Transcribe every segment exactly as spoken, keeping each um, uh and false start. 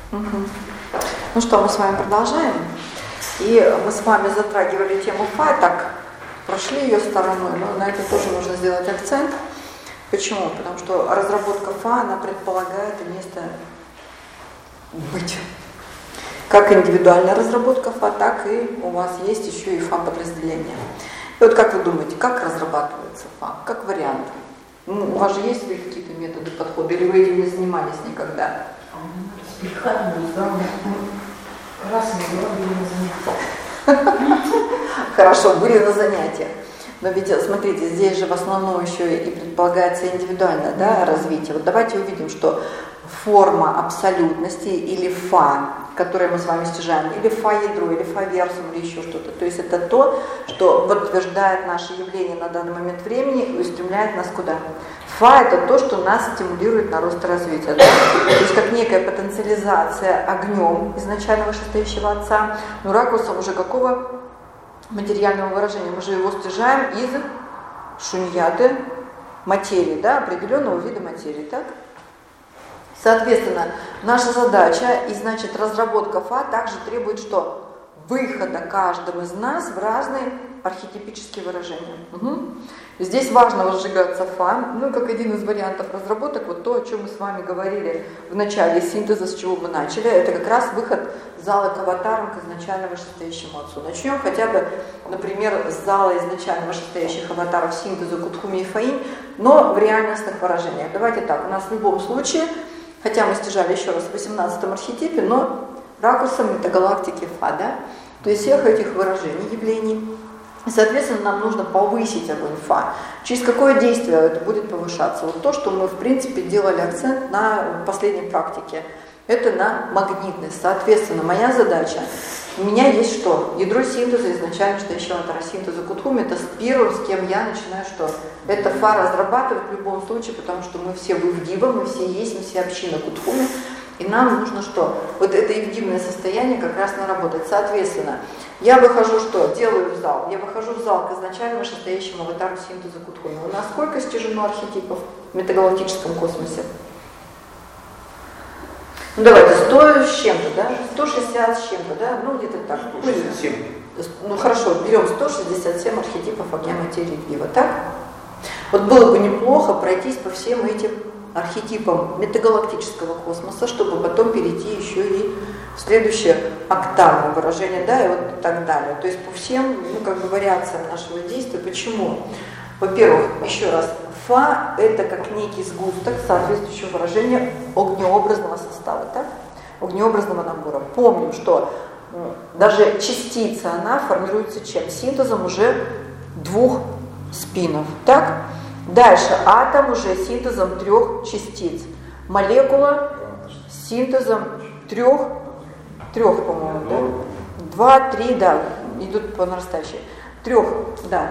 Угу. Ну что, мы с вами продолжаем. И мы с вами затрагивали тему Фа, так прошли ее стороной, но на это тоже нужно сделать акцент. Почему? Потому что разработка Фа, она предполагает место быть. Как индивидуальная разработка Фа, так и у вас есть еще и Фа-подразделение. И вот как вы думаете, как разрабатывается Фа? Как вариант? Ну, у вас же есть какие-то методы подхода, или вы этим не занимались никогда? Раз мы были на занятиях. Хорошо, были на занятиях. Но ведь, смотрите, здесь же в основном еще и предполагается индивидуальное, да, развитие. Вот давайте увидим, что форма абсолютности или Фа, которое мы с вами стяжаем, или Фа-ядро, или Фа-версум, или еще что-то. То есть это то, что подтверждает наше явление на данный момент времени и устремляет нас куда? Фа – это то, что нас стимулирует на рост и развитие. Да? То есть как некая потенциализация огнем изначально вышестоящего Отца, но ракурсом уже какого материального выражения? Мы же его стяжаем из шуньяты материи, да, определенного вида материи, так? Соответственно, наша задача и, значит, разработка Фа также требует что? Выхода каждым из нас в разные архетипические выражения. Угу. Здесь важно возжигаться Фа, ну, как один из вариантов разработок, вот то, о чем мы с вами говорили в начале синтеза, с чего мы начали, это как раз выход зала к аватарам, к изначально вышестоящему Отцу. Начнем хотя бы, например, с зала изначально вышестоящих аватаров синтеза Кутхуми и Фаинь, но в реальностных выражениях. Давайте так, у нас в любом случае, хотя мы стяжали еще раз в восемнадцатом архетипе, но ракурсом метагалактики Фа, да? То есть всех этих выражений, явлений. И, соответственно, нам нужно повысить огонь Фа. Через какое действие это будет повышаться? Вот то, что мы, в принципе, делали акцент на последней практике. Это на магнитность. Соответственно, моя задача, у меня есть что? Ядро синтеза изначально стоящего аватара синтеза Кутхуми, это с первым, с кем я начинаю что? Это Фа разрабатывать в любом случае, потому что мы все вывдива, мы все есть, мы все община Кутхуми. И нам нужно что? Вот это ивдивное состояние как раз наработать. Соответственно, я выхожу что? Делаю в зал. Я выхожу в зал к изначально вышестоящему аватару синтеза Кутхуми. У нас сколько стяжено архетипов в метагалактическом космосе? Ну давайте, сто с чем-то, да? сто шестьдесят с чем-то, да? Ну где-то так. сто шестьдесят семь. Ну хорошо, берем сто шестьдесят семь архетипов огня, материи, дива, так? Вот было бы неплохо пройтись по всем этим архетипам метагалактического космоса, чтобы потом перейти еще и в следующее октавное выражение, да, и вот так далее. То есть по всем, ну, как бы вариациям нашего действия. Почему? Во-первых, еще раз, Фа – это как некий сгусток соответствующего выражения огнеобразного состава, так? Огнеобразного набора. Помним, что ну, даже частица, она формируется чем? Синтезом уже двух спинов, так? Дальше атом уже синтезом трех частиц. Молекула синтезом трех, трех, по-моему, да? Два, три, да, идут по нарастающей. Трех, да,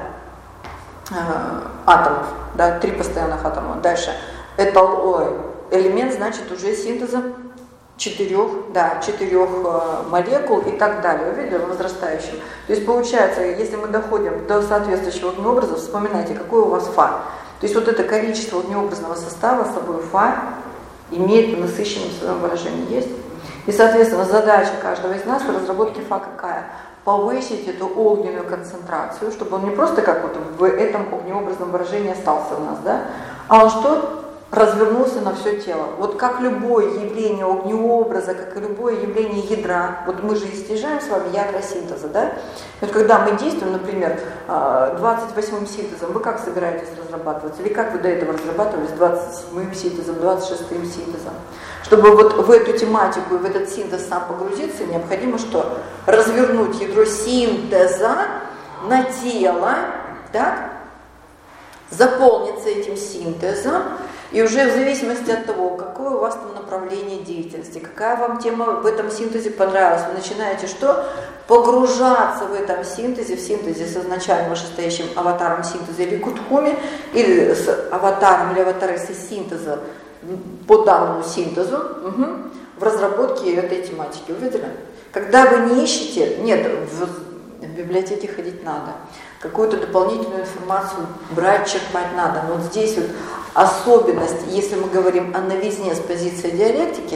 атомов, да, три постоянных атома. Дальше это ой, элемент, значит, уже синтезом четырех, да, четырех молекул и так далее. Вы видели, возрастающим. То есть получается, если мы доходим до соответствующего огнеобраза, вспоминайте, какой у вас Фа. То есть вот это количество огнеобразного состава с собой Фа имеет по насыщенному своему выражению. Есть? И, соответственно, задача каждого из нас в разработке Фа какая? Повысить эту огненную концентрацию, чтобы он не просто как вот в этом огнеобразном выражении остался у нас, да, а он что? Развернулся на все тело. Вот как любое явление огнеобраза, как и любое явление ядра, вот мы же и стяжаем с вами ядра синтеза, да? Вот когда мы действуем, например, двадцать восьмым синтезом, вы как собираетесь разрабатывать? Или как вы до этого разрабатывались двадцать седьмым синтезом, двадцать шестым синтезом? Чтобы вот в эту тематику и в этот синтез сам погрузиться, необходимо что? Развернуть ядро синтеза на тело, так? Заполниться этим синтезом, и уже в зависимости от того, какое у вас там направление деятельности, какая вам тема в этом синтезе понравилась, вы начинаете что? Погружаться в этом синтезе, в синтезе с изначально вышестоящим аватаром синтеза или Кутхуми, или с аватаром или аватарисой синтеза по данному синтезу, угу, в разработке этой тематики. Увидели? Когда вы не ищете, нет, в, в библиотеке ходить надо, какую-то дополнительную информацию брать, черпать надо. Но вот здесь вот особенность, если мы говорим о новизне с позиции диалектики,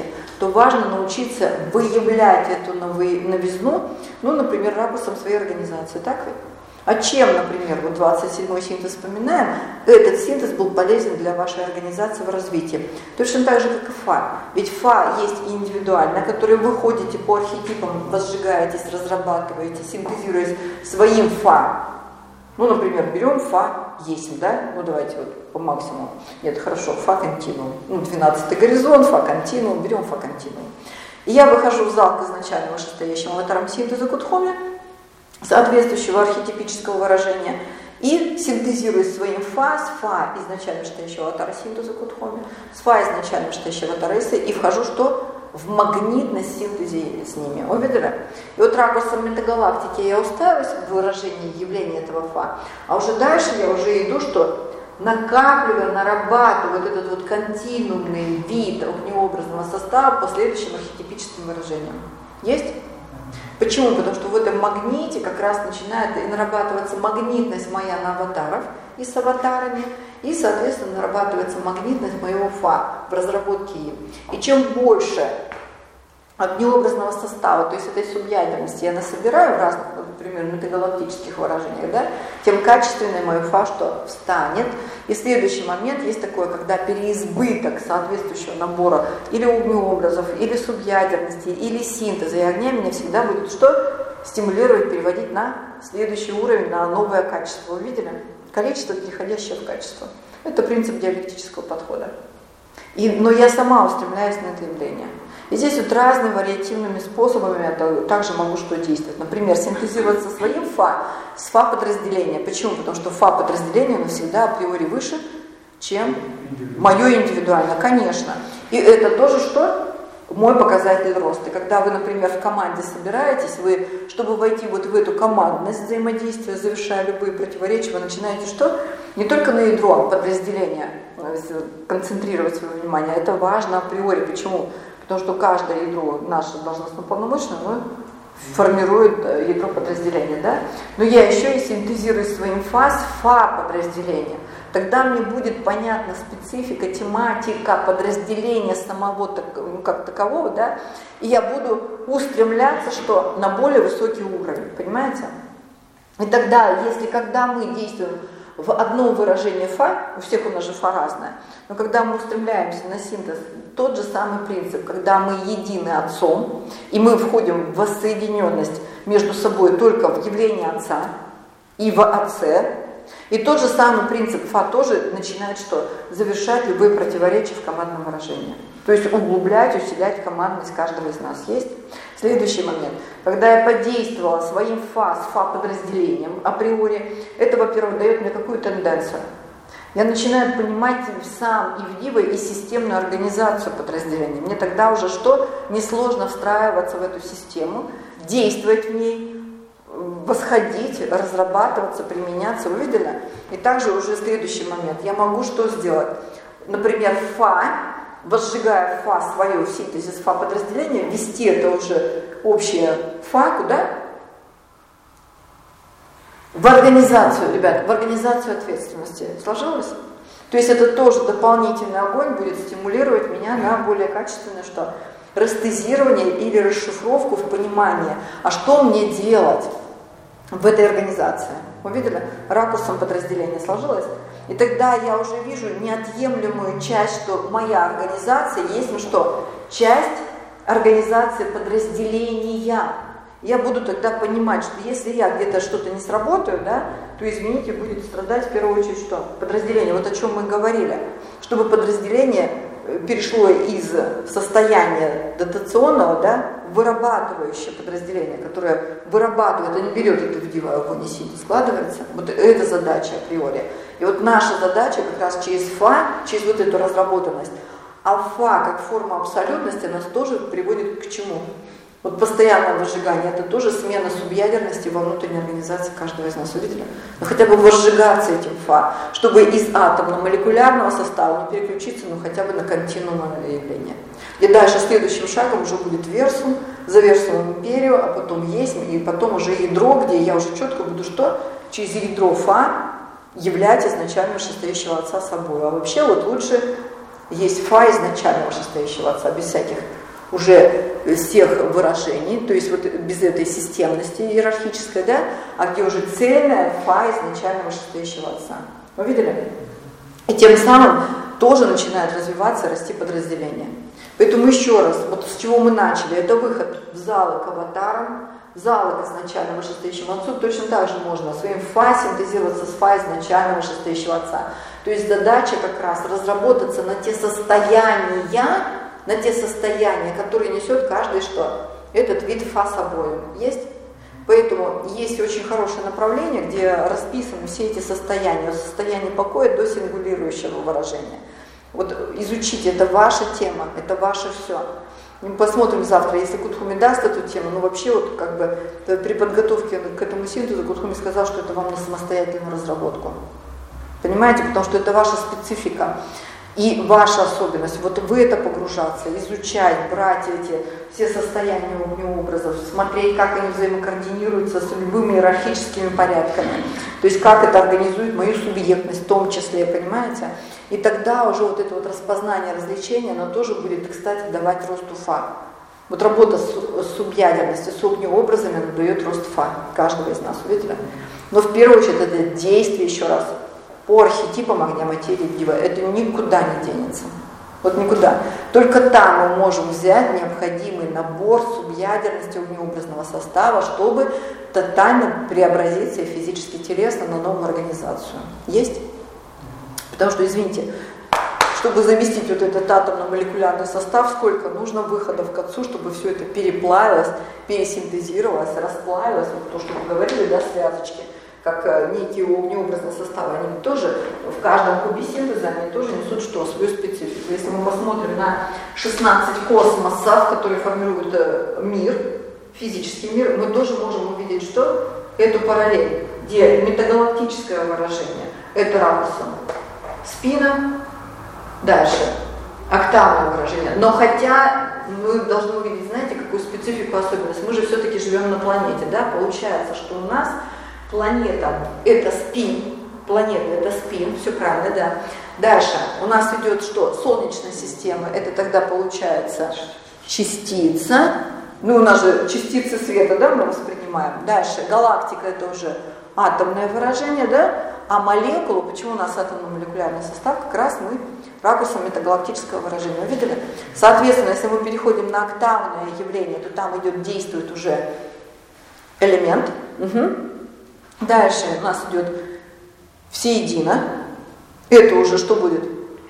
что важно научиться выявлять эту новизну, ну, например, ракурсом своей организации, так ведь? А чем, например, вот двадцать седьмой синтез вспоминаем, этот синтез был полезен для вашей организации в развитии. Точно так же, как и ФА. Ведь ФА есть и индивидуально, которое вы ходите по архетипам, возжигаетесь, разрабатываете, синтезируясь своим ФА. Ну, например, берем ФА есть, да? Ну, давайте вот по максимуму. Нет, хорошо, ФА континуум. Ну, двенадцатый горизонт, ФА континуум, берем ФА континуум. И я выхожу в зал к изначально вышестоящему аватарам синтеза Кудхоми, соответствующего архетипического выражения, и синтезирую своим ФА с ФА изначально вышестоящего аватара синтеза Кудхоми, с ФА изначально вышестоящего аватара Исы, и вхожу что? В магнитность синтезе с ними. Вы видели? И вот ракурсом метагалактики я устраиваюсь в выражении явления этого ФА, а уже дальше я уже иду, что накапливаю, нарабатываю вот этот вот континуумный вид огнеобразного состава по следующим архетипическим выражениям. Есть? Почему? Потому что в этом магните как раз начинает и нарабатываться магнитность моя на аватаров и с аватарами, и, соответственно, нарабатывается магнитность моего ФА в разработке им. И чем больше огнеобразного состава, то есть этой субъядерности я насобираю в разных, например, метагалактических выражениях, да, тем качественнее мое ФА что встанет. И следующий момент есть такое, когда переизбыток соответствующего набора или огнеобразов, или субъядерности, или синтеза и огня меня всегда будет что? Стимулировать, переводить на следующий уровень, на новое качество. Вы видели? Количество, переходящее в качество. Это принцип диалектического подхода. И, но я сама устремляюсь на это явление. И здесь вот разными вариативными способами я также могу что действовать. Например, синтезировать со своим ФА с ФА подразделения. Почему? Потому что ФА подразделение оно всегда априори выше, чем мое индивидуально, конечно. И это тоже что? Мой показатель роста. Когда вы, например, в команде собираетесь, вы, чтобы войти вот в эту командность взаимодействия, завершая любые противоречия, вы начинаете что? Не только на ядро подразделения концентрировать свое внимание, это важно априори. Почему? Потому что каждое ядро наше должностно-полномочное ну, формирует ядро подразделения, да? Но я еще и синтезирую своим ФА с ФА подразделения. Тогда мне будет понятна специфика, тематика подразделения самого ну, как такового, да? И я буду устремляться что? На более высокий уровень, понимаете? И тогда, если когда мы действуем в одном выражении ФА, у всех у нас же ФА разное, но когда мы устремляемся на синтез, тот же самый принцип, когда мы едины Отцом, и мы входим в воссоединенность между собой только в явлении Отца и в Отце, и тот же самый принцип ФА тоже начинает что? Завершать любые противоречия в командном выражении. То есть углублять, усилять командность каждого из нас. Есть? Следующий момент. Когда я подействовала своим ФА с ФА подразделением априори, это, во-первых, дает мне какую тенденцию? Я начинаю понимать сам и вдиво и системную организацию подразделений. Мне тогда уже что? Несложно встраиваться в эту систему, действовать в ней, восходить, разрабатываться, применяться. Вы видели? И также уже следующий момент. Я могу что сделать? Например, ФА, возжигая ФА свое в синтезе с ФА подразделения, ввести это уже общее ФА куда? В организацию, ребят, в организацию ответственности. Сложилось? То есть это тоже дополнительный огонь будет стимулировать меня на более качественное что? Растезирование или расшифровку в понимании, а что мне делать в этой организации. Вы видели? Ракурсом подразделения сложилось? И тогда я уже вижу неотъемлемую часть, что моя организация есть, ну что, часть организации подразделения. Я буду тогда понимать, что если я где-то что-то не сработаю, да, то, извините, будет страдать в первую очередь что? Подразделение. Вот о чем мы говорили. Чтобы подразделение перешло из состояния дотационного, да, в вырабатывающее подразделение, которое вырабатывает, а не берет это в диво, его несит, складывается. Вот это задача априори. И вот наша задача как раз через ФА, через вот эту разработанность. А ФА, как форма абсолютности, нас тоже приводит к чему? Вот постоянное возжигание, это тоже смена субъядерности во внутренней организации каждого из нас, увидели? Но хотя бы возжигаться этим ФА, чтобы из атомно-молекулярного состава не переключиться, ну хотя бы на континуумное явление. И дальше следующим шагом уже будет версум, за версумом империю, а потом есть, и потом уже ядро, где я уже четко буду что? Через ядро ФА являть изначально вышестоящего Отца собой. А вообще вот лучше есть ФА изначально вышестоящего Отца, без всяких уже всех выражений, то есть вот без этой системности иерархической, да, а где уже цельная фа изначально вышестоящего отца. Вы видели? И тем самым тоже начинает развиваться, расти подразделение. Поэтому еще раз, вот с чего мы начали, это выход в залы к аватарам, в залы к изначально вышестоящему отцу, точно так же можно своим фа синтезироваться с фа изначально вышестоящего отца. То есть задача как раз разработаться на те состояния, на те состояния, которые несет каждый что? Этот вид фа собой. Есть? Поэтому есть очень хорошее направление, где расписаны все эти состояния, от состояния покоя до сингулирующего выражения. Вот изучите, это ваша тема, это ваше все. Мы посмотрим завтра, если Кутхуми даст эту тему, ну вообще вот как бы при подготовке к этому синтезу Кутхуми сказал, что это вам на самостоятельную разработку. Понимаете, потому что это ваша специфика. И ваша особенность, вот в это погружаться, изучать, брать эти все состояния огнеобразов, смотреть, как они взаимокоординируются с любыми иерархическими порядками, то есть как это организует мою субъектность в том числе, понимаете? И тогда уже вот это вот распознание, развлечение, оно тоже будет, кстати, давать рост фа. Вот работа с, с субъядерностью, с огнеобразами, она дает рост фа каждого из нас, увидели? Но в первую очередь это действие, еще раз, по архетипам огня, материи, дива, это никуда не денется. Вот никуда. Только там мы можем взять необходимый набор субъядерности огнеобразного состава, чтобы тотально преобразиться и физически телесно на новую организацию. Есть? Потому что, извините, чтобы заместить вот этот атомно-молекулярный состав, сколько нужно выходов к отцу, чтобы все это переплавилось, пересинтезировалось, расплавилось, вот то, что вы говорили, да, связочки, как некие огнеобразные составы, они тоже в каждом кубе синтеза, они тоже несут что? Свою специфику. Если мы посмотрим на шестнадцать космосов, которые формируют мир, физический мир, мы тоже можем увидеть, что эту параллель, где метагалактическое выражение, это ракурсом спина, дальше октавное выражение. Но хотя мы должны увидеть, знаете, какую специфику, особенность. Мы же все-таки живем на планете, да? Получается, что у нас планета – это спин, планета – это спин, все правильно, да. Дальше у нас идет что? Солнечная система, это тогда получается частица, ну у нас же частицы света, да, мы воспринимаем. Дальше галактика – это уже атомное выражение, да, а молекулу, почему у нас атомно-молекулярный состав, как раз мы ракурсом метагалактического выражения. Вы видели? Соответственно, если мы переходим на октавное явление, то там идет, действует уже элемент. Угу. Дальше у нас идет всеедино. Это уже что будет?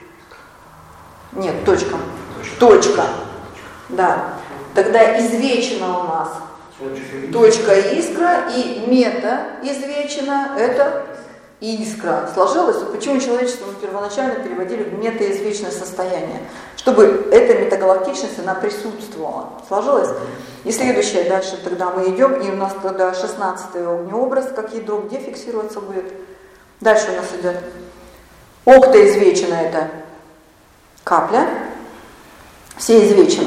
Нет, точка. Точка. Да. Тогда извечено у нас точка искра, и мета извечено это искра. Сложилось? Почему человечество мы первоначально переводили в метаизвечное состояние? Чтобы эта метагалактичность, она присутствовала. Сложилось? И следующее, дальше тогда мы идем, и у нас тогда шестнадцатый огнеобраз, как ядро, где фиксироваться будет? Дальше у нас идет октоизвечено, это капля, всеизвечено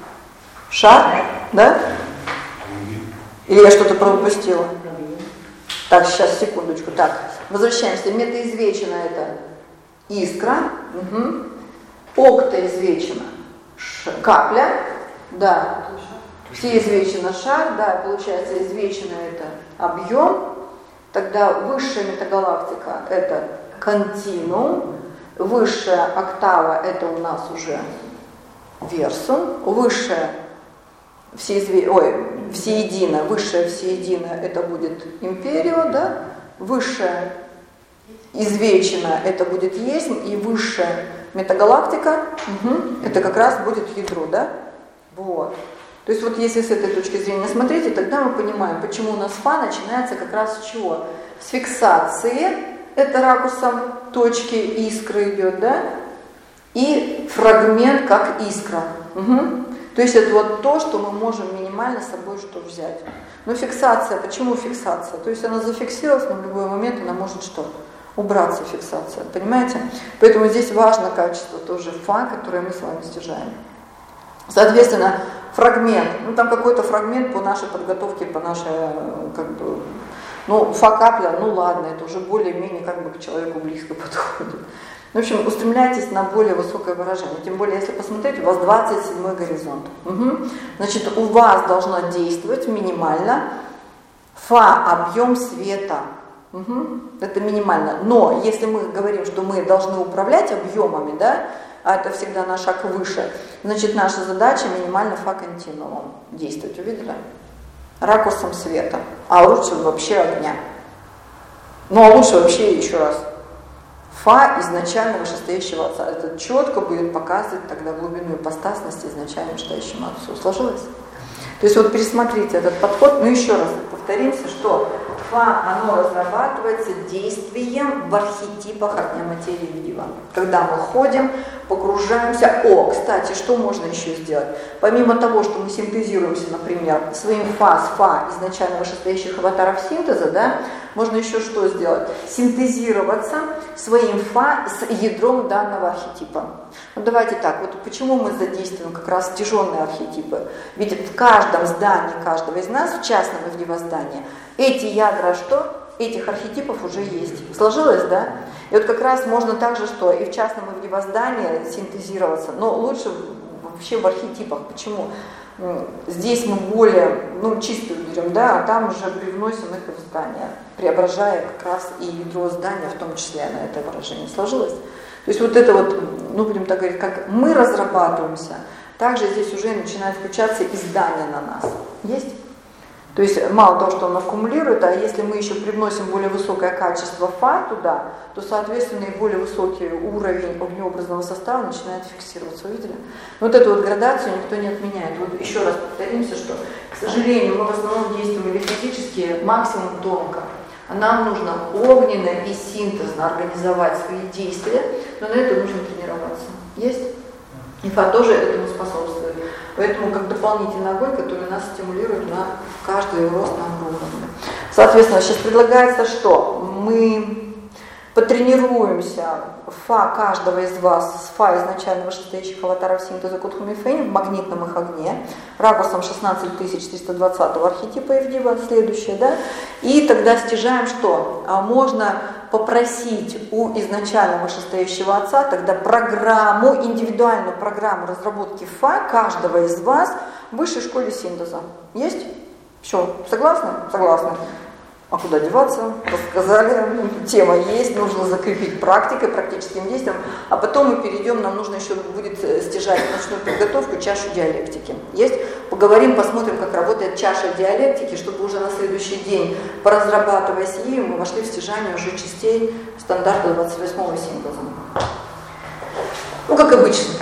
шар, да? Или я что-то пропустила? Так, сейчас, секундочку. Так, возвращаемся. Метаизвечено это искра, угу. Октоизвечено капля, да. Всеизвечено шар, да, получается, извечено это объем. Тогда высшая метагалактика это континуум, высшая октава это у нас уже версум, высшая всеизве... Ой, всеедино, высшее всеедино это будет империо, да, высшее извечено это будет есмь, и высшая метагалактика угу, это как раз будет ядро, да, вот. То есть вот если с этой точки зрения смотреть, тогда мы понимаем, почему у нас фа начинается как раз с чего? С фиксации, это ракурсом точки искры идет, да, и фрагмент как искра. Угу. То есть это вот то, что мы можем минимально с собой что взять. Но фиксация, почему фиксация? То есть она зафиксировалась, но в любой момент она может что? Убраться, фиксация, понимаете? Поэтому здесь важно качество тоже фа, которое мы с вами стяжаем. Соответственно, фрагмент, ну там какой-то фрагмент по нашей подготовке, по нашей, как бы, ну фа капля, ну ладно, это уже более-менее как бы к человеку близко подходит. В общем, устремляйтесь на более высокое выражение. Тем более, если посмотреть, у вас двадцать седьмой горизонт. Угу. Значит, у вас должно действовать минимально фа объем света. Угу. Это минимально. Но если мы говорим, что мы должны управлять объемами, да, а это всегда на шаг выше, значит, наша задача минимально фа континуум действовать. Увидели? Ракурсом света. А лучше вообще огня. Ну а лучше вообще еще раз. Фа изначально вышестоящего отца. Это четко будет показывать тогда глубину ипостасности изначально вышестоящему отцу. Сложилось? То есть вот пересмотрите этот подход. Ну еще раз повторимся, что фа, оно разрабатывается действием в архетипах огня, материи и дива. Когда мы ходим, погружаемся. О, кстати, что можно еще сделать? Помимо того, что мы синтезируемся, например, своим фа с фа изначально вышестоящих аватаров синтеза, да, можно еще что сделать? Синтезироваться своим фа с ядром данного архетипа. Ну давайте так, вот почему мы задействуем как раз тяжелые архетипы? Ведь в каждом здании каждого из нас, в частном и в дивоздании, эти ядра что? Этих архетипов уже есть. Сложилось, да? И вот как раз можно также что? И в частном, и в дивоздании синтезироваться, но лучше вообще в архетипах. Почему? Здесь мы более, ну, чистую берем, да, а там уже привносим их в здание, преображая как раз и ядро здания, в том числе на это выражение. Сложилось? То есть вот это вот, ну, будем так говорить, как мы разрабатываемся, также здесь уже начинает включаться и здание на нас. Есть? То есть мало того, что он аккумулирует, а если мы еще привносим более высокое качество фа туда, то, соответственно, и более высокий уровень огнеобразного состава начинает фиксироваться. Увидели? Вот эту вот градацию никто не отменяет. Вот еще раз повторимся, что, к сожалению, мы в основном действуем или физически, максимум тонко. А нам нужно огненно и синтезно организовать свои действия, но на это нужно тренироваться. Есть? И фа тоже этому способствует. Поэтому как дополнительный огонь, который нас стимулирует на каждый рост на уровне. Соответственно, сейчас предлагается, что мы потренируемся фа каждого из вас с фа изначально вышестоящих аватаров синтеза Кутхуми Фэйн в магнитном их огне, ракурсом шестнадцать тысяч триста двадцатого архетипа Евдива, следующее, да, и тогда стяжаем что? А можно попросить у изначально вышестоящего отца тогда программу, индивидуальную программу разработки фа каждого из вас в высшей школе синтеза. Есть? Все, согласны? Согласны. А куда деваться? Рассказали, тема есть, нужно закрепить практикой, практическим действием, а потом мы перейдем, нам нужно еще будет стяжать ночную подготовку, чашу диалектики. Есть? Поговорим, посмотрим, как работает чаша диалектики, чтобы уже на следующий день, поразрабатываясь ею, мы вошли в стяжание уже частей стандарта двадцать восьмого синтеза. Ну, как обычно.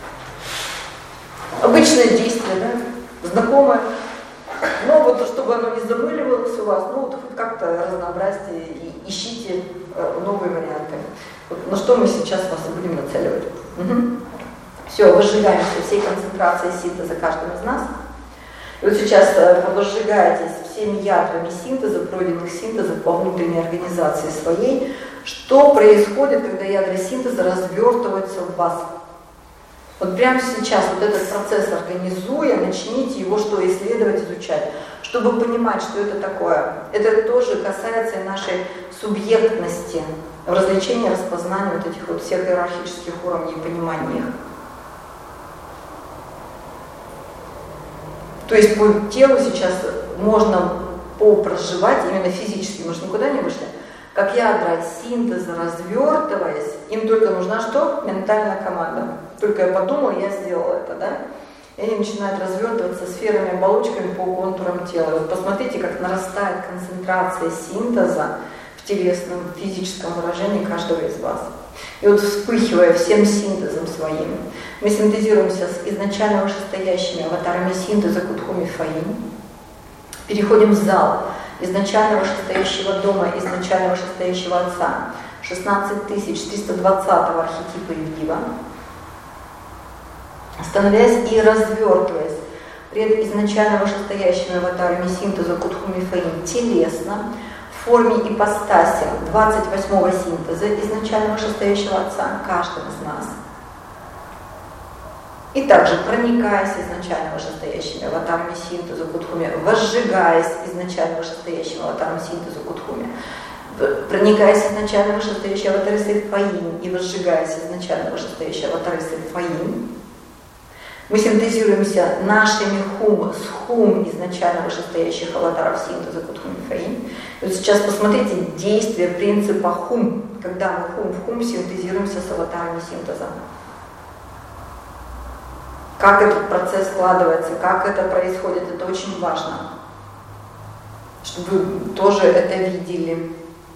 Обычное действие, да? Знакомое. Но вот чтобы оно не замыливалось у вас, ну вот хоть как-то разнообразьте и ищите э, новые варианты. Вот на что мы сейчас вас и будем нацеливать. Угу. Все, выжигаемся всей концентрацией синтеза каждого из нас. И вот сейчас э, возжигаетесь всеми ядрами синтеза, пройденных синтезов по внутренней организации своей. Что происходит, когда ядра синтеза развертываются в вас? Вот прямо сейчас вот этот процесс организуя, начните его что, исследовать, изучать, чтобы понимать, что это такое. Это тоже касается и нашей субъектности в развлечении, распознании вот этих вот всех иерархических уровней и понимания их. То есть по телу сейчас можно попроживать именно физически, мы же никуда не вышли, как ядра синтеза развертываясь, им только нужна что? Ментальная команда. Только я подумала, я сделала это, да? И они начинают развертываться сферами, оболочками по контурам тела. Вот посмотрите, как нарастает концентрация синтеза в телесном, физическом выражении каждого из вас. И вот вспыхивая всем синтезом своим, мы синтезируемся с изначально вышестоящими аватарами синтеза Кутхуми Фэйн, переходим в зал изначально вышестоящего дома, изначально вышестоящего отца, шестнадцать тысяч триста двадцатого архетипа Евдива, становясь и развертываясь пред изначально вышестоящими аватарами синтеза Кутхуми Фэйн телесно, в форме ипостаси двадцать восьмого синтеза изначально вышестоящего отца, каждого из нас. И также проникаясь изначально вышестоящими аватарами синтеза Кутхуми, возжигаясь изначально вышестоящим аватаром синтеза Кутхуми, проникаясь изначально вышестоящей аватарисой фаин и возжигаясь изначально вышестоящей аватарисой фаин, мы синтезируемся нашими хум с хум изначально вышестоящих аватаров синтеза кутхум и фаин. Вот сейчас посмотрите действие принципа хум, когда мы хум в хум синтезируемся с аватарами синтеза. Как этот процесс складывается, как это происходит, это очень важно, чтобы вы тоже это видели,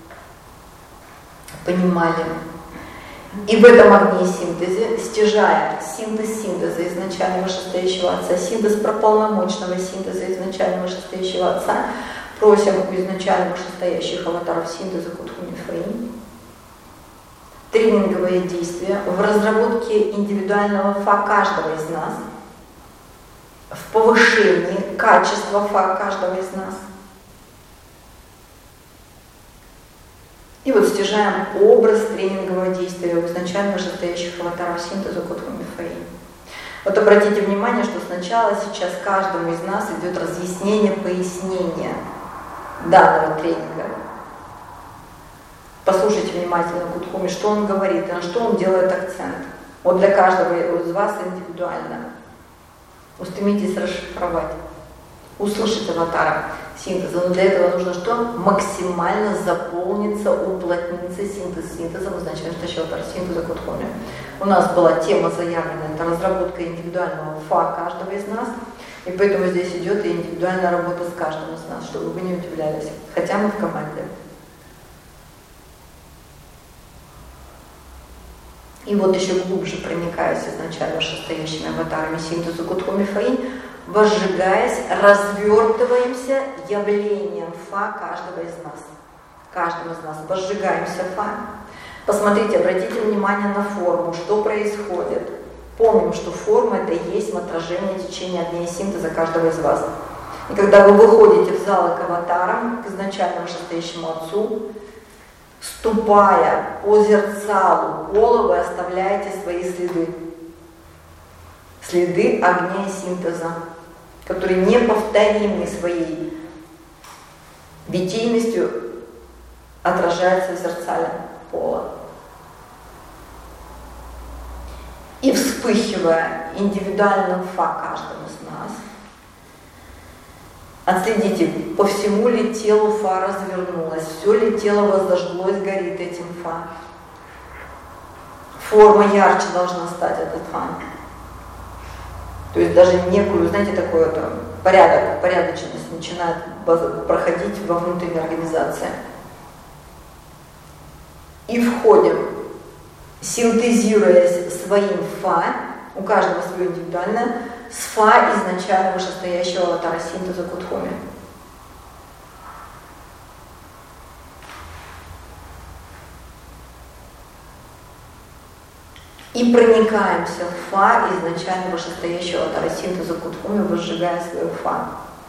понимали. И в этом огне синтезе, стяжая синтез синтеза изначально вышестоящего Отца, синтез прополномочного синтеза изначально вышестоящего Отца, просим у изначально вышестоящих аватаров синтеза кутхум и фаин тренинговое действие в разработке индивидуального фа каждого из нас, в повышении качества фа каждого из нас. И вот стяжаем образ тренингового действия у изначально вышестоящих аватаров синтеза кутхум и фаин. Вот обратите внимание, что сначала сейчас каждому из нас идет разъяснение, пояснение данного тренинга. Послушайте внимательно Кутхуми, что он говорит, на что он делает акцент. Вот для каждого из вас индивидуально. Устремитесь расшифровать, услышать аватара синтеза. Но для этого нужно что? Максимально заполниться, уплотниться синтез синтезом изначально вышестоящего аватара синтеза Кутхуми. У нас была тема заявлена, это разработка индивидуального фа каждого из нас. И поэтому здесь идет и индивидуальная работа с каждым из нас, чтобы вы не удивлялись, хотя мы в команде. И вот еще глубже проникаясь изначально вышестоящими аватарами синтеза кутхум и фаин, возжигаясь, развертываемся явлением фа каждого из нас. Каждым из нас возжигаемся фа. Посмотрите, обратите внимание на форму, что происходит. Помним, что форма это и есть отражение течения огня и синтеза каждого из вас. И когда вы выходите в залы к аватарам, к изначально вышестоящему Отцу, ступая по зерцалу пола, вы оставляете свои следы. Следы огня и синтеза, которые неповторимы своей витийностью отражаются в зерцале пола. И вспыхивая индивидуальным фа каждому из нас, отследите, по всему ли телу фа развернулось, все ли тело возожглось, горит этим фа. Форма ярче должна стать этот фа. То есть даже некую, знаете, такой вот порядок, порядочность начинает проходить во внутренней организации. И входим, синтезируясь своим фа, у каждого свое индивидуальное, с фа изначально вышестоящего аватара синтеза кутхуми. И проникаемся в фа изначально вышестоящего аватара синтеза кутхуми, возжигая свое фа.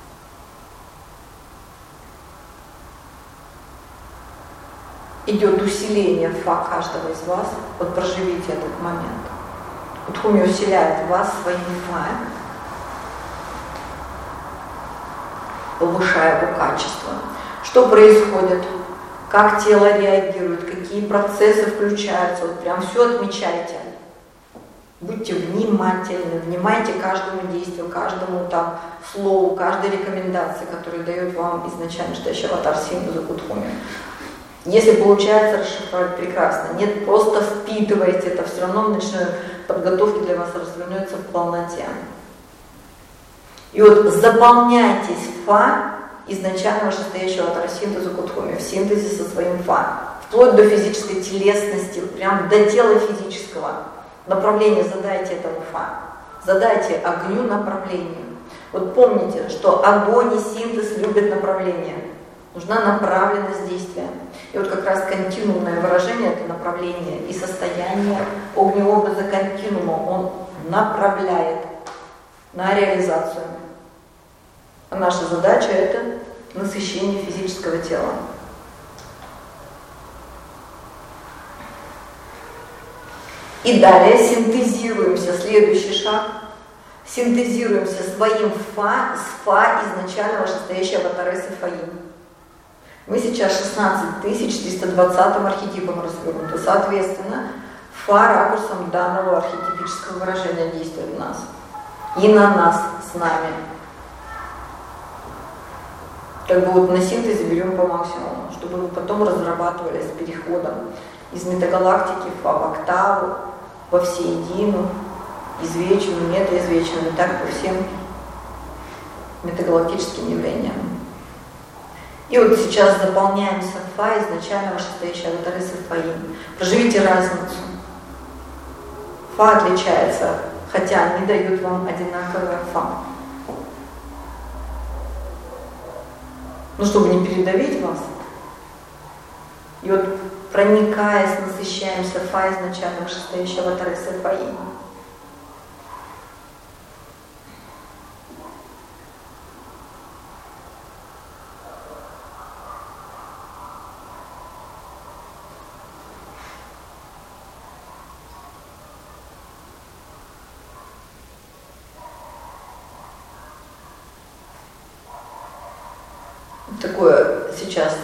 Идет усиление фа каждого из вас. Вот проживите этот момент. Кутхуми усиляет вас своим фа, повышая его качество. Что происходит? Как тело реагирует? Какие процессы включаются? Вот прям все отмечайте. Будьте внимательны, внимайте каждому действию, каждому там слову, каждой рекомендации, которую дает вам изначально вышестоящий аватар синтеза кутхуми. Если получается расшифровать, прекрасно. Нет, просто впитывайте это, все равно начинает подготовки для вас развернется в полноте. И вот заполняйтесь фа изначально вышестоящего аватара синтеза кутхуми в синтезе со своим фа, вплоть до физической телесности, прям до тела физического. Направление задайте этому фа, задайте огню направление. Вот помните, что огонь и синтез любят направление. Нужна направленность действия. И вот как раз континуумное выражение это направление и состояние огнеобраза континуума, он направляет на реализацию. А наша задача это насыщение физического тела. И далее синтезируемся, следующий шаг, синтезируемся своим фа с фа изначально вышестоящей аватарисой фаин. Мы сейчас шестнадцать тысяч триста двадцатым архетипом развернуты. Соответственно, фа ракурсом данного архетипического выражения действует в нас. И на нас, с нами. Как бы вот на синтезе берем по максимуму, чтобы вы потом разрабатывали с переходом из метагалактики фа в октаву, во всеедину, извечную, метаизвечную, и так по всем метагалактическим явлениям. И вот сейчас заполняем фа изначально вышестоящей аватары Сафаим. Проживите разницу. Фа отличается, хотя они дают вам одинаковое фа. Ну, чтобы не передавить вас. И вот проникаясь, насыщаемся фа изначально вышестоящей аватары Сафаим. Такое сейчас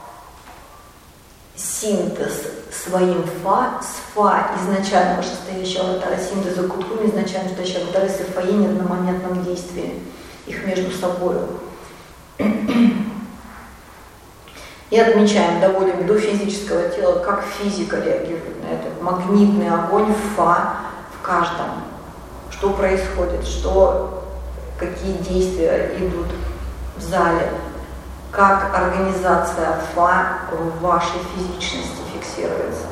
синтез своим фа, с фа изначально вышестоящего аватара, синтеза кутхуми изначально вышестоящего аватара с фаини в одномоментном действии, их между собой. И отмечаем, доводим до физического тела, как физика реагирует на этот магнитный огонь фа в каждом. Что происходит, что, какие действия идут в зале. Как организация фа в вашей физичности фиксируется.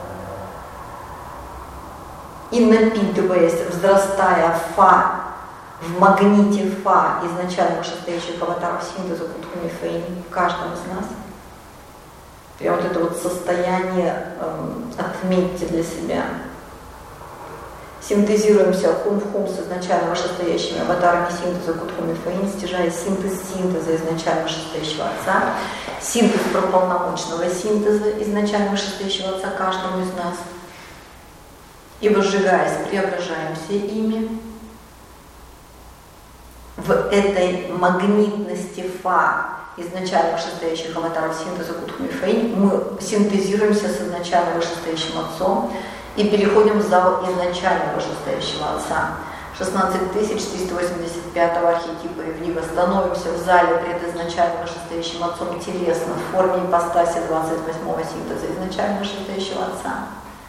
И напитываясь, взрастая фа в магните фа изначально вышестоящих аватаров синтеза кутхуми фейни в каждом из нас. Прям вот это вот состояние э, отметьте для себя. Синтезируемся хум в хум с изначально вышестоящими аватарами синтеза кутхуми фаин, стяжая синтез синтеза изначально вышестоящего отца, синтез прополномочного синтеза изначально вышестоящего отца каждому из нас. И возжигаясь, преображаемся ими. В этой магнитности фа изначально вышестоящих аватаров синтеза кутхуми фаин мы синтезируемся с изначально вышестоящим отцом и переходим в зал изначально вышестоящего отца. шестнадцать тысяч триста восемьдесят пятого архетипа Ивлива. Становимся в зале пред изначально вышестоящим отцом телесно в форме ипостаси двадцать восьмого синтеза изначально вышестоящего отца.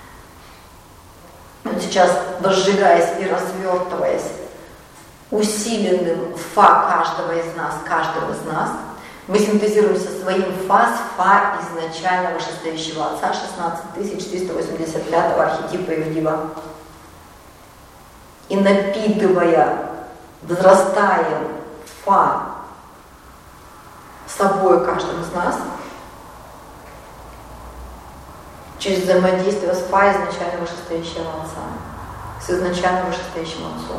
Вот сейчас, возжигаясь и развертываясь усиленным фа каждого из нас, каждого из нас, мы синтезируемся своим фа с фа изначально вышестоящего отца шестнадцать тысяч триста восемьдесят пятого архетипа Ивлива. И напитывая, взрастаем фа собой каждым из нас через взаимодействие с фа изначально вышестоящего отца, с изначально вышестоящим отцом.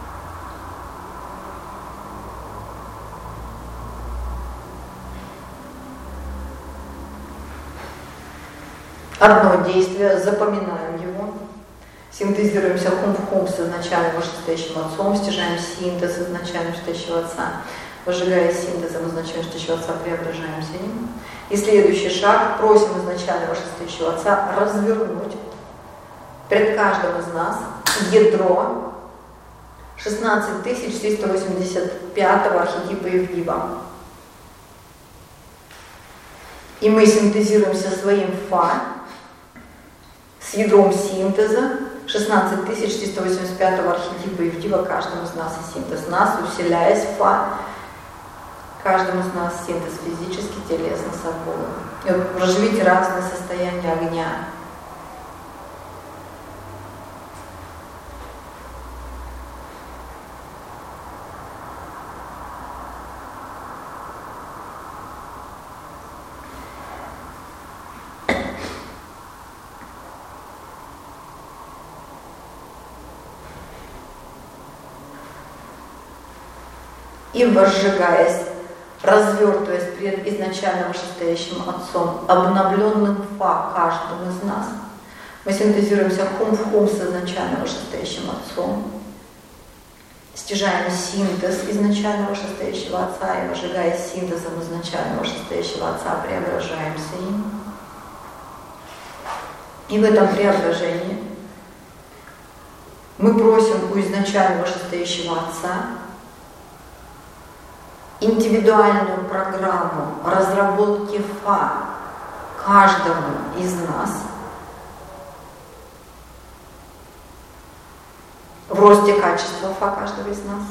Одно действие, запоминаем его, синтезируемся хум в хум с изначально вышестоящим отцом, стяжаем синтез изначально вышестоящего отца, возжигая синтезом изначально вышестоящего отца, преображаемся им. И следующий шаг, просим изначально вышестоящего отца развернуть пред каждым из нас ядро шестнадцать тысяч триста восемьдесят пятого архетипа Ивлива. И мы синтезируемся своим фа с ядром синтеза шестнадцать тысяч триста восемьдесят пятого архетипа Ивлива каждому из нас и синтез нас, усиляясь фа каждому из нас синтез физически, телесно, собой. И вот проживите разные состояния огня. И возжигаясь, развертываясь перед изначально вышестоящим отцом, обновленным фа каждым из нас, мы синтезируемся хум в хум с изначально вышестоящим отцом, стяжаем синтез изначального вышестоящего Отца и, возжигаясь синтезом изначального вышестоящего Отца, преображаемся им. И в этом преображении мы просим у изначального вышестоящего Отца индивидуальную программу разработки Фа каждому из нас в росте качества Фа каждого из нас,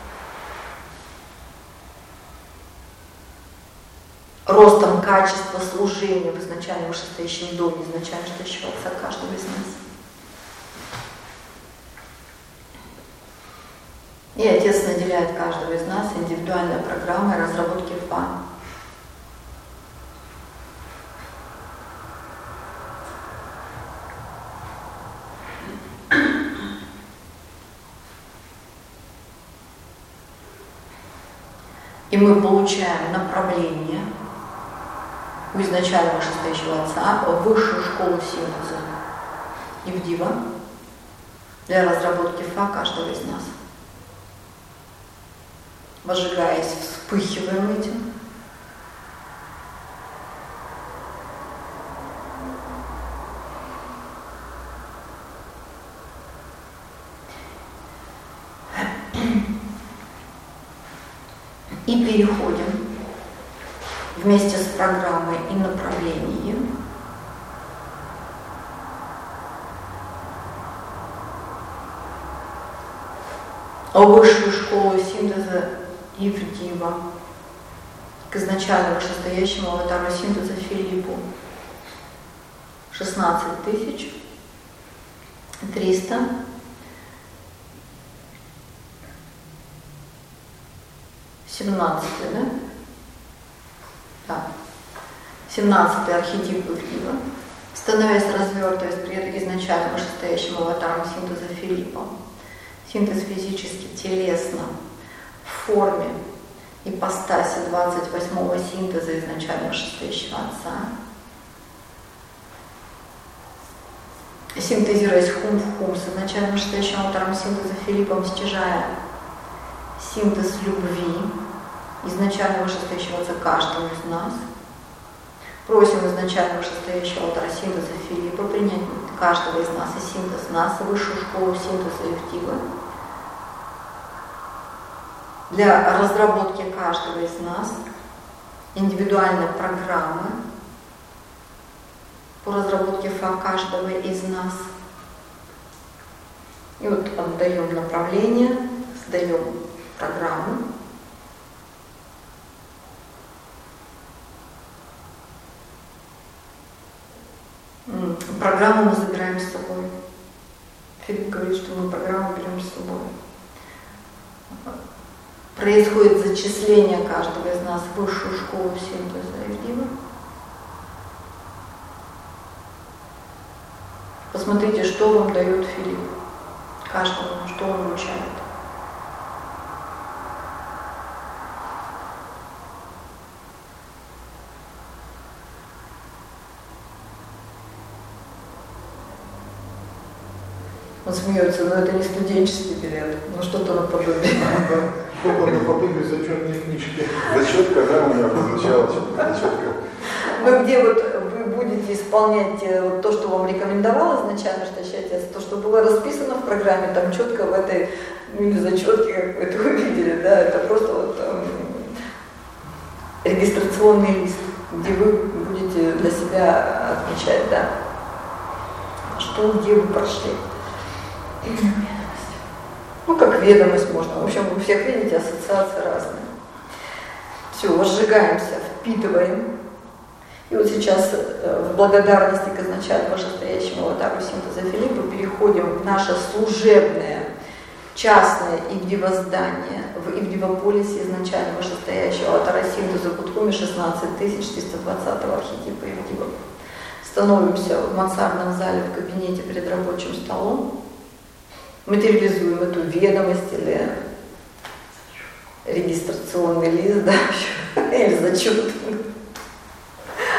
ростом качества служения в изначальном вышестоящем доме, изначально вышестоящего Отца каждого из нас. И Отец наделяет каждого из нас индивидуальной программой разработки Фа. И мы получаем направление у изначально вышестоящего Отца в высшую школу синтеза Ивдива для разработки Фа каждого из нас. Возжигаясь, вспыхиваем этим. И переходим вместе с программой и направлением в высшую школу синтеза Ивдива к изначально вышестоящему аватару синтеза Филиппу. шестнадцать тысяч триста семнадцатый, да? Да. семнадцатый архетип Ивдива, становясь развертываясь при изначально вышестоящим аватаром синтеза Филиппа. Синтез физически телесно в форме ипостаси двадцать восьмого синтеза изначально вышестоящего Отца. Синтезируясь хум в хум с изначально вышестоящим аватаром синтеза Филиппом, стяжая синтез любви изначально вышестоящего Отца каждому из нас. Просим изначально вышестоящего аватара синтеза Филиппа принять каждого из нас и синтез нас, и высшую школу синтеза Ивдива для разработки каждого из нас индивидуальной программы по разработке Фа каждого из нас. И вот отдаем направление, сдаем программу. Программу мы забираем с собой. Филипп говорит, что мы программу берем с собой. Происходит зачисление каждого из нас в высшую школу синтеза Ивдива. Посмотрите, что вам дает Филипп. Каждому, что он вручает. Он смеется, но это не студенческий билет, но что-то наподобие. Что-то наподобие зачетной книжки. Зачетка, да, у меня прозвучала зачетка. Ну, где вот вы будете исполнять вот то, что вам рекомендовал изначально, что Отец, то, что было расписано в программе, там четко в этой, ну, не зачетке, как вы это увидели, да, это просто вот там, регистрационный лист, где вы будете для себя отмечать, да, что, где вы прошли. Ну, как ведомость можно. В общем, вы всех видите, ассоциации разные. Все, возжигаемся, впитываем. И вот сейчас в благодарности к изначально вышестоящему аватару синтеза Филиппа переходим в наше служебное, частное Ивдивоздание в Ивдивополисе изначально вышестоящего аватара синтеза Кутхуми шестнадцать тысяч триста двадцатого архетипа Ивдива. Становимся в мансардном зале в кабинете перед рабочим столом. Материализуем эту ведомость или регистрационный лист, да, или зачет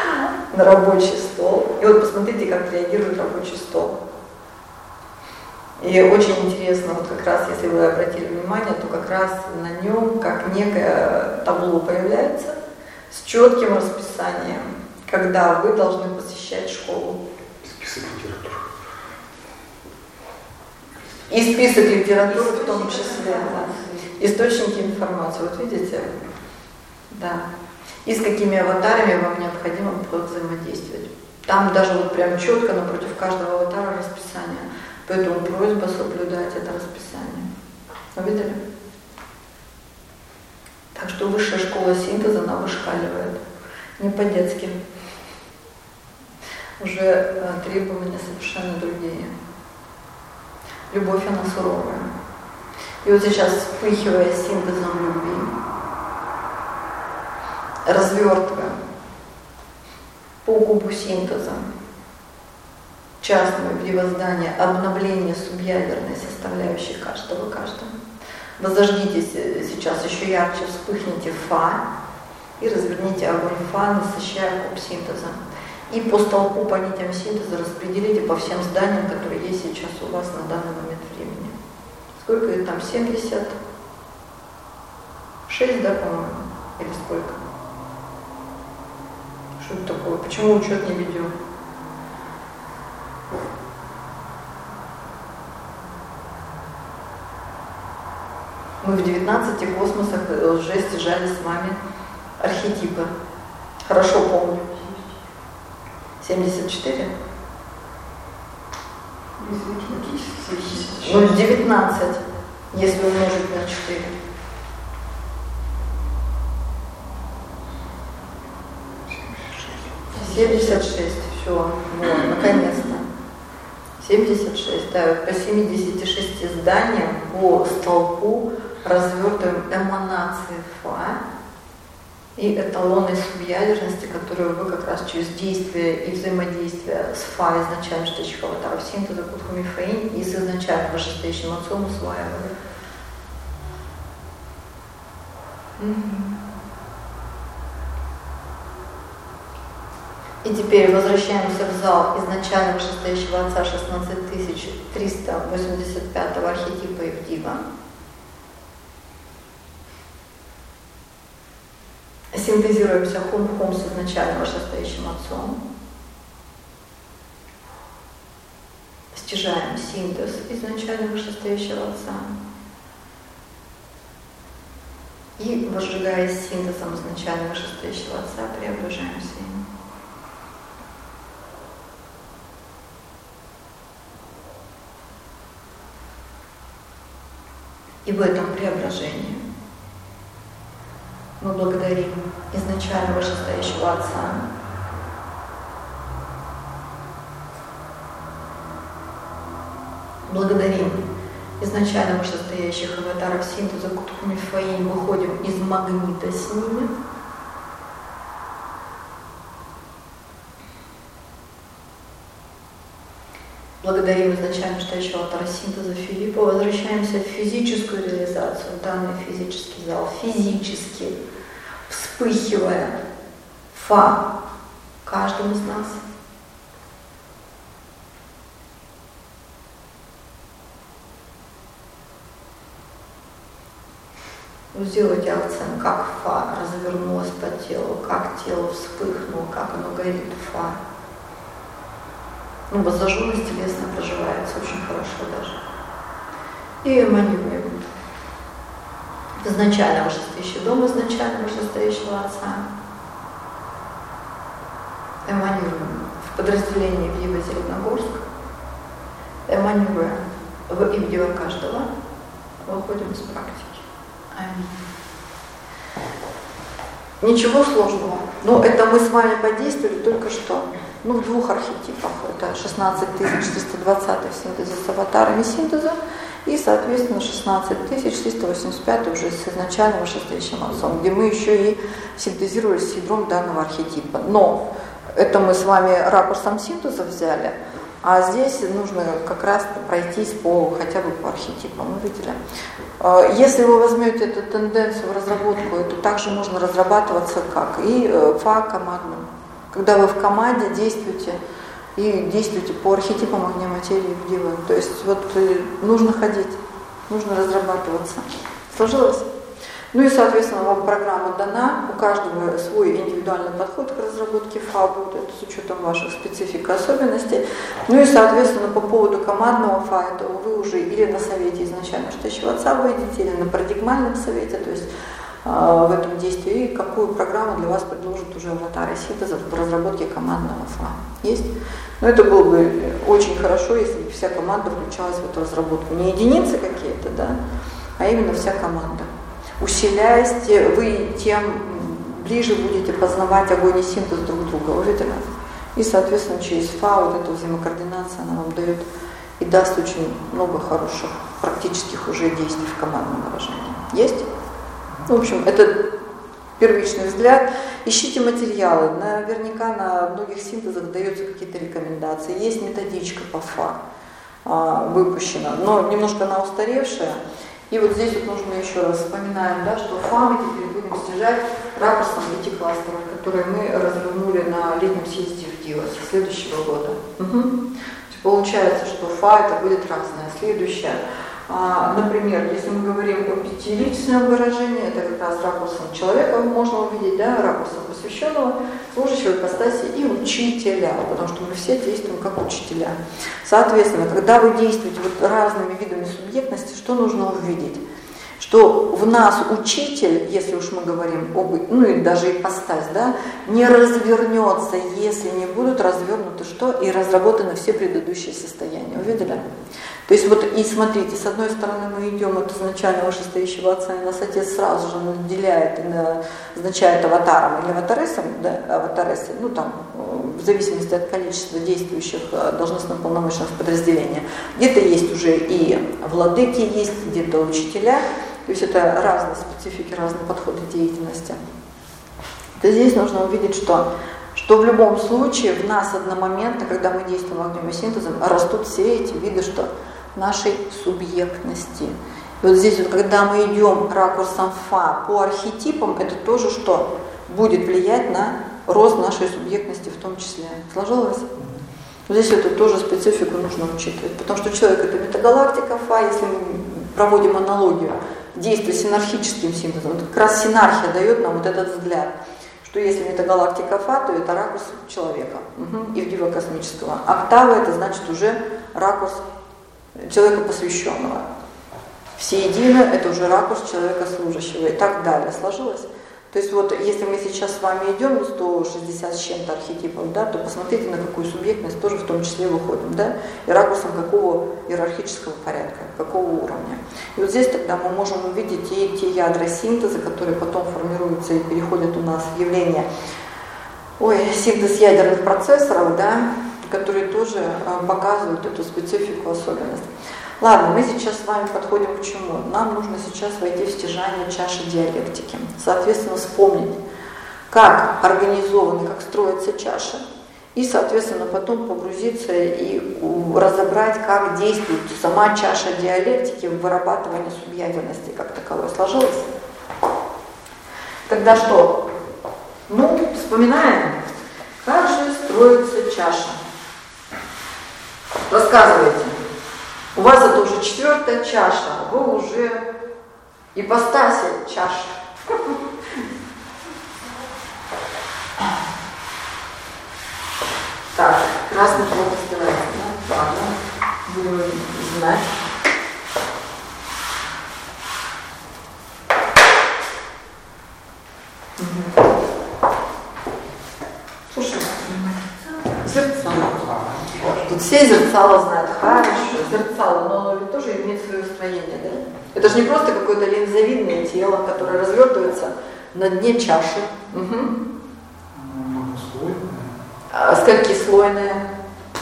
на рабочий стол. И вот посмотрите, как реагирует рабочий стол. И очень интересно, вот как раз, если вы обратили внимание, то как раз на нем как некое табло появляется с четким расписанием, когда вы должны посещать школу. Список литературы. И список литературы в том числе, да. Источники информации, вот видите? Да. И с какими аватарами вам необходимо взаимодействовать. Там даже вот прям четко напротив каждого аватара расписание. Поэтому просьба соблюдать это расписание. Увидели? Так что высшая школа синтеза, она вышкаливает. Не по-детски. Уже требования совершенно другие. Любовь, она суровая. И вот сейчас, вспыхивая синтезом любви, развертывая по кубу синтеза частное воздание, обновление субъядерной составляющей каждого каждого. Возожгитесь сейчас еще ярче, вспыхните фа и разверните огонь фа, насыщая куб синтеза. И по столпу, по нитям синтеза распределите по всем зданиям, которые есть сейчас у вас на данный момент времени. Сколько их там? семьдесят шесть, да, по-моему? Или сколько? Что это такое? Почему учет не ведем? Мы в девятнадцати космосах уже стяжали с вами архетипы. Хорошо помню. семьдесят четыре? Ну, девятнадцать, если умножить на четыре. семьдесят шесть, все, вот, наконец-то. семьдесят шесть, да, по семидесяти шести зданиям по столпу развертываем эманации фа и эталоны субъядерности, которые вы как раз через действие и взаимодействие с фа изначально штучек аватаров синтеза, кутхами фаинь и с изначально вышестоящим отцом усваивали. И теперь возвращаемся в зал изначально вышестоящего отца шестнадцать тысяч триста восемьдесят пятого архетипа Ивдива. Синтезируемся хум-хум с изначально вышестоящим отцом. Стяжаем синтез изначально вышестоящего отца. И, возжигаясь синтезом изначально вышестоящего отца, преображаемся им. И в этом преображении мы благодарим изначально вышестоящего Отца, благодарим изначально вышестоящих аватаров синтеза Кутхуми Фаинь, выходим из магнита с ними. Благодарим изначально стоящего аватара синтеза Филиппа, возвращаемся в физическую реализацию, в данный физический зал, физически вспыхивая фа каждому из нас. Сделайте акцент, как фа развернулось по телу, как тело вспыхнуло, как оно горит фа. Ну, воззажженность телесная проживается очень хорошо даже. И эманируем. Изначально вышестоящий дом, изначально вышестоящего Отца. Эманируем в подразделении Ивдива Зеленогорск. Эманируем в Ивдива каждого. Выходим из практики. Аминь. Ничего сложного. Но это мы с вами подействовали только что. Ну, в двух архетипах. Это шестнадцать тысяч триста двадцать в синтезе с аватарами синтеза и, соответственно, шестнадцать тысяч триста восемьдесят пять уже с изначально вышестоящим отцом, где мы еще и синтезировали с ядром данного архетипа. Но это мы с вами ракурсом синтеза взяли, а здесь нужно как раз пройтись по, хотя бы по архетипам. Вы видели? Если вы возьмете эту тенденцию в разработку, это также можно разрабатываться как и фа командным. Когда вы в команде действуете и действуйте по архетипам огня, материи, девы. То есть вот нужно ходить, нужно разрабатываться. Сложилось? Ну и, соответственно, вам программа дана, у каждого свой индивидуальный подход к разработке ФА будет, это с учетом ваших специфик и особенностей. Ну и, соответственно, по поводу командного ФА, это вы уже или на совете изначально штащего отца выйдете, или на парадигмальном совете, то есть э, в этом действии, и какую программу для вас предложит уже аватар и синтеза в разработке командного ФА. Есть? Но это было бы очень хорошо, если бы вся команда включалась в эту разработку. Не единицы какие-то, да, а именно вся команда. Усиляясь, вы тем ближе будете познавать огонь и синтез друг друга, уверенно. И, соответственно, через ФА вот эта взаимокоординация, она вам дает и даст очень много хороших практических уже действий в командном выражении. Есть? В общем, это первичный взгляд. Ищите материалы. Наверняка на многих синтезах даются какие-то рекомендации. Есть методичка по ФА а, выпущена, но немножко она устаревшая. И вот здесь вот нужно еще раз вспоминаем, да, что ФА мы теперь будем снижать ракурсом пяти кластеров, которые мы развернули на летнем съезде в Дио со следующего года. Угу. Получается, что ФА это будет разное. Следующее. А, например, если мы говорим о пятиличном выражении, это как раз ракурсом человека можно увидеть, да, ракурсом посвященного, служащего ипостаси и учителя, потому что мы все действуем как учителя. Соответственно, когда вы действуете вот разными видами субъектности, что нужно увидеть? Что в нас учитель, если уж мы говорим об, ну и даже ипостась, да, не развернется, если не будут развернуты что? И разработаны все предыдущие состояния. Увидели? То есть вот и смотрите, с одной стороны мы идем от изначально вышестоящего отца, и нас отец сразу же наделяет и назначает аватаром или аватаресом, да, аватаресой, ну там, в зависимости от количества действующих должностно-полномочных подразделений. Где-то есть уже и владыки, есть где-то учителя, то есть это разные специфики, разные подходы деятельности. То здесь нужно увидеть, что что в любом случае в нас одномоментно, когда мы действуем огнем и синтезом, растут все эти виды что? Нашей субъектности. И вот здесь вот, когда мы идем ракурсом ФА по архетипам, это тоже что? Будет влиять на рост нашей субъектности в том числе. Сложилось? Вот здесь это тоже специфику нужно учитывать, потому что человек это метагалактика ФА, если мы проводим аналогию действия синархическим синтезом, вот как раз синархия дает нам вот этот взгляд, что если метагалактика ФА, то это ракурс человека, угу, Ивдива космического. Октава это значит уже ракурс человека посвященного. Всеедино это уже ракурс человека служащего и так далее. Сложилось? То есть вот если мы сейчас с вами идем сто шестьдесят с чем-то архетипов, да, то посмотрите, на какую субъектность тоже в том числе выходим, да, и ракурсом какого иерархического порядка, какого уровня. И вот здесь тогда мы можем увидеть и те ядра синтеза, которые потом формируются и переходят у нас в явление, ой, синтез ядерных процессоров, да, которые тоже показывают эту специфику, особенность. Ладно, мы сейчас с вами подходим к чему? Нам нужно сейчас войти в стяжание чаши диалектики. Соответственно, вспомнить, как организованы, как строится чаша. И, соответственно, потом погрузиться и разобрать, как действует сама чаша диалектики в вырабатывании субъядерности как таковой. Сложилось? Тогда что? Ну, вспоминаем, как же строится чаша. Рассказывайте. У вас это уже четвертая чаша, вы уже ипостаси чаши. Так, красный плохо стирается, да? Ладно, будем знать. Угу. Слушай, зерцало. Тут все зерцало знают, хорошо, зерцало, но оно ведь тоже имеет свое строение, да? Это же не просто какое-то линзовидное тело, которое развертывается на дне чаши. Угу. Многослойное. А сколькислойное?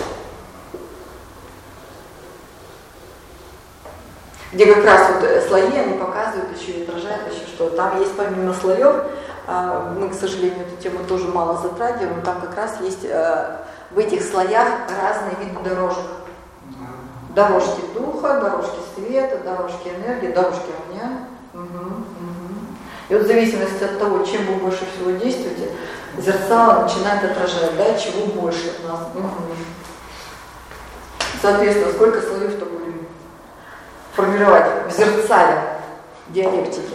Где как раз вот слои, они показывают еще и отражают еще, что там есть помимо слоев, мы, к сожалению, эту тему тоже мало затрагиваем, там как раз есть в этих слоях разные виды дорожек. Дорожки духа, дорожки света, дорожки энергии, дорожки огня. Угу, угу. И вот в зависимости от того, чем вы больше всего действуете, зеркало начинает отражать, да, чего больше у нас. Угу. Соответственно, сколько слоев-то будем формировать в зеркале диалектики?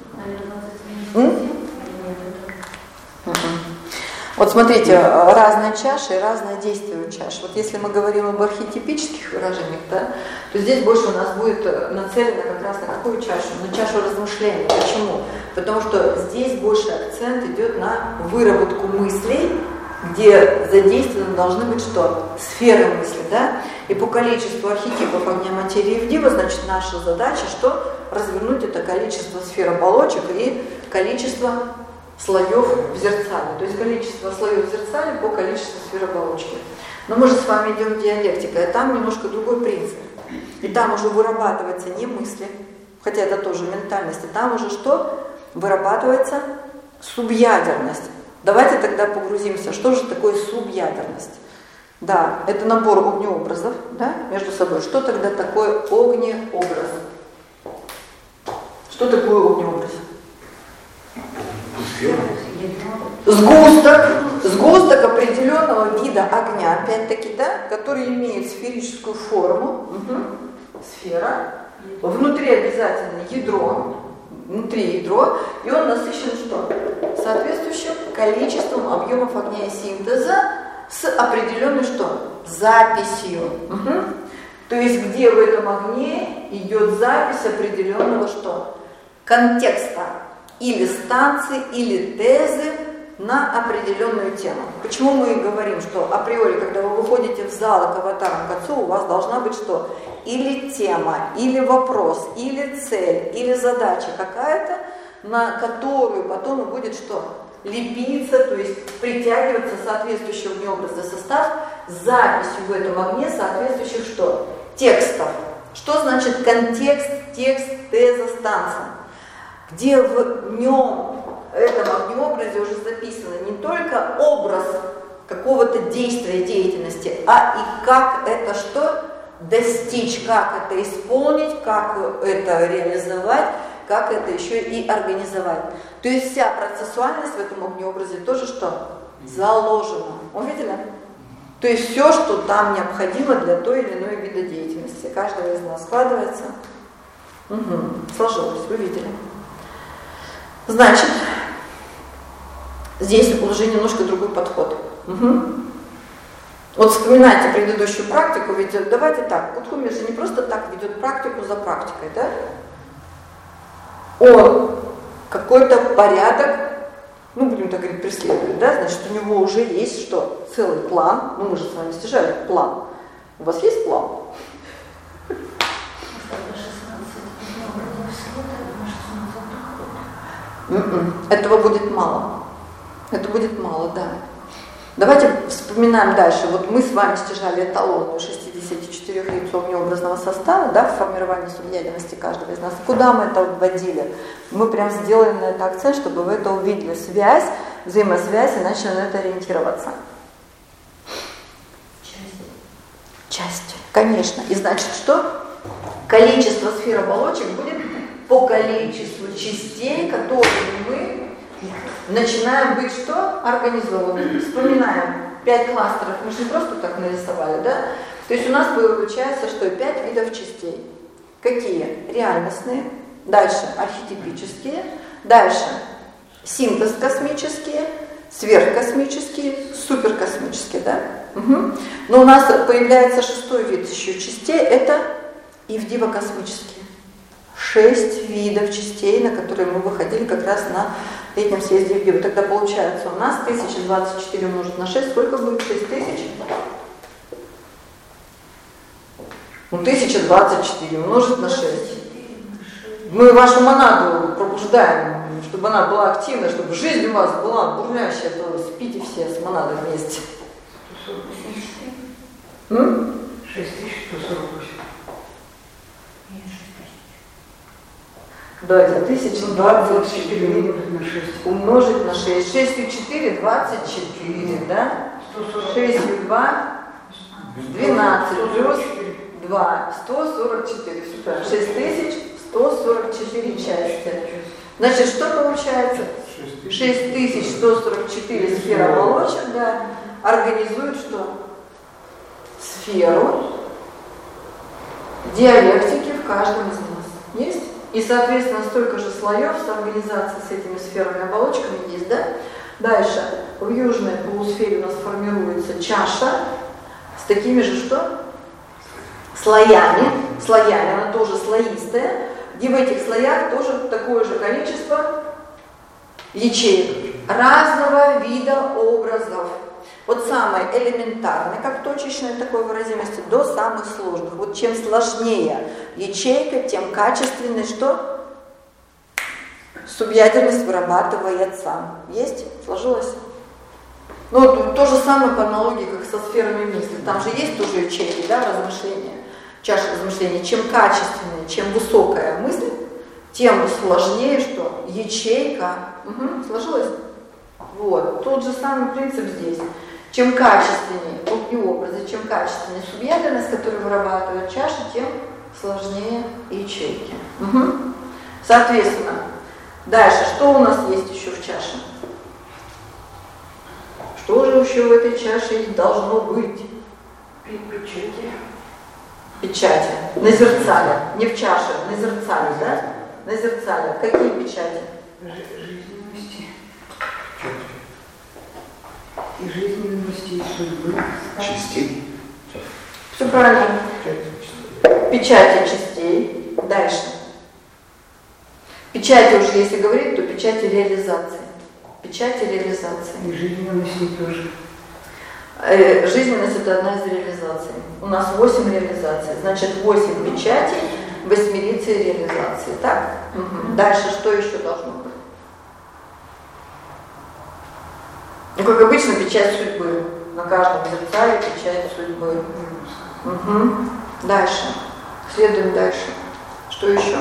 М? Угу. Вот смотрите, разные чаши и разное действие у чаш. Вот если мы говорим об архетипических выражениях, да, то здесь больше у нас будет нацелено как раз на какую чашу? На чашу размышления. Почему? Потому что здесь больше акцент идет на выработку мыслей, где задействованы должны быть что? Сферы мысли, да? И по количеству архетипов огня, материи и вдива, значит, наша задача что? Развернуть это количество сфер оболочек и количество слоев в зеркале. То есть количество слоев в зеркале по количеству сфер оболочки. Но мы же с вами идем в диалектику, и там немножко другой принцип. И там уже вырабатывается не мысли, хотя это тоже ментальность, и там уже что? Вырабатывается субъядерность. Давайте тогда погрузимся, что же такое субъядерность? Да, это набор огнеобразов, да, между собой. Что тогда такое огнеобраз? Что такое огнеобраз? Сгусток, сгусток определенного вида огня, опять-таки, да, который имеет сферическую форму, угу. Сфера, внутри обязательно ядро, внутри ядро, и он насыщен что? Соответствующим количеством объемов огня и синтеза с определенной что? Записью. Угу. То есть где в этом огне идет запись определенного что? Контекста. Или станции, или тезы на определенную тему. Почему мы говорим, что априори, когда вы выходите в зал к аватарам к отцу, у вас должна быть что? Или тема, или вопрос, или цель, или задача какая-то, на которую потом и будет что? Лепиться, то есть притягиваться соответствующий огнеобразный состав с записью в этом огне соответствующих что? Текстов. Что значит контекст, текст, теза, станция? Где в нем, этом огнеобразе уже записано не только образ какого-то действия, деятельности, а и как это что? Достичь, как это исполнить, как это реализовать, как это еще и организовать. То есть вся процессуальность в этом огнеобразе тоже что? Заложена. Увидели? То есть все, что там необходимо для той или иной вида деятельности. Каждого из нас складывается. Угу. Сложилось, вы видели. Значит, здесь уже немножко другой подход. Угу. Вот вспоминайте предыдущую практику, ведь давайте так, Кутхуми же не просто так ведет практику за практикой, да? Он какой-то порядок, ну, будем так говорить, преследует, да? Значит, у него уже есть что? Целый план. Ну, мы же с вами стяжали план. У вас есть план? Этого будет мало. Это будет мало, да. Давайте вспоминаем дальше. Вот мы с вами стяжали эталонную шестидесятичетырёхлицу огнеобразного состава, да, в формировании субъядерности каждого из нас. Куда мы это вводили? Мы прям сделали на это акцент, чтобы вы это увидели. Связь, взаимосвязь, и начали на это ориентироваться. Часть. Часть, конечно. И значит что? Количество сфер оболочек будет по количеству частей, которые мы начинаем быть что? Организованы. Вспоминаем. Пять кластеров. Мы же не просто так нарисовали, да? То есть у нас получается, что пять видов частей. Какие? Реальностные. Дальше архетипические. Дальше синтез космические, сверхкосмические, суперкосмические, да? Угу. Но у нас появляется шестой вид еще частей. Это ивдиво-космические. Шесть видов частей, на которые мы выходили как раз на летнем съезде в Ивдиву. Тогда получается у нас тысяча двадцать четыре умножить на шесть. Сколько будет? шесть тысяч? Ну, тысяча двадцать четыре умножить на шесть. Мы вашу монаду пробуждаем, чтобы она была активна, чтобы жизнь у вас была бурлящая. То спите все с монадой вместе. шесть тысяч сто сорок восемь. Давайте, тысяча двадцать четыре умножить на шесть. шесть и четыре, двадцать четыре, да? шесть и два, двенадцать, плюс два, сто сорок четыре. Супер. шесть тысяч сто сорок четыре части. Значит, что получается? шесть тысяч сто сорок четыре сферы оболочек, да, организуют что? Сферу диалектики в каждом из нас. Есть? И, соответственно, столько же слоев с организацией с этими сферами оболочками есть, да? Дальше, в южной полусфере у нас формируется чаша с такими же что? Слоями. Слоями, она тоже слоистая. И в этих слоях тоже такое же количество ячеек разного вида образов. От самой элементарной, как точечной такой выразимости, до самых сложных. Вот чем сложнее ячейка, тем качественнее что? Субъядерность вырабатывается. Есть? Сложилось? Ну, вот то же самое по аналогии, как со сферами мысли. Там же есть тоже ячейки, да, размышления, чаша размышления. Чем качественнее, чем высокая мысль, тем сложнее, что ячейка. Угу, сложилось? Вот. Тот же самый принцип здесь. Чем качественнее огнеобразы, чем качественнее субъядерность, которую вырабатывает чаша, тем сложнее ячейки. Угу. Соответственно, дальше, что у нас есть еще в чаше? Что же еще в этой чаше должно быть? Печати. Печати. На зерцале. Не в чаше, на зерцале, да? На зерцале. Какие печати? Жизненности. И жизненности, и судьбы. Частей. Все правильно. Печати частей. Дальше. Печати уже, если говорить, то печати реализации. Печати реализации. И жизненности тоже. Э, жизненность – это одна из реализаций. У нас восемь реализаций. Значит, восемь печатей, восьмерицей реализации. Так? Угу. Дальше что еще должно быть? Ну, как обычно, печать судьбы. На каждом зеркале печать судьбы. Угу. Дальше. Следуем дальше. Что еще?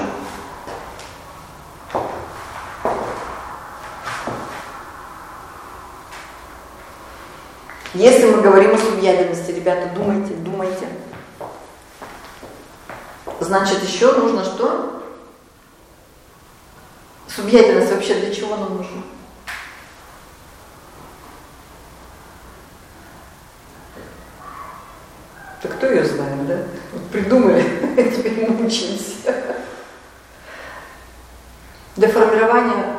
Если мы говорим о субъядерности, ребята, думайте, думайте. Значит, еще нужно что? Субъядерность вообще для чего нам нужна? Так кто ее знает, да? Придумали, теперь мучимся. Для формирования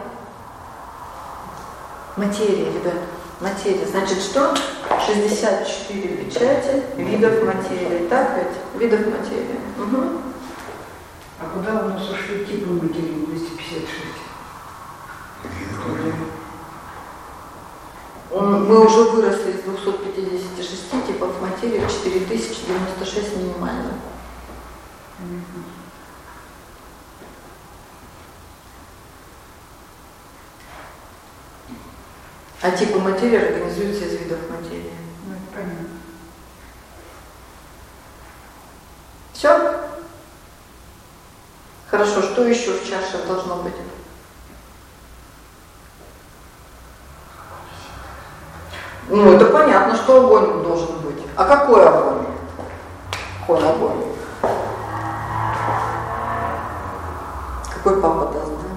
материи, ребят. Материя. Значит, что? шестьдесят четыре печати видов материи. Так ведь? Видов материи. Угу. А куда у нас ушли типы материи двести пятьдесят шесть? Мы уже выросли из двухсот пятидесяти шести типов материи в четыре тысячи девяносто шесть минимально. Угу. А типы материи организуются из видов материи. Ну, это понятно. Все? Хорошо, что еще в чаше должно быть? Ну, это понятно, что огонь должен быть. А какой огонь? Какой огонь? Какой папа даст, да?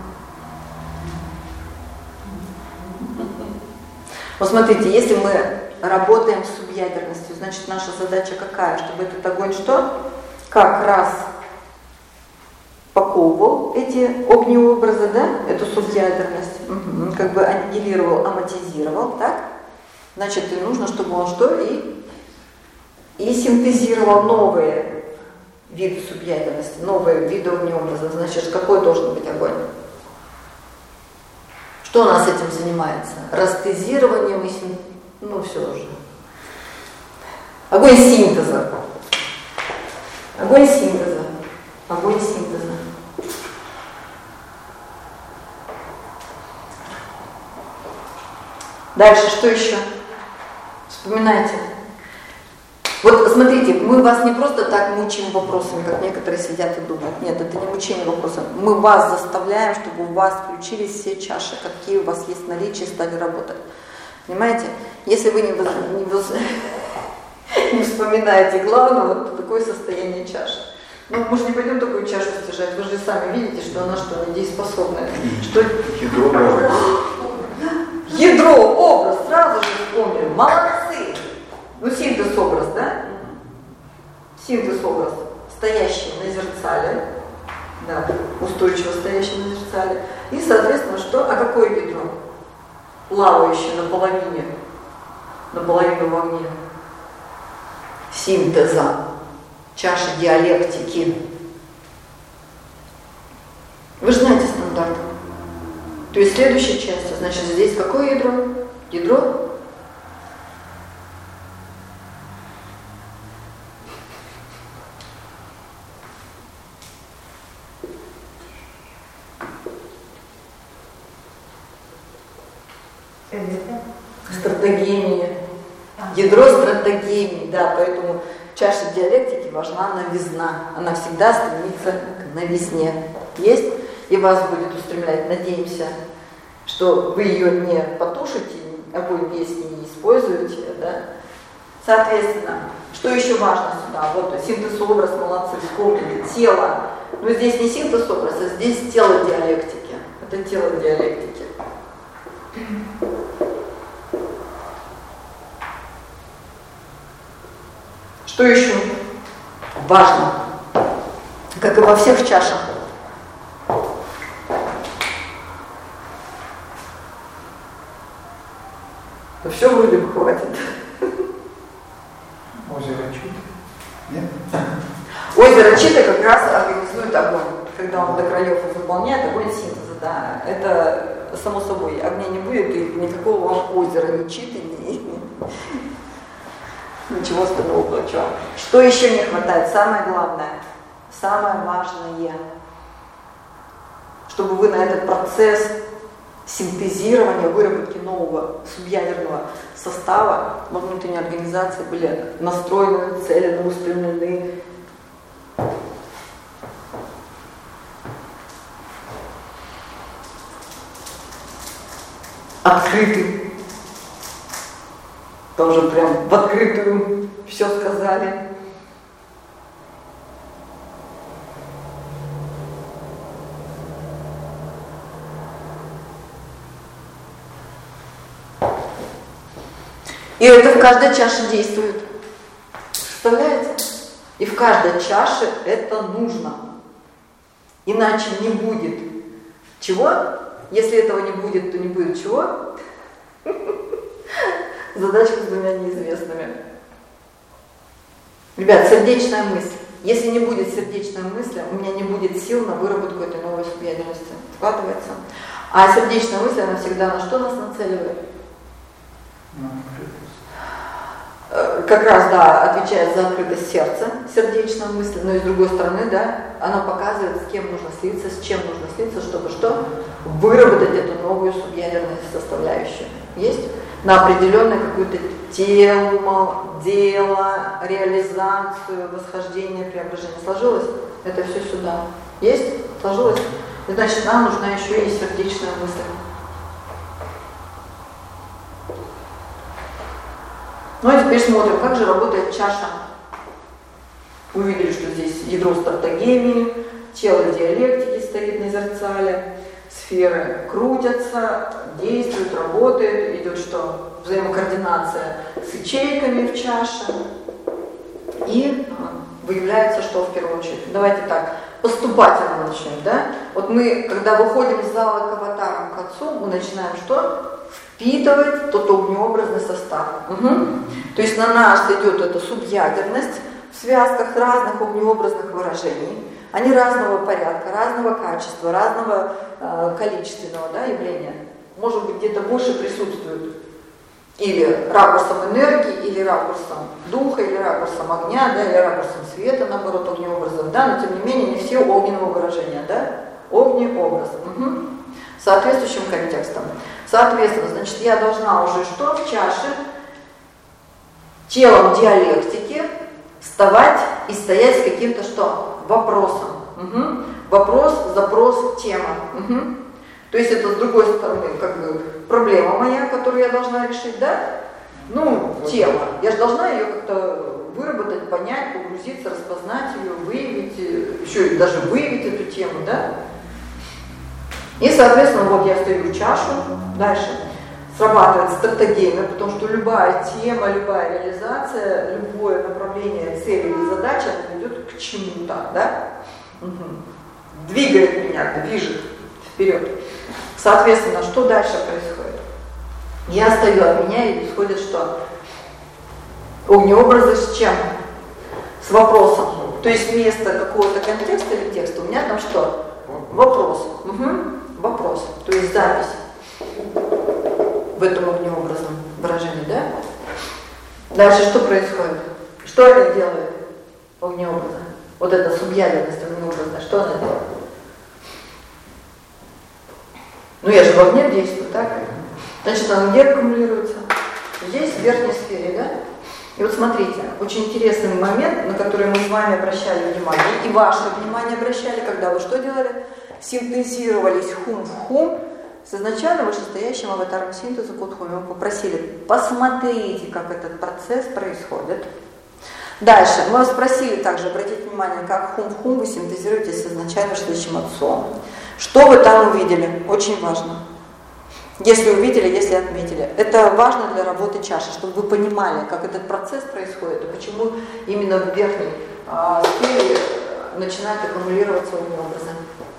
Вот смотрите, если мы работаем с субъядерностью, значит, наша задача какая? Чтобы этот огонь что? Как раз паковывал эти огнеобразы, да? Эту субъядерность. Угу. Он как бы аннигилировал, аматизировал, так? Значит, и нужно, чтобы он что? И, и синтезировал новые виды субъядерности, новые виды огнеобраза. Значит, какой должен быть огонь? Что у нас этим занимается? Растезированием и син... ну все уже. Огонь синтеза. Огонь синтеза. Огонь синтеза. Дальше что еще? Вспоминайте. Вот смотрите, мы вас не просто так мучаем вопросами, как некоторые сидят и думают. Нет, это не мучение вопросами. Мы вас заставляем, чтобы у вас включились все чаши, какие у вас есть в наличии, стали работать. Понимаете? Если вы не, воз... не, воз... не вспоминаете главного, то такое состояние чаши. Ну, мы же не пойдем такую чашу стяжать, вы же сами видите, что она что, недееспособная. Что... Ядро можно. Ядро, образ, сразу же вспомнили. Молодцы! Ну, синтез-образ, да? Синтез-образ, стоящий на зеркале, да, устойчиво стоящий на зеркале. И, соответственно, что? А какое ядро? Плавающее на половине, наполовину в огне. Синтеза, чаша диалектики. Вы же знаете стандарт. То есть следующая часть, значит, здесь какое ядро? Ядро? Стратегемия. Ядро стратегемии, да, поэтому чаша диалектики важна новизна. Она всегда стремится к новизне. Есть? И вас будет устремлять, надеемся, что вы ее не потушите, огонь весь не используете, да? Соответственно, что еще важно сюда? Вот синтез-образ, молодцы, вспомнили, тело. Но здесь не синтез-образ, а здесь тело диалектики. Это тело диалектики. Что еще важно, как и во всех чашах? Да все вроде бы хватит. Озеро Чита? Нет? Озеро Чита как раз организует огонь. Когда он до краев заполняет, огонь синтеза, да. Это само собой, огня не будет, и никакого вам озера, ни Читы, ни... Ничего остального прочего. Что еще не хватает? Самое главное, самое важное, чтобы вы на этот процесс синтезирования, выработки нового субъядерного состава во внутренней организации были настроены, нацелены, устремлены. Открыты. Тоже прям в открытую все сказали. И это в каждой чаше действует. Представляете? И в каждой чаше это нужно. Иначе не будет чего? Если этого не будет, то не будет чего? Задачка с двумя неизвестными. Ребят, сердечная мысль. Если не будет сердечной мысли, у меня не будет сил на выработку этой новой субъядерности. Складывается. А сердечная мысль, она всегда на что нас нацеливает? Как раз, да, отвечает за открытость сердца, сердечная мысль, но и с другой стороны, да, она показывает, с кем нужно слиться, с чем нужно слиться, чтобы что? Выработать эту новую субъядерную составляющую. Есть? На определенное какую-то тему, дело, реализацию, восхождение, преображение. Сложилось? Это все сюда. Есть? Сложилось? И значит, нам нужна еще и сердечная мысль. Ну а теперь смотрим, как же работает чаша. Вы видели, что здесь ядро стратегемии, тело диалектики стоит на зеркале, сферы крутятся, действуют, работают, идет что? Взаимокоординация с ячейками в чаше. И выявляется, что в первую очередь. Давайте так, поступательно начнем, да? Вот мы, когда выходим из зала к аватарам, к отцу, мы начинаем что? Впитывать тот огнеобразный состав. Угу. То есть на нас идет эта субъядерность в связках разных огнеобразных выражений. Они разного порядка, разного качества, разного э, количественного, да, явления. Может быть, где-то больше присутствует или ракурсом энергии, или ракурсом духа, или ракурсом огня, да, или ракурсом света, наоборот, огнеобразов, да, но тем не менее не все огненного выражения, да, огнеобраз. Угу. Соответствующим контекстом. Соответственно, значит, я должна уже что в чаше? Телом диалектики вставать и стоять с каким-то что? Вопросом. Угу. Вопрос, запрос, тема. Угу. То есть это с другой стороны как бы проблема моя, которую я должна решить, да? Ну, тема. Я же должна ее как-то выработать, понять, погрузиться, распознать ее, выявить, еще и даже выявить эту тему, да? И, соответственно, вот я стою чашу, дальше срабатывает стратегия, потому что любая тема, любая реализация, любое направление цели или задачи, она ведет к чему-то, да? Угу. Двигает меня, движет вперед. Соответственно, что дальше происходит? Я стою, от меня исходит что? Огнеобразы с чем? С вопросом. То есть вместо какого-то контекста или текста у меня там что? Вопрос. Угу. Вопрос. То есть запись в этом огнеобразном выражении, да? Дальше что происходит? Что они делают? Огнеобразы. Вот эта субъявленность огнеобразная, что она делает? Ну я же в огне действую, так? Значит, она где аккумулируется? Здесь, в верхней сфере, да? И вот смотрите, очень интересный момент, на который мы с вами обращали внимание, и ваше внимание обращали, когда вы что делали? Синтезировались хум в хум с изначально вышестоящим аватаром синтеза кудхуми. Мы попросили, посмотрите, как этот процесс происходит. Дальше, мы вас просили также обратить внимание, как хум в хум вы синтезируетесь с изначально вышестоящим отцом. Что вы там увидели? Очень важно. Если увидели, если отметили. Это важно для работы чаши, чтобы вы понимали, как этот процесс происходит, и почему именно в верхней а, сфере начинают аккумулироваться образы.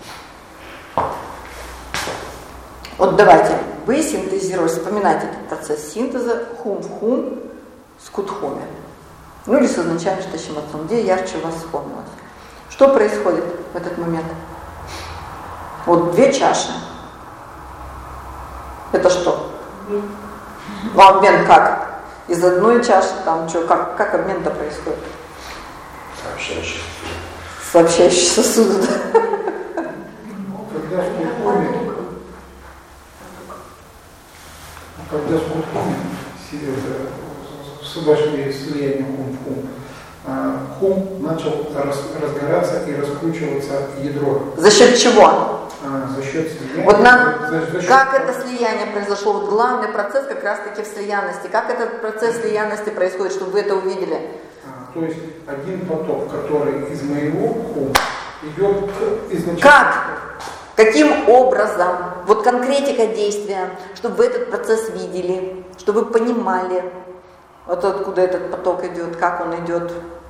Вот давайте, вы синтезируете, вспоминайте этот процесс синтеза хум в хум с кудхуми. Ну или с изначально вышестоящим отцом, где ярче у вас вспомнилось. Что происходит в этот момент? Вот две чаши. Это что? Ну, обмен как? Из одной чаши, там что, как, как обмен-то происходит? Сообщающий сосуд. Сообщающий сосуд, да. Когда в кудхуме, когда в кудхуме вошли слияние хум-хум, хум начал разгораться и раскручиваться ядро. За счет чего? А, за счет слияния. Вот нам, за, за счет... как это слияние произошло? Вот главный процесс как раз-таки в слиянности. Как этот процесс слиянности происходит, чтобы вы это увидели? А, то есть один поток, который из моего хум идет к изначально. Как? Каким образом? Вот конкретика действия, чтобы вы этот процесс видели, чтобы вы понимали, вот откуда этот поток идет, как он идет.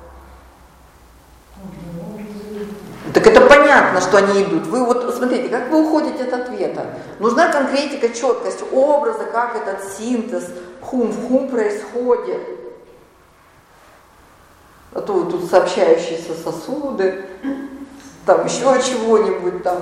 Так это понятно, что они идут. Вы вот смотрите, как вы уходите от ответа. Нужна конкретика, четкость образа, как этот синтез хум в хум происходит. А то вот тут сообщающиеся сосуды, там еще чего-нибудь там.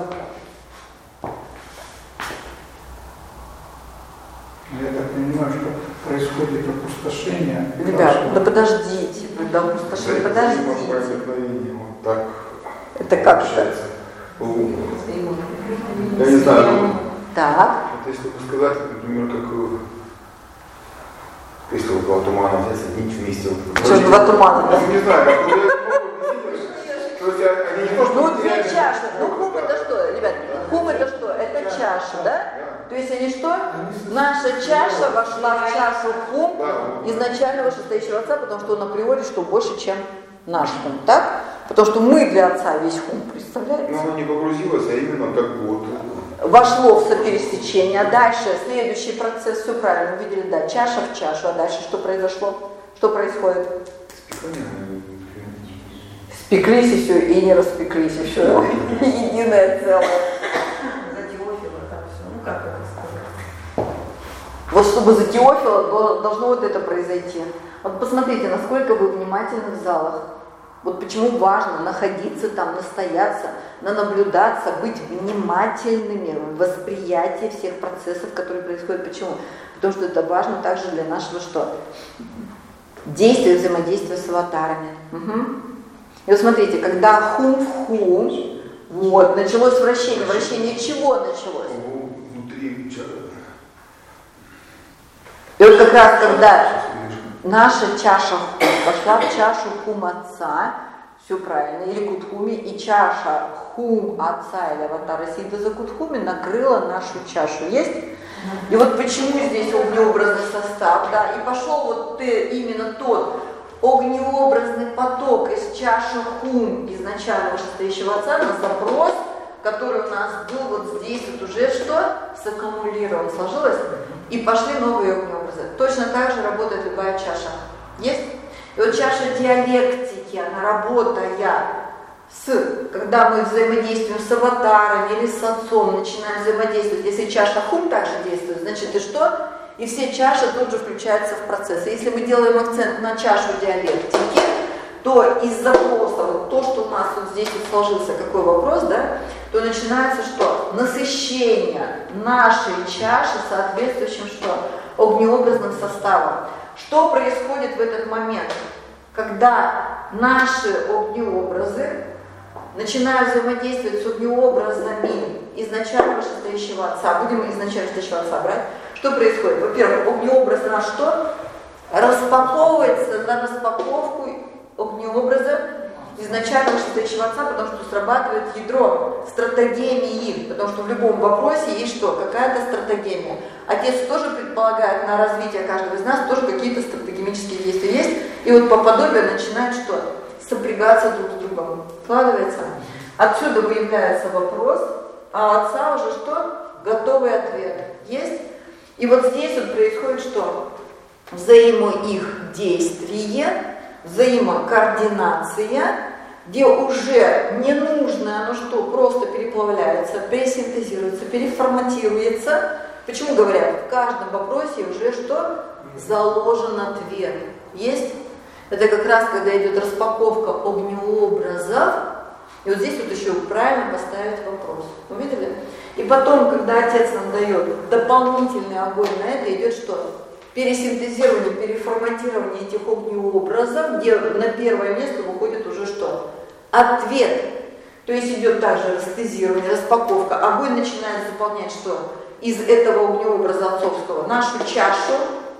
Я так понимаю, что происходит опустошение. Ребят, да подождите, да опустошение, подождите. Вот так. Это как это? Я не знаю. Так. Это если бы сказать, например, как если бы два тумана взять, соединить вместе. Что ж два тумана? Да? Не знаю, как бы они не то, что... Ну, две чаши. Ну, хум это что, ребят? Хум это что? Это чаша, да? То есть они что? Наша чаша вошла в чашу хум изначально вышестоящего отца, потому что он априори что больше, чем наш хум, так? Потому что мы для отца весь хум, представляете? Но оно не погрузилось, а именно как бы вот... Вошло в сопересечение, а дальше следующий процесс, все правильно, видели, да, чаша в чашу, а дальше что произошло? Что происходит? Спеклись и все, и не распеклись, и все, единое целое. Ну как это сказать? Вот чтобы за Теофила должно вот это произойти. Вот посмотрите, насколько вы внимательны в залах. Вот почему важно находиться там, настояться, нанаблюдаться, быть внимательными в восприятии всех процессов, которые происходят. Почему? Потому что это важно также для нашего что? Действия, взаимодействия с аватарами. Угу. И вот смотрите, когда хум в хум, вот, началось вращение. Вращение чего началось? Внутри. И вот как раз когда наша чаша хум вошла в чашу хум отца, все правильно, или кудхуми, и чаша хум отца или аватара синтеза кудхуми накрыла нашу чашу. Есть? И вот почему здесь огнеобразный состав, да, и пошел вот именно тот огнеобразный поток из чаши хум изначального шестающего отца на запрос, который у нас был вот здесь вот уже что? Саккумулирован, сложилось? И пошли новые огнеобразы. Точно так же работает любая чаша. Есть? И вот чаша диалектики, она работая с, когда мы взаимодействуем с аватарами или с отцом, начинаем взаимодействовать, если чаша хум также действует, значит и что? И все чаши тут же включаются в процесс. И если мы делаем акцент на чашу диалектики, то из запроса, вот то, что у нас вот здесь вот сложился, какой вопрос, да, то начинается что? Насыщение нашей чаши соответствующим что? Огнеобразным составом. Что происходит в этот момент? Когда наши огнеобразы начинают взаимодействовать с огнеобразами изначального шестающего отца, будем изначально шестающего отца брать, что происходит? Во-первых, огнеобраз наш что? Распаковывается на распаковку огнеобраза изначального шестающего отца, потому что срабатывает ядро стратегемии, потому что в любом вопросе есть что? Какая-то стратегемия. Отец тоже предполагает на развитие каждого из нас тоже какие-то стратегемические действия есть, и вот по подобию начинает что? Сопрягаться друг с другом. Складывается. Отсюда выявляется вопрос, а у отца уже что? Готовый ответ. Есть? И вот здесь вот происходит что? Взаимоих действие, взаимокоординация, где уже ненужное, оно что, просто переплавляется, пересинтезируется, переформатируется. Почему говорят, в каждом вопросе уже что? Заложен ответ. Есть? Это как раз, когда идет распаковка огнеобразов, и вот здесь вот еще правильно поставить вопрос. Увидели? И потом, когда отец нам дает дополнительный огонь на это, идет что? Пересинтезирование, переформатирование этих огнеобразов, где на первое место выходит уже что? Ответ. То есть идет также растезирование, распаковка. Огонь начинает заполнять что? Из этого огнеобраза отцовского нашу чашу,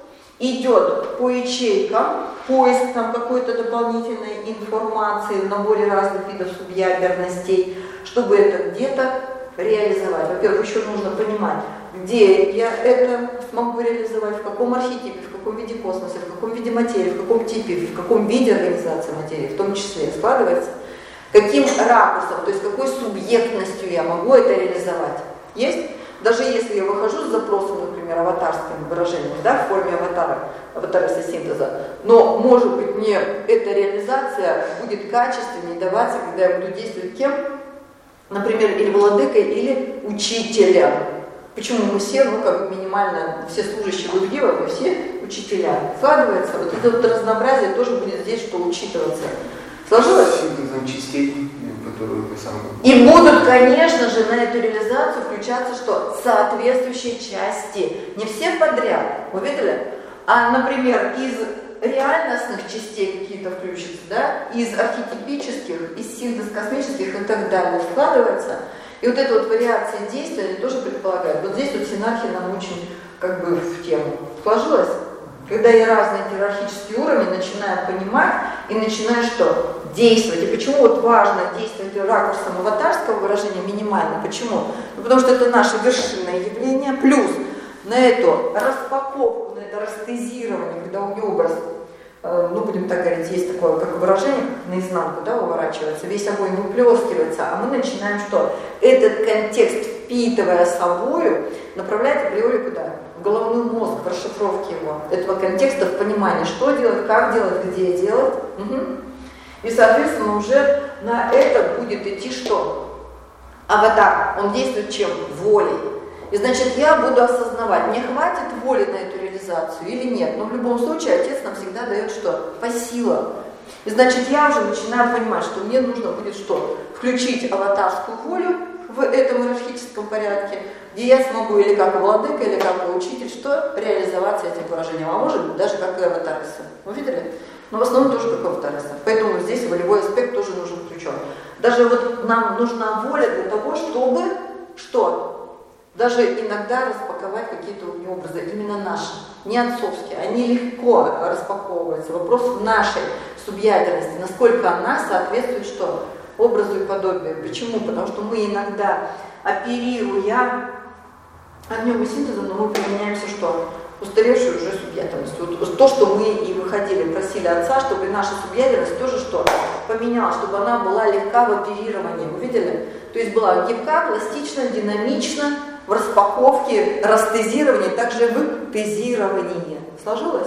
идет по ячейкам, поиск там какой-то дополнительной информации в наборе разных видов субъядерностей, чтобы это где-то реализовать. Во-первых, еще нужно понимать, где я это смогу реализовать, в каком архетипе, в каком виде космоса, в каком виде материи, в каком типе, в каком виде организации материи, в том числе складывается, каким ракурсом, то есть какой субъектностью я могу это реализовать. Есть? Даже если я выхожу с запросом, например, аватарским выражением, да, в форме аватара, аватарного синтеза, но, может быть, мне эта реализация будет качественнее даваться, когда я буду действовать кем? Например, или владыкой, или учителем. Почему мы все, ну, как бы минимально, все служащие в Ивгива, мы все учителя. Складывается, вот это вот разнообразие тоже будет здесь, что учитываться. Сложилось? Синтезом частей, которую вы сам... И будут, конечно же, на эту реализацию включаться что? Соответствующие части. Не все подряд, вы видели? А, например, из реальностных частей какие-то включатся, да? Из архетипических, из синтез космических и так далее складывается. И вот эта вот вариация действия, они тоже предполагают. Вот здесь вот синархия нам очень как бы в тему. Сложилось? Когда я разные иерархические уровни начинаю понимать и начинаю что? Действовать. И почему вот важно действовать ракурсом аватарского выражения минимально? Почему? Ну, потому что это наше вершинное явление. Плюс на эту распаковку, на это растезирование, когда огнеобраз, э, ну будем так говорить, есть такое как выражение, наизнанку, да, уворачивается, весь огонь выплескивается, а мы начинаем что? Этот контекст, впитывая собою, направлять априори куда? В головной мозг, в расшифровке его, этого контекста, в понимании, что делать, как делать, где делать. Угу. И, соответственно, уже на это будет идти что? Аватар. Он действует чем? Волей. И, значит, я буду осознавать, мне хватит воли на эту реализацию или нет. Но в любом случае отец нам всегда дает что? По силам. И, значит, я уже начинаю понимать, что мне нужно будет что? Включить аватарскую волю в этом иерархическом порядке, где я смогу или как владыка, или как учитель, что реализоваться этим выражением, а может быть даже как и аватариса. Вы видели? Но в основном тоже как аватариса. Поэтому здесь волевой аспект тоже нужен включен. Даже вот нам нужна воля для того, чтобы что? Даже иногда распаковать какие-то образы, именно наши, не отцовские. Они легко распаковываются. Вопрос в нашей субъядерности, насколько она соответствует что? Образу и подобию. Почему? Потому что мы иногда, оперируя огнем и синтезом, но мы применяемся что? устаревшей уже субъектностью. Вот то, что мы и выходили, просили Отца, чтобы наша субъектность тоже что? Поменялась, чтобы она была легка в оперировании. Вы видели? То есть была гибка, пластична, динамична, в распаковке, растезировании, также в тезировании. Сложилось?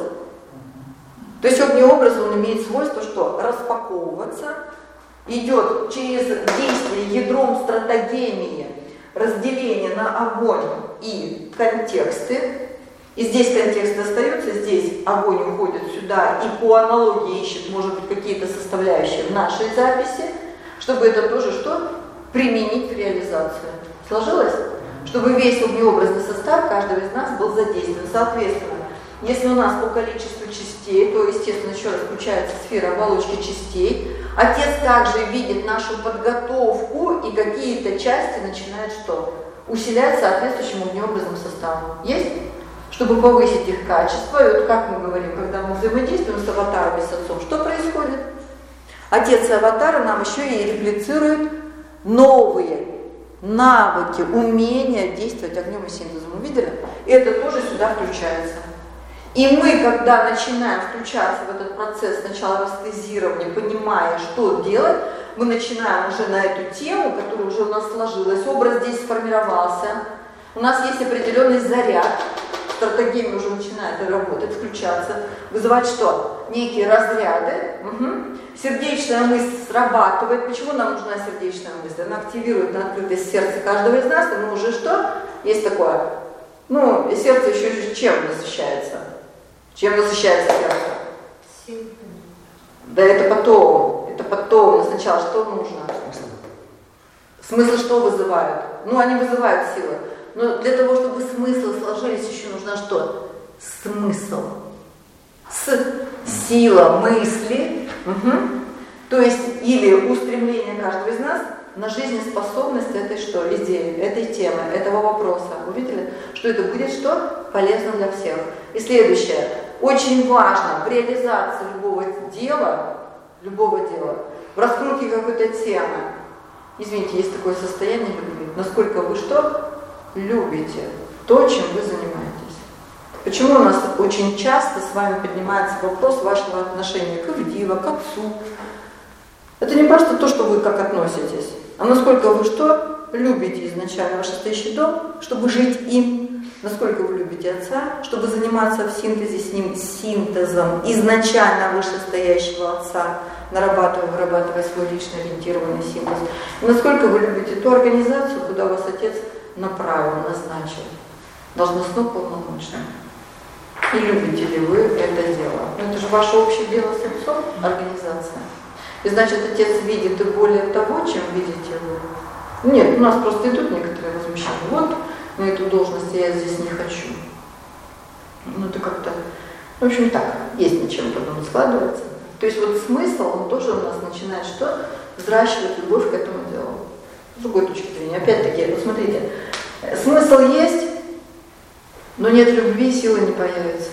То есть огненный образ, он имеет свойство, что распаковываться, идет через действие ядром стратегемии, разделение на огонь и контексты. И здесь контекст остается, здесь огонь уходит сюда и по аналогии ищет, может быть, какие-то составляющие в нашей записи, чтобы это тоже что? Применить в реализацию. Сложилось? Чтобы весь огнеобразный состав каждого из нас был задействован. Соответственно, если у нас по количеству частей, то, естественно, еще раз включается сфера оболочки частей. Отец также видит нашу подготовку, и какие-то части начинают что? Усилять соответствующим огнеобразным составом. Есть? Чтобы повысить их качество. И вот как мы говорим, когда мы взаимодействуем с аватаром и с отцом, что происходит? Отец и аватары нам еще и реплицируют новые навыки, умения действовать огнем и синтезом. Вы видели? Это тоже сюда включается. И мы, когда начинаем включаться в этот процесс сначала растезирования, понимая, что делать, мы начинаем уже на эту тему, которая уже у нас сложилась, образ здесь сформировался, у нас есть определенный заряд, стратегия уже начинает работать, включаться, вызывать что? Некие разряды. Угу. Сердечная мысль срабатывает. Почему нам нужна сердечная мысль? Она активирует на открытость сердца каждого из нас, и мы уже что? Есть такое. Ну, и сердце еще чем насыщается? Чем насыщается сердце? Да это потом. Это потом. Но сначала что нужно? Смысл что вызывают? Ну, они вызывают силы. Но для того, чтобы смыслы сложились, еще нужно что? Смысл. С сила мысли. Угу. То есть, или устремление каждого из нас на жизнеспособность этой что? Идеи, этой темы, этого вопроса. Вы видели? Что это будет что? Полезно для всех. И следующее. Очень важно в реализации любого дела, любого дела, в раскрутке какой-то темы. Извините, есть такое состояние любви. Насколько вы что? Любите то, чем вы занимаетесь. Почему у нас очень часто с вами поднимается вопрос вашего отношения к Ивдива, к отцу? Это не просто то, что вы как относитесь, а насколько вы что? Любите изначально ваш настоящий дом, чтобы жить им, насколько вы любите отца, чтобы заниматься в синтезе с ним, синтезом изначально вышестоящего отца, нарабатывая, вырабатывая свой лично ориентированный синтез. И насколько вы любите ту организацию, куда вас отец направил, назначил, должностно полномочия. И любите ли вы это дело? Ну, это же ваше общее дело с отцом, организация. И значит, отец видит и более того, чем видите вы. Нет, у нас просто идут некоторые возмущения. Вот, на эту должность я здесь не хочу. Ну, это как-то... В общем, так, есть над чем потом складывается. То есть вот смысл, он тоже у нас начинает что? Взращивать любовь к этому делу. С другой точки зрения. Опять-таки, вот смотрите, смысл есть, но нет любви, сила не появится.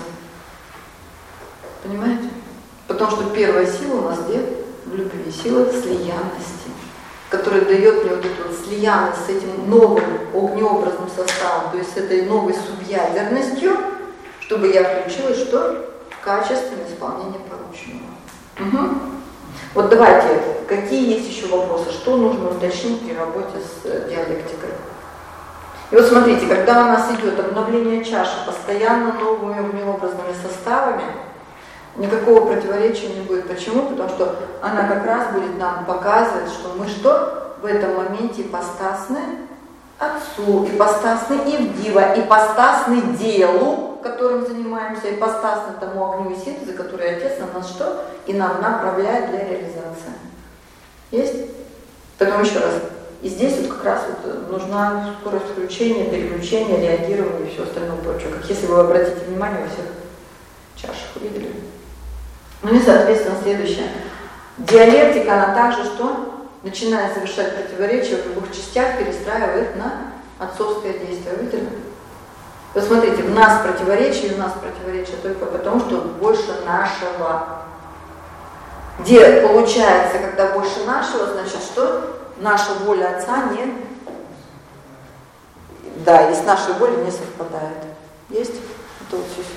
Понимаете? Потому что первая сила у нас где? В любви. Сила слиянности, которая дает мне вот эту вот слиянность с этим новым огнеобразным составом, то есть с этой новой субъядерностью, чтобы я включилась что? В качественное исполнение порученного. Угу. Вот давайте, какие есть еще вопросы, что нужно уточнить при работе с диалектикой? И вот смотрите, когда у нас идет обновление чаши постоянно новыми огнеобразными составами, никакого противоречия не будет. Почему? Потому что она как раз будет нам показывать, что мы что? В этом моменте ипостасны отцу, ипостасны Ивдива, ипостасны делу, которым занимаемся, ипостасны тому огню и синтезу, который отец на нас что? И нам направляет для реализации. Есть? Потом еще раз. И здесь вот как раз вот нужна скорость включения, переключения, реагирования и все остальное прочее. Как если вы обратите внимание во всех чашах, увидели? Ну и, соответственно, следующее. Диалектика, она также что? Начинает совершать противоречия в любых частях, перестраивая их на отцовское действие. Видели? Посмотрите, в нас противоречие, у нас противоречие только потому, что больше нашего. Где получается, когда больше нашего, значит что? Наша воля отца не... Да, и с нашей волей не совпадает. Есть? Это вот все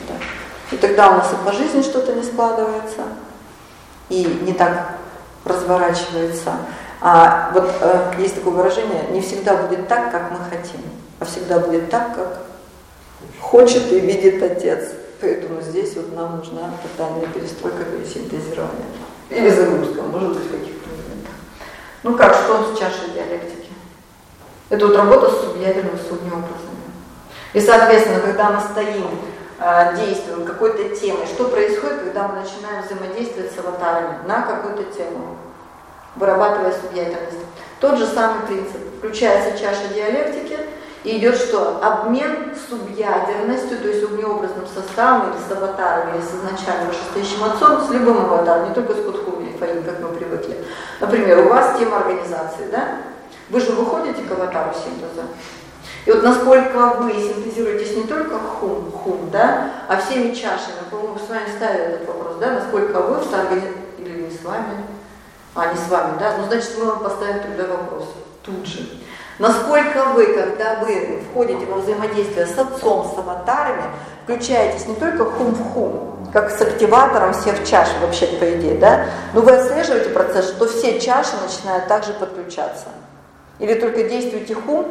тогда у нас и по жизни что-то не складывается, и не так разворачивается. А вот э, есть такое выражение: не всегда будет так, как мы хотим, а всегда будет так, как хочет и видит Отец. Поэтому здесь вот нам нужна тотальная перестройка пересинтезирования. Или загрузка, может быть, в каких-то моментах. Ну как, что с чашей диалектики? Это вот работа с субъядерными субнеобразами. И, соответственно, когда мы стоим, действуем какой-то темой, что происходит, когда мы начинаем взаимодействовать с аватарами на какую-то тему, вырабатывая субъядерность? Тот же самый принцип. Включается чаша диалектики, и идет что? Обмен субъядерностью, то есть огнеобразным составом или с аватаром, или с изначально вышестоящим отцом, с любым аватаром, не только с Кутху или Фаин, как мы привыкли. Например, у вас тема организации, да? Вы же выходите к аватару синтеза. И вот насколько вы синтезируетесь не только хум, хум, да, а всеми чашами, по-моему, с вами ставили этот вопрос, да, насколько вы в соорганизации, или не с вами, а не с вами, да, ну значит мы вам поставим тогда вопрос тут же. Насколько вы, когда вы входите во взаимодействие с отцом, с аватарами, включаетесь не только хум в хум, как с активатором всех чаш вообще по идее, да, но вы отслеживаете процесс, что все чаши начинают также подключаться. Или только действуете хум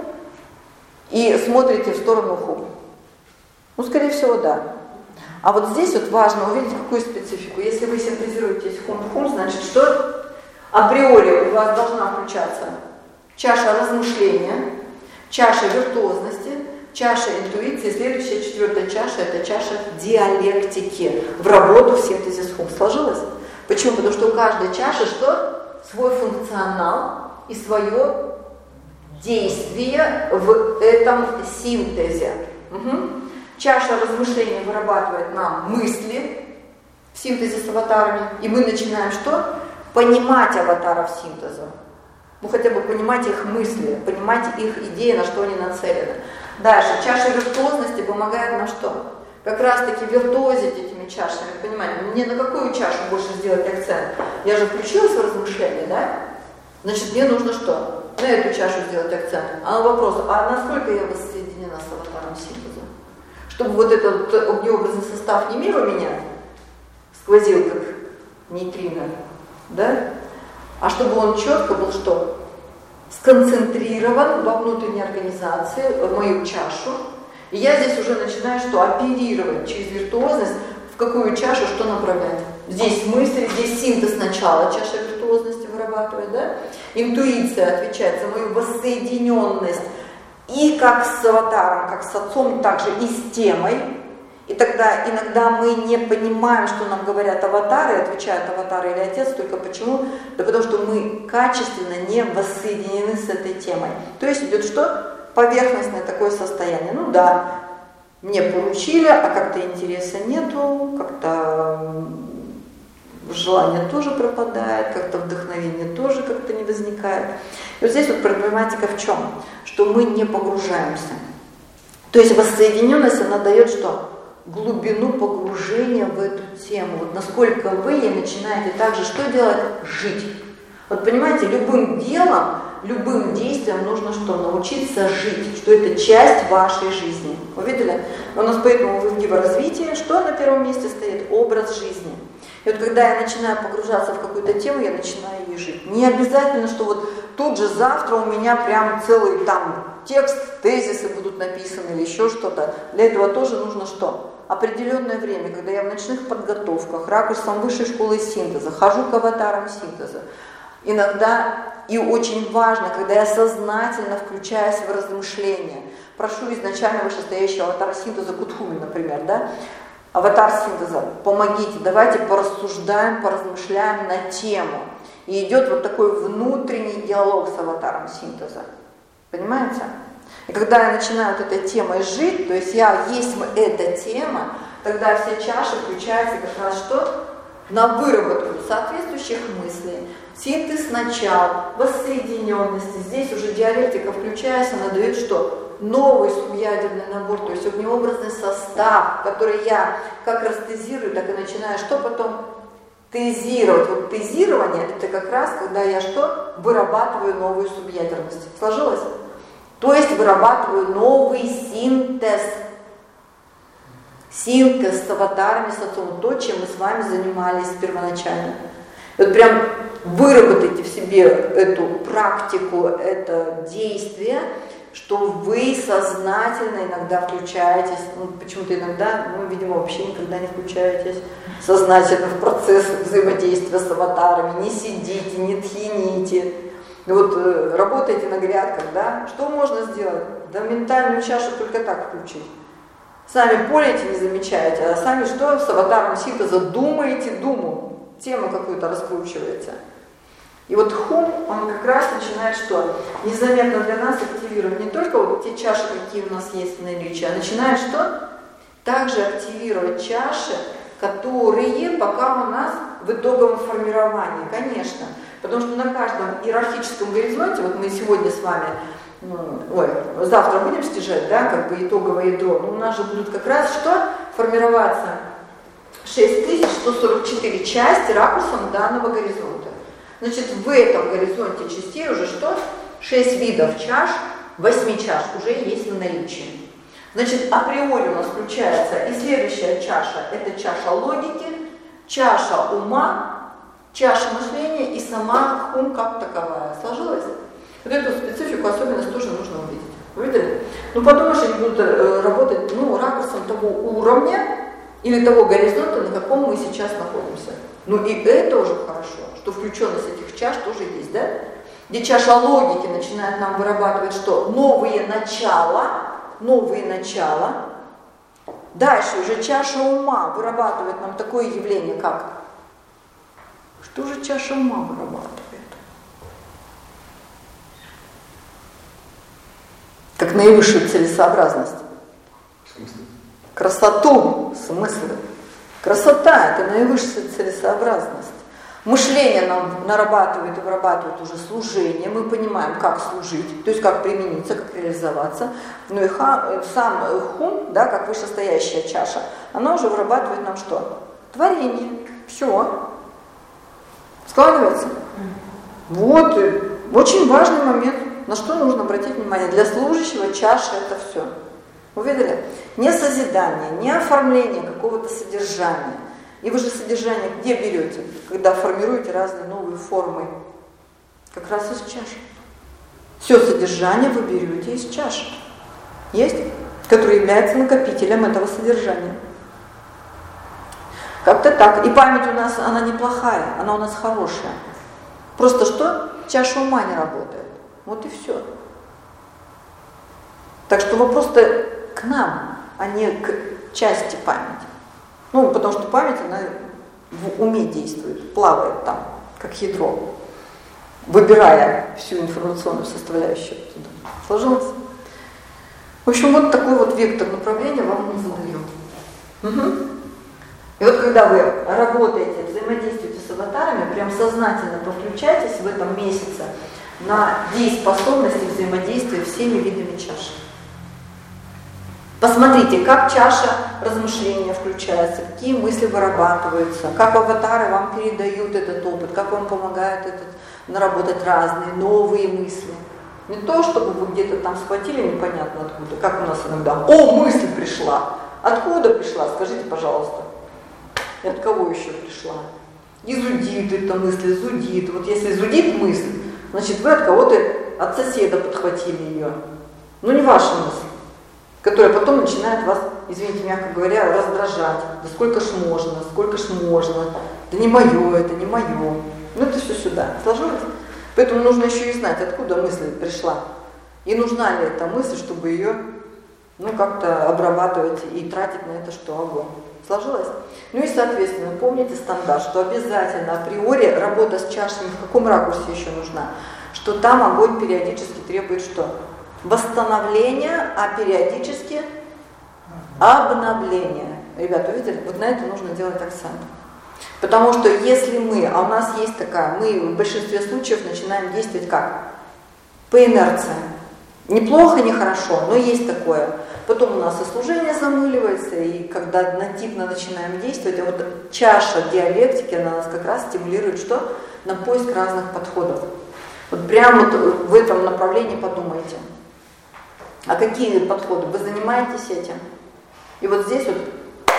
и смотрите в сторону хум. Ну, скорее всего, да. А вот здесь вот важно увидеть какую специфику. Если вы синтезируетесь хум в хум, значит, что априори у вас должна включаться чаша размышления, чаша виртуозности, чаша интуиции, следующая, четвертая чаша – это чаша диалектики в работу в синтезе с хум. Сложилось? Почему? Потому что у каждой чаши что? Свой функционал и свое действие в этом синтезе. Угу. Чаша размышления вырабатывает нам мысли в синтезе с аватарами, и мы начинаем что? Понимать аватаров синтеза. Ну, хотя бы понимать их мысли, понимать их идеи, на что они нацелены. Дальше, чаша виртуозности помогает нам что? Как раз-таки виртуозить этими чашами, понимать, мне на какую чашу больше сделать акцент? Я же включилась в размышления, да? Значит, мне нужно что? На эту чашу сделать акцент. А на вопрос, а насколько я воссоединена с аватаром синтеза? Чтобы вот этот огнеобразный состав не мимо меня сквозил, как нейтрино, да? А чтобы он четко был что? Сконцентрирован во внутренней организации, в мою чашу. И я здесь уже начинаю что? Оперировать через виртуозность, в какую чашу что направлять. Здесь мысли, здесь синтез начала, чаша виртуозности вырабатывает, да? Интуиция отвечает за мою воссоединенность и как с аватаром, как с отцом, также и с темой. И тогда иногда мы не понимаем, что нам говорят аватары, отвечают аватары или отец, только почему? Да потому что мы качественно не воссоединены с этой темой. То есть идет что? Поверхностное такое состояние. Ну да, мне поручили, а как-то интереса нету, как-то желание тоже пропадает, как-то вдохновение тоже как-то не возникает. И вот здесь вот проблематика в чем? Что мы не погружаемся. То есть воссоединенность, она дает что? Глубину погружения в эту тему. Вот насколько вы и начинаете также что делать? Жить. Вот понимаете, любым делом, любым действием нужно что? Научиться жить, что это часть вашей жизни. Вы видели? У нас поэтому в развитии что на первом месте стоит? Образ жизни. И вот когда я начинаю погружаться в какую-то тему, я начинаю ее жить. Не обязательно, что вот тут же завтра у меня прям целый там текст, тезисы будут написаны или еще что-то. Для этого тоже нужно что? Определенное время, когда я в ночных подготовках, ракурсом высшей школы синтеза, хожу к аватарам синтеза. Иногда, и очень важно, когда я сознательно включаюсь в размышления, прошу изначально вышестоящего аватара синтеза Кутхуми, например, да, аватар синтеза, помогите, давайте порассуждаем, поразмышляем на тему. И идет вот такой внутренний диалог с аватаром синтеза. Понимаете? И когда я начинаю вот этой темой жить, то есть я есть эта тема, тогда все чаши включаются как раз что? На выработку соответствующих мыслей. Синтез начал, воссоединенности. Здесь уже диалектика, включаясь, она дает что? Новый субъядерный набор, то есть огнеобразный состав, который я как растезирую, так и начинаю что потом? Тезировать. Вот тезирование – это как раз, когда я что? Вырабатываю новую субъядерность. Сложилось? То есть вырабатываю новый синтез. Синка с аватарами, с отцом, то, чем мы с вами занимались первоначально. Вот прям выработайте в себе эту практику, это действие, что вы сознательно иногда включаетесь, ну, почему-то иногда, ну, видимо, вообще никогда не включаетесь сознательно в процесс взаимодействия с аватарами, не сидите, не тхините. Вот э, работаете на грядках, да, что можно сделать? Да ментальную чашу только так включить. Сами полите, не замечаете, а сами что? С аватаром синтеза думаете думу, тему какую-то раскручиваете. И вот хум, он как раз начинает что? Незаметно для нас активировать не только вот те чаши, какие у нас есть в наличии, а начинает что? Также активировать чаши, которые пока у нас в итоговом формировании, конечно. Потому что на каждом иерархическом горизонте, вот мы сегодня с вами, ну, ой, завтра будем стяжать, да, как бы итоговое ядро, но у нас же будут как раз что? Формироваться шесть тысяч сто сорок четыре части ракурсом данного горизонта. Значит, в этом горизонте частей уже что? шесть видов чаш, восемь чаш уже есть в наличии. Значит, априори у нас включается и следующая чаша, это чаша логики, чаша ума, чаша мышления и сама хум как таковая. Сложилось? Вот эту специфику, особенность тоже нужно увидеть. Вы видели? Ну, подумаешь, они будут работать, ну, ракурсом того уровня или того горизонта, на каком мы сейчас находимся. Ну, и это уже хорошо, что включенность этих чаш тоже есть, да? Где чаша логики начинает нам вырабатывать что? Новые начала, новые начала. Дальше уже чаша ума вырабатывает нам такое явление, как? Что же чаша ума вырабатывает? Как наивысшую целесообразность. Красоту, смыслы. Красота – это наивысшая целесообразность. Мышление нам нарабатывает и вырабатывает уже служение. Мы понимаем, как служить, то есть как примениться, как реализоваться. Ну и ха, сам хум, да, как вышестоящая чаша, она уже вырабатывает нам что? Творение. Все. Складывается? Вот. Очень важный момент, на что нужно обратить внимание. Для служащего чаша – это все. Увидели? Не созидание, не оформление какого-то содержания. И вы же содержание где берете, когда формируете разные новые формы? Как раз из чаши. Все содержание вы берете из чаши. Есть? Который является накопителем этого содержания. Как-то так. И память у нас, она неплохая, она у нас хорошая. Просто что? Чаша ума не работает. Вот и все. Так что вопрос-то к нам, а не к части памяти. Ну, потому что память, она в уме действует, плавает там, как ядро, выбирая всю информационную составляющую туда. Сложилось? В общем, вот такой вот вектор направления вам мы задаем. Угу. И вот когда вы работаете, взаимодействуете с аватарами, прям сознательно подключайтесь в этом месяце на дееспособности взаимодействия всеми видами чаши. Посмотрите, как чаша размышления включается, какие мысли вырабатываются, как аватары вам передают этот опыт, как вам помогают этот, наработать разные новые мысли. Не то, чтобы вы где-то там схватили непонятно откуда, как у нас иногда. О, мысль пришла! Откуда пришла? Скажите, пожалуйста. И от кого еще пришла? И зудит эта мысль, зудит. Вот если зудит мысль, значит вы от кого-то, от соседа подхватили ее. Ну не ваша мысль, которая потом начинает вас, извините, мягко говоря, раздражать. Да сколько ж можно, сколько ж можно, да не мое это, не мое. Ну это все сюда. Сложилось? Поэтому нужно еще и знать, откуда мысль пришла. И нужна ли эта мысль, чтобы ее, ну, как-то обрабатывать и тратить на это что? Огонь. Сложилось? Ну и, соответственно, помните стандарт, что обязательно априори работа с чашами в каком ракурсе еще нужна? Что там огонь периодически требует что? Восстановление, а периодически обновление. Ребята, видели? Вот на это нужно делать акцент. Потому что если мы, а у нас есть такая, мы в большинстве случаев начинаем действовать как? По инерции. Неплохо, не хорошо, но есть такое. Потом у нас и служение замыливается, и когда однотипно начинаем действовать, а вот чаша диалектики, она нас как раз стимулирует что? На поиск разных подходов. Вот прямо вот в этом направлении подумайте. А какие подходы? Вы занимаетесь этим? И вот здесь вот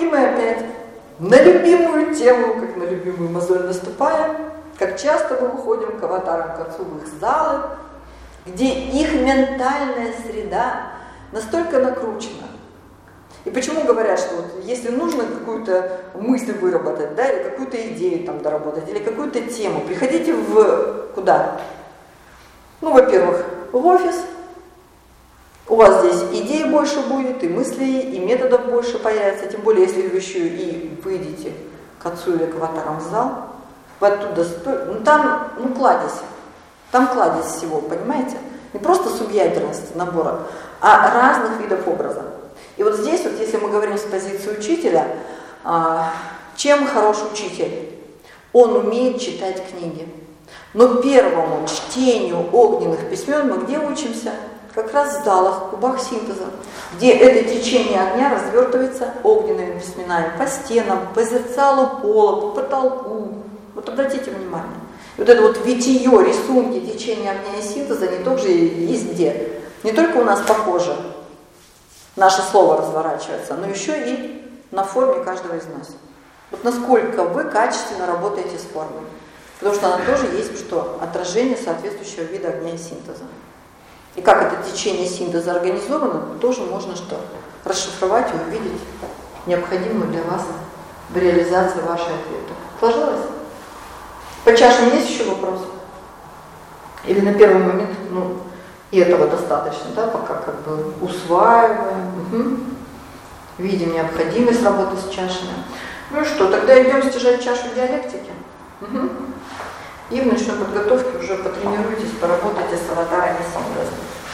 мы опять на любимую тему, как на любимую мозоль наступаем, как часто мы выходим к аватарам, к отцу в их залы, где их ментальная среда настолько накручена. И почему говорят, что вот если нужно какую-то мысль выработать, да, или какую-то идею там доработать, или какую-то тему, приходите в куда? Ну, во-первых, в офис. У вас здесь идей больше будет, и мыслей, и методов больше появится. Тем более, если вы еще и выйдете к отцу или к аватарам в зал, вы оттуда, ну там, ну кладезь, там кладезь всего, понимаете? Не просто субъядерности набора, а разных видов образа. И вот здесь, вот если мы говорим с позиции учителя, чем хорош учитель? Он умеет читать книги. Но первому чтению огненных письмен мы где учимся? Как раз в залах, в кубах синтеза, где это течение огня развертывается огненными письменами по стенам, по зеркалу пола, по потолку. Вот обратите внимание. Вот это вот витие, рисунки течения огня и синтеза не только же есть где. Не только у нас по коже наше слово разворачивается, но еще и на форме каждого из нас. Вот насколько вы качественно работаете с формой. Потому что она тоже есть что? Отражение соответствующего вида огня и синтеза. И как это течение синтеза организовано, тоже можно что? Расшифровать и увидеть необходимую для вас в реализации вашей ответа. Сложилось? По чашам есть еще вопросы? Или на первый момент, ну, и этого достаточно, да, пока как бы усваиваем, угу. Видим необходимость работы с чашами. Ну и что, тогда идем стяжать чашу диалектики. Угу. И в ночной подготовке уже потренируйтесь, поработайте с аватарами синтеза.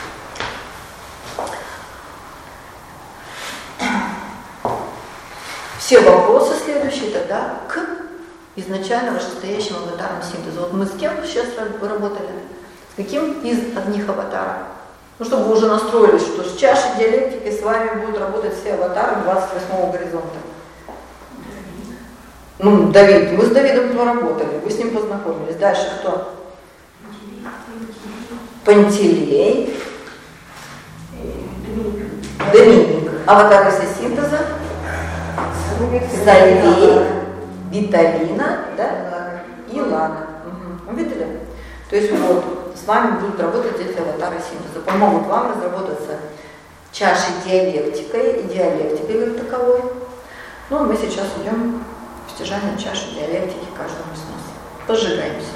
Все вопросы следующие тогда к изначально вышестоящим аватарам синтеза. Вот мы с кем сейчас работали? С каким из одних аватаров? Ну, чтобы вы уже настроились, что с чашей диалектики с вами будут работать все аватары двадцать восьмого горизонта. Ну, Давид, мы с Давидом поработали, вы с ним познакомились. Дальше кто? Пантелей. Доминик. Аватары синтеза. Сальвей. Виталина, да? И Лана. Угу. Видели? То есть вот с вами будут работать эти аватары синтеза. Помогут вам разработаться чашей диалектикой и диалектикой как таковой. Ну, а мы сейчас идем в стяжание чаши диалектики каждому из нас. Возжигаемся.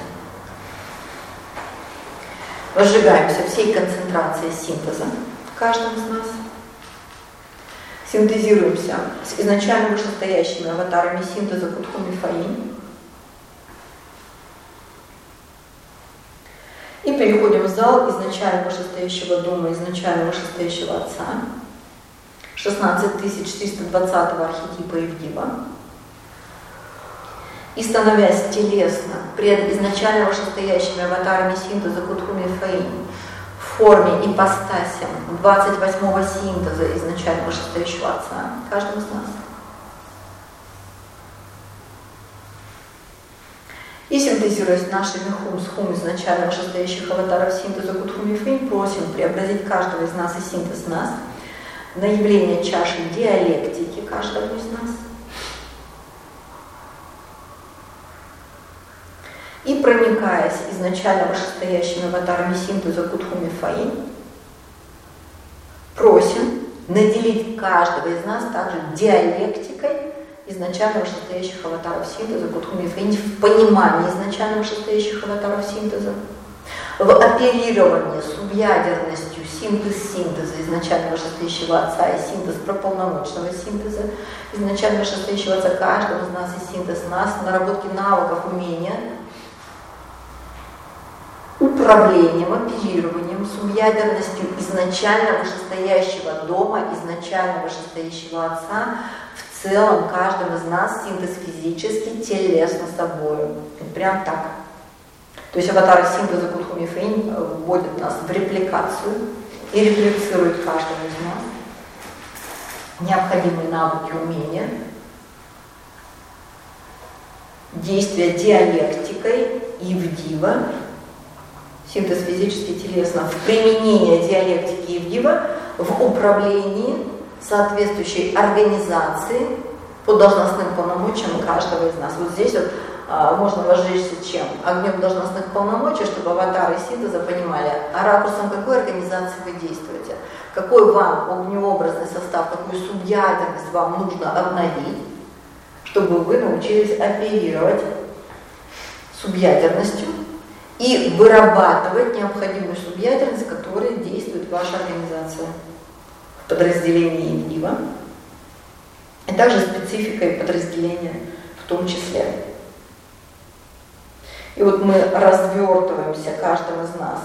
Возжигаемся всей концентрацией синтеза в каждом из нас. Синтезируемся с изначально вышестоящими аватарами синтеза Кутхуми Фаинь. И переходим в зал изначально вышестоящего дома, изначально вышестоящего отца, шестнадцать тысяч триста двадцатого архетипа Евгива. И становясь телесно пред изначально вышестоящими аватарами синтеза Кутхуми Фаинь в форме ипостасем двадцать восьмого синтеза изначально вышестоящего отца, каждым из нас. И синтезируясь нашими хум с хум изначально вышестоящих аватаров синтеза Кутхуми Фаинь, просим преобразить каждого из нас и синтез нас на явление чаши диалектики каждого из нас. И проникаясь изначально вышестоящими аватарами синтеза Кутхуми Фаинь, просим наделить каждого из нас также диалектикой изначально вышестоящих аватаров синтеза Кутхуми Фаинь в понимании изначально вышестоящих аватаров синтеза, в оперировании субъядерностью синтез синтеза изначально вышестоящего отца и синтез прополномочного синтеза изначально вышестоящего отца каждого из нас и синтез нас, наработки навыков, умения, управлением, оперированием, субъядерностью изначально вышестоящего дома, изначально вышестоящего отца, в целом каждым из нас синтез физически, телесно собою. Прям так. То есть аватары синтеза Кутхуми Фаинь вводят нас в репликацию и реплицируют каждого из нас необходимые навыки, умения, действия диалектикой, Евдива, синтез физически, телесно, в применении диалектики Евдива в управлении соответствующей организации по должностным полномочиям каждого из нас. Вот здесь вот а, можно возжечься чем? Огнем должностных полномочий, чтобы аватары синтеза понимали, а ракурсом какой организации вы действуете, какой вам огнеобразный состав, какую субъядерность вам нужно обновить, чтобы вы научились оперировать субъядерностью и вырабатывать необходимую субъядерность, которая действует ваша организация в подразделении ИНДИВА, и также спецификой подразделения в том числе. И вот мы развертываемся каждым из нас.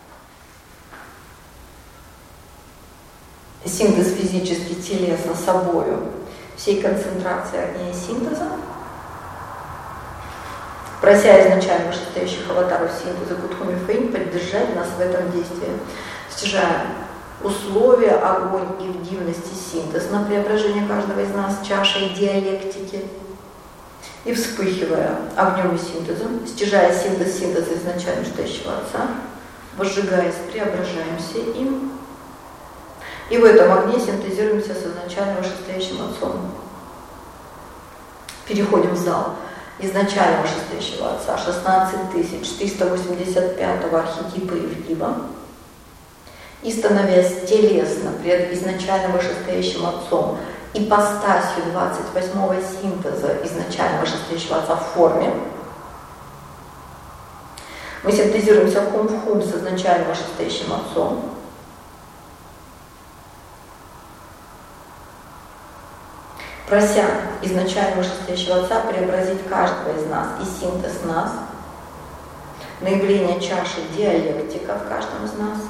Синтез физически, телесно, собою, всей концентрации огня и синтеза, прося изначально вышестоящих аватаров синтеза Кутхуми Фэйн поддержать нас в этом действии, стяжая условия, огонь и в дивности синтез на преображение каждого из нас, чашей диалектики, и вспыхивая огнем и синтезом, стяжая синтез синтеза изначально вышестоящего Отца, возжигаясь, преображаемся им, и в этом огне синтезируемся с изначально вышестоящим Отцом. Переходим в зал изначально вышестоящего Отца, шестнадцать тысяч триста восемьдесят пятого архетипа Ивдива, и становясь телесно пред изначально вышестоящим Отцом, ипостасью двадцать восьмого синтеза изначально вышестоящего Отца в форме, мы синтезируемся хум в хум с изначально вышестоящим Отцом, прося изначально вышестоящего Отца преобразить каждого из нас и синтез нас, на явление чаши диалектика в каждом из нас,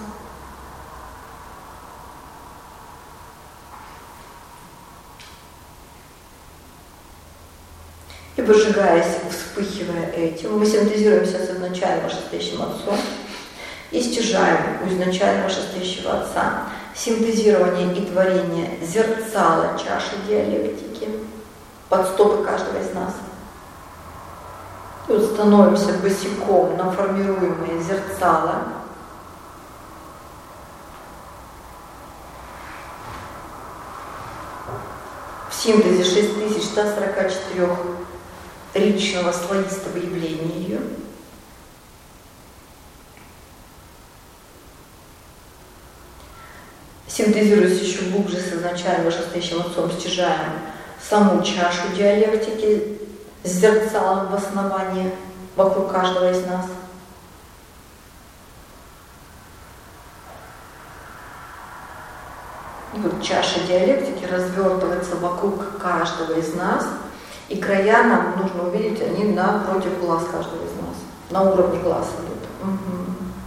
и выжигаясь, вспыхивая этим, мы синтезируемся с изначально вышестоящим Отцом и стяжаем у изначально вышестоящего Отца синтезирование и творение зерцала чаши диалектики под стопы каждого из нас. И вот становимся босиком на формируемое зерцало, в синтезе шесть тысяч сто сорок четыре ричного слоистого явления ее. Синтезируясь еще глубже с изначально вышестоящим Отцом, стяжаем саму чашу диалектики с зерцалом в основании вокруг каждого из нас. И вот чаша диалектики развертывается вокруг каждого из нас, и края нам нужно увидеть, они напротив глаз каждого из нас, на уровне глаз идут. Угу.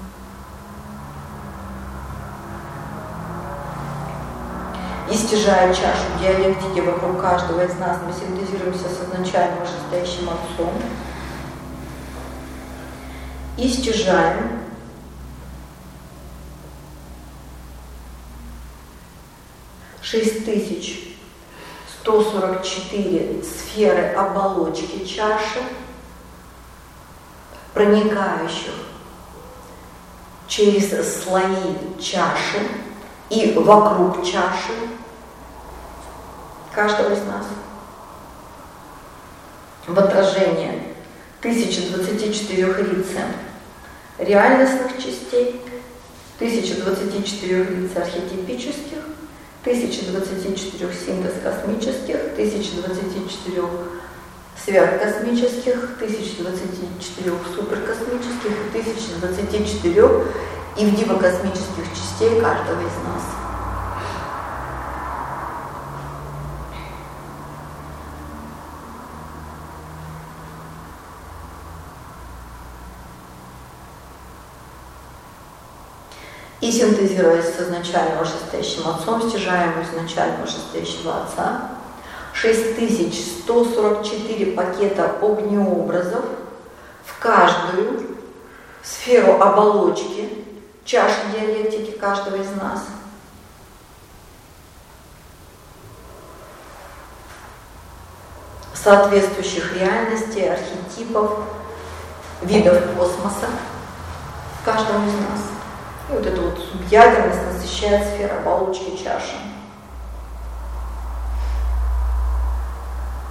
И стяжая чашу диалектики вокруг каждого из нас, мы синтезируемся с изначально вышестоящим Отцом и стяжаем шесть тысяч сто сорок четыре сферы оболочки чаши, проникающих через слои чаши и вокруг чаши каждого из нас. В отражение тысяча двадцати четырёх рице реальностных частей, тысяча двадцати четырёх рице архетипических, тысяча двадцати четырёх синтез космических, тысяча двадцати четырёх сверхкосмических, тысяча двадцати четырёх суперкосмических и тысяча двадцати четырёх ивдиво-космических частей каждого из нас. И синтезируясь с изначально вышестоящим Отцом, стяжаем у изначально вышестоящего Отца шесть тысяч сто сорок четыре пакета огнеобразов в каждую сферу оболочки чаши диалектики каждого из нас. Соответствующих реальностей, архетипов, видов космоса в каждом из нас. И вот эта вот субъядерность насыщает сферу оболочки чаши.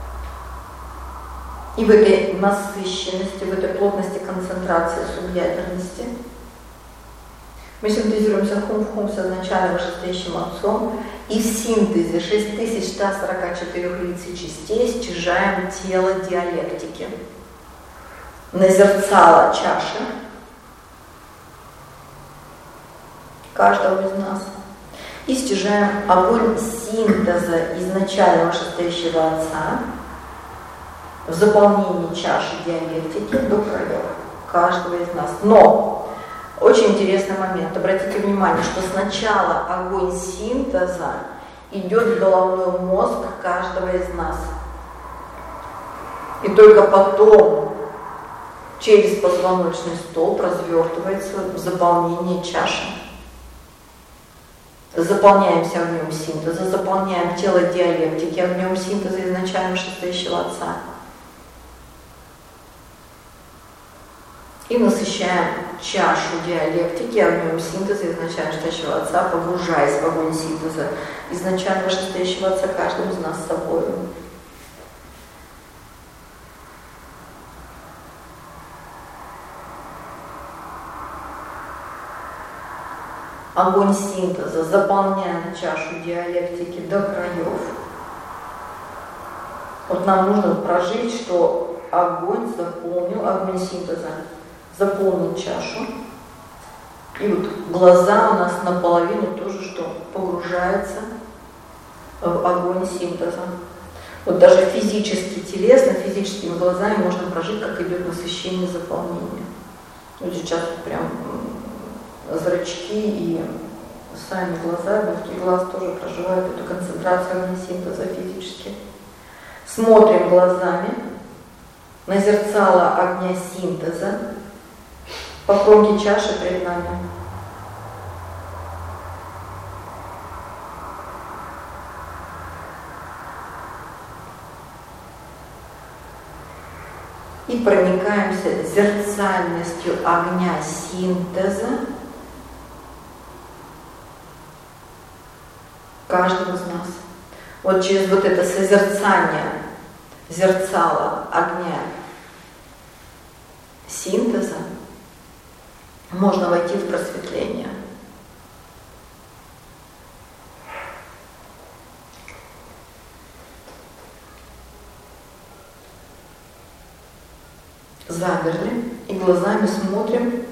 И в этой насыщенности, в этой плотности концентрации субъядерности мы синтезируемся хум-хум с изначально вышестоящим отцом, и в синтезе шесть тысяч сто сорок четыре лиц и частей стяжаем тело диалектики. Назерцало чаши каждого из нас. И стяжаем огонь синтеза изначально вышестоящего отца в заполнении чаши диалектики до краев каждого из нас. Но очень интересный момент. Обратите внимание, что сначала огонь синтеза идет в головной мозг каждого из нас. И только потом через позвоночный столб развертывается в заполнение чаши. Заполняемся огнем синтеза, заполняем тело диалектики огнем синтеза изначально вышестоящего отца. И насыщаем чашу диалектики огнем синтеза изначально вышестоящего отца, погружаясь в огонь синтеза изначально вышестоящего отца каждым из нас с собой. Огонь синтеза заполняет чашу диалектики до краев. Вот нам нужно прожить, что огонь заполнил, огонь синтеза заполнил чашу. И вот глаза у нас наполовину тоже что? Погружаются в огонь синтеза. Вот даже физически, телесно, физическими глазами можно прожить, как идет насыщение, заполнение. Вот сейчас прям зрачки и сами глаза, белки глаз тоже проживают эту концентрацию огня синтеза физически. Смотрим глазами на зерцало огня синтеза по кромке чаши перед нами. И проникаемся зерцальностью огня синтеза каждого из нас. Вот через вот это созерцание зерцала огня синтеза можно войти в просветление. Замерли и глазами смотрим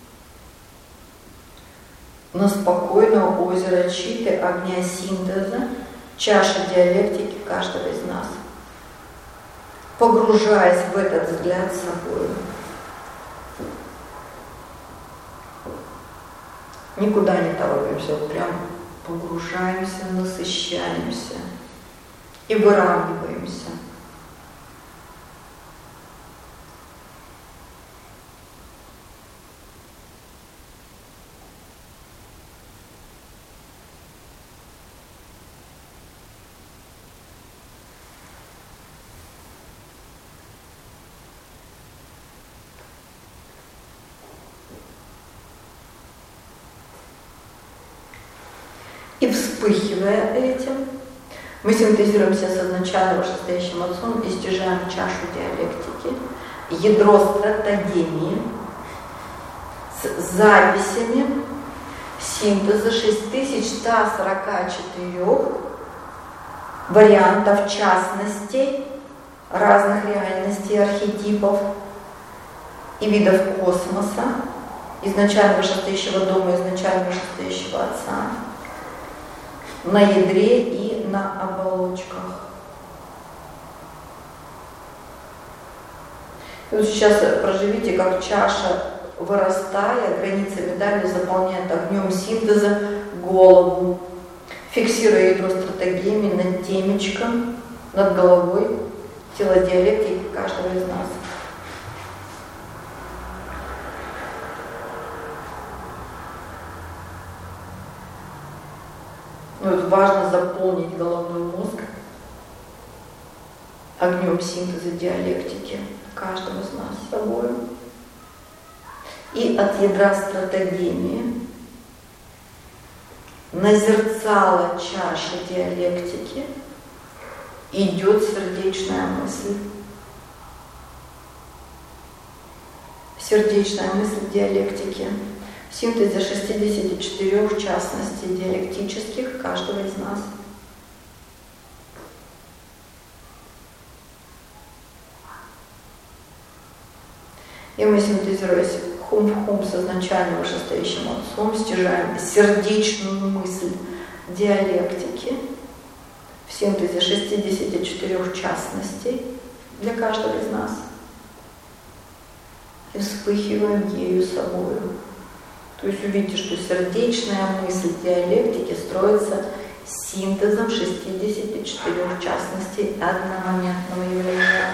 на спокойное озеро Читы огня синтеза, чаша диалектики каждого из нас, погружаясь в этот взгляд с собой. Никуда не торопимся, вот прям погружаемся, насыщаемся и выравниваемся. И вспыхивая этим, мы синтезируемся с изначально вышестоящим отцом и стяжаем чашу диалектики, ядро стратегемии с записями синтеза шесть тысяч сто сорок четыре вариантов частностей, разных реальностей, архетипов и видов космоса, изначально вышестоящего дома, изначально вышестоящего отца, на ядре и на оболочках. И вот сейчас проживите, как чаша, вырастая, границами дали, заполняет огнем синтеза голову, фиксируя ядро стратегемии над темечком, над головой, тело диалектики каждого из нас. Вот важно заполнить головной мозг огнем синтеза диалектики каждого из нас с собой. И от ядра стратегемии на зерцало чаши диалектики идет сердечная мысль. сердечная мысль диалектики в синтезе шестидесяти четырёх частностей диалектических каждого из нас. И мы, синтезируясь хум в хум с изначально вышестоящим отцом, стяжаем сердечную мысль диалектики в синтезе шестидесяти четырёх частностей для каждого из нас и вспыхиваем ею собою. То есть увидите, что сердечная мысль диалектики строится синтезом шестидесяти четырёх частностей одномоментного явления.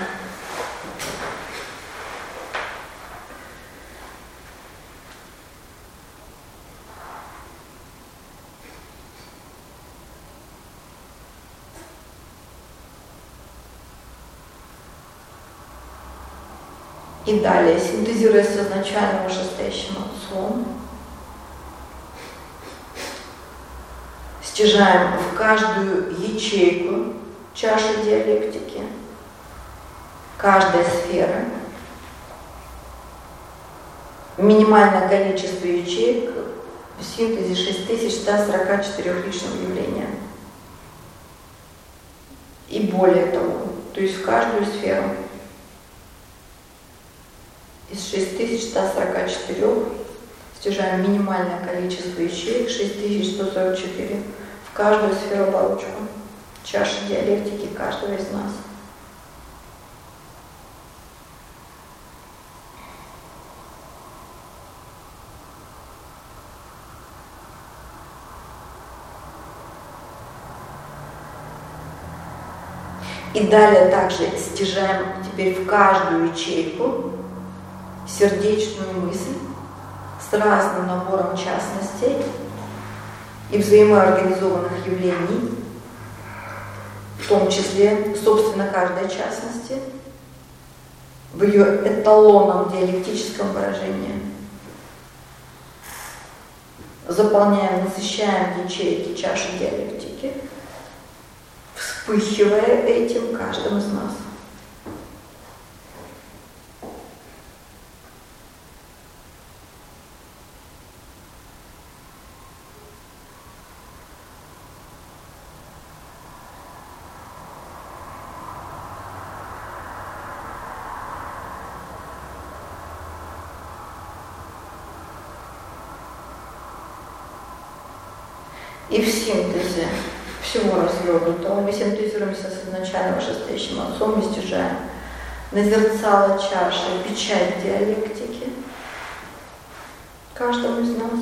И далее, синтезируя с изначально вышестоящим отцом, стяжаем в каждую ячейку чаши диалектики, каждая сфера, минимальное количество ячеек в синтезе шесть тысяч сто сорок четыре личного явления. И более того, то есть в каждую сферу из шести тысяч ста сорока четырёх стяжаем минимальное количество ячеек шесть тысяч сто сорок четыре в каждую сферу оболочку чаши диалектики каждого из нас. И далее также стяжаем теперь в каждую ячейку сердечную мысль с разным набором частностей и взаимоорганизованных явлений, в том числе, собственно, каждой частности, в ее эталонном диалектическом выражении. Заполняем, насыщаем ячейки чаши диалектики, вспыхивая этим каждым из нас. И в синтезе всего развернутого мы синтезируемся с изначально вышестоящим отцом и стяжаем на зерцало чаши печать диалектики каждому из нас.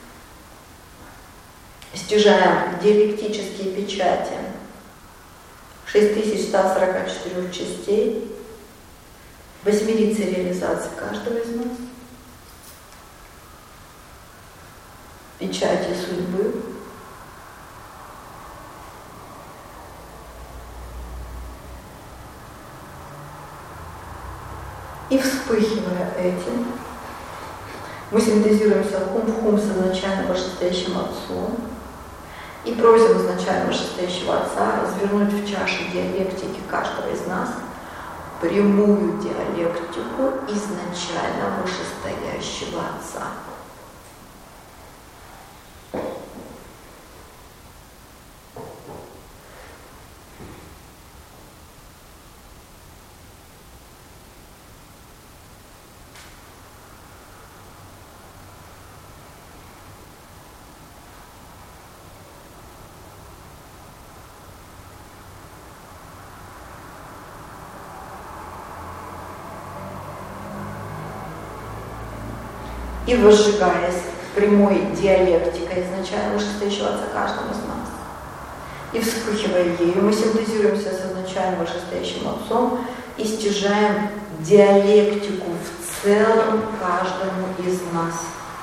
Стяжаем диалектические печати шесть тысяч сто сорок четыре частей восьмерицы реализации каждого из нас. Печати судьбы. И вспыхивая этим, мы синтезируемся хум в хум с изначально вышестоящим отцом и просим изначально вышестоящего отца развернуть в чаше диалектики каждого из нас прямую диалектику изначально вышестоящего отца. И возжигаясь прямой диалектикой изначально вышестоящего отца каждому из нас, и вспыхивая ею, мы синтезируемся с изначально вышестоящим отцом и стяжаем диалектику в целом каждому из нас.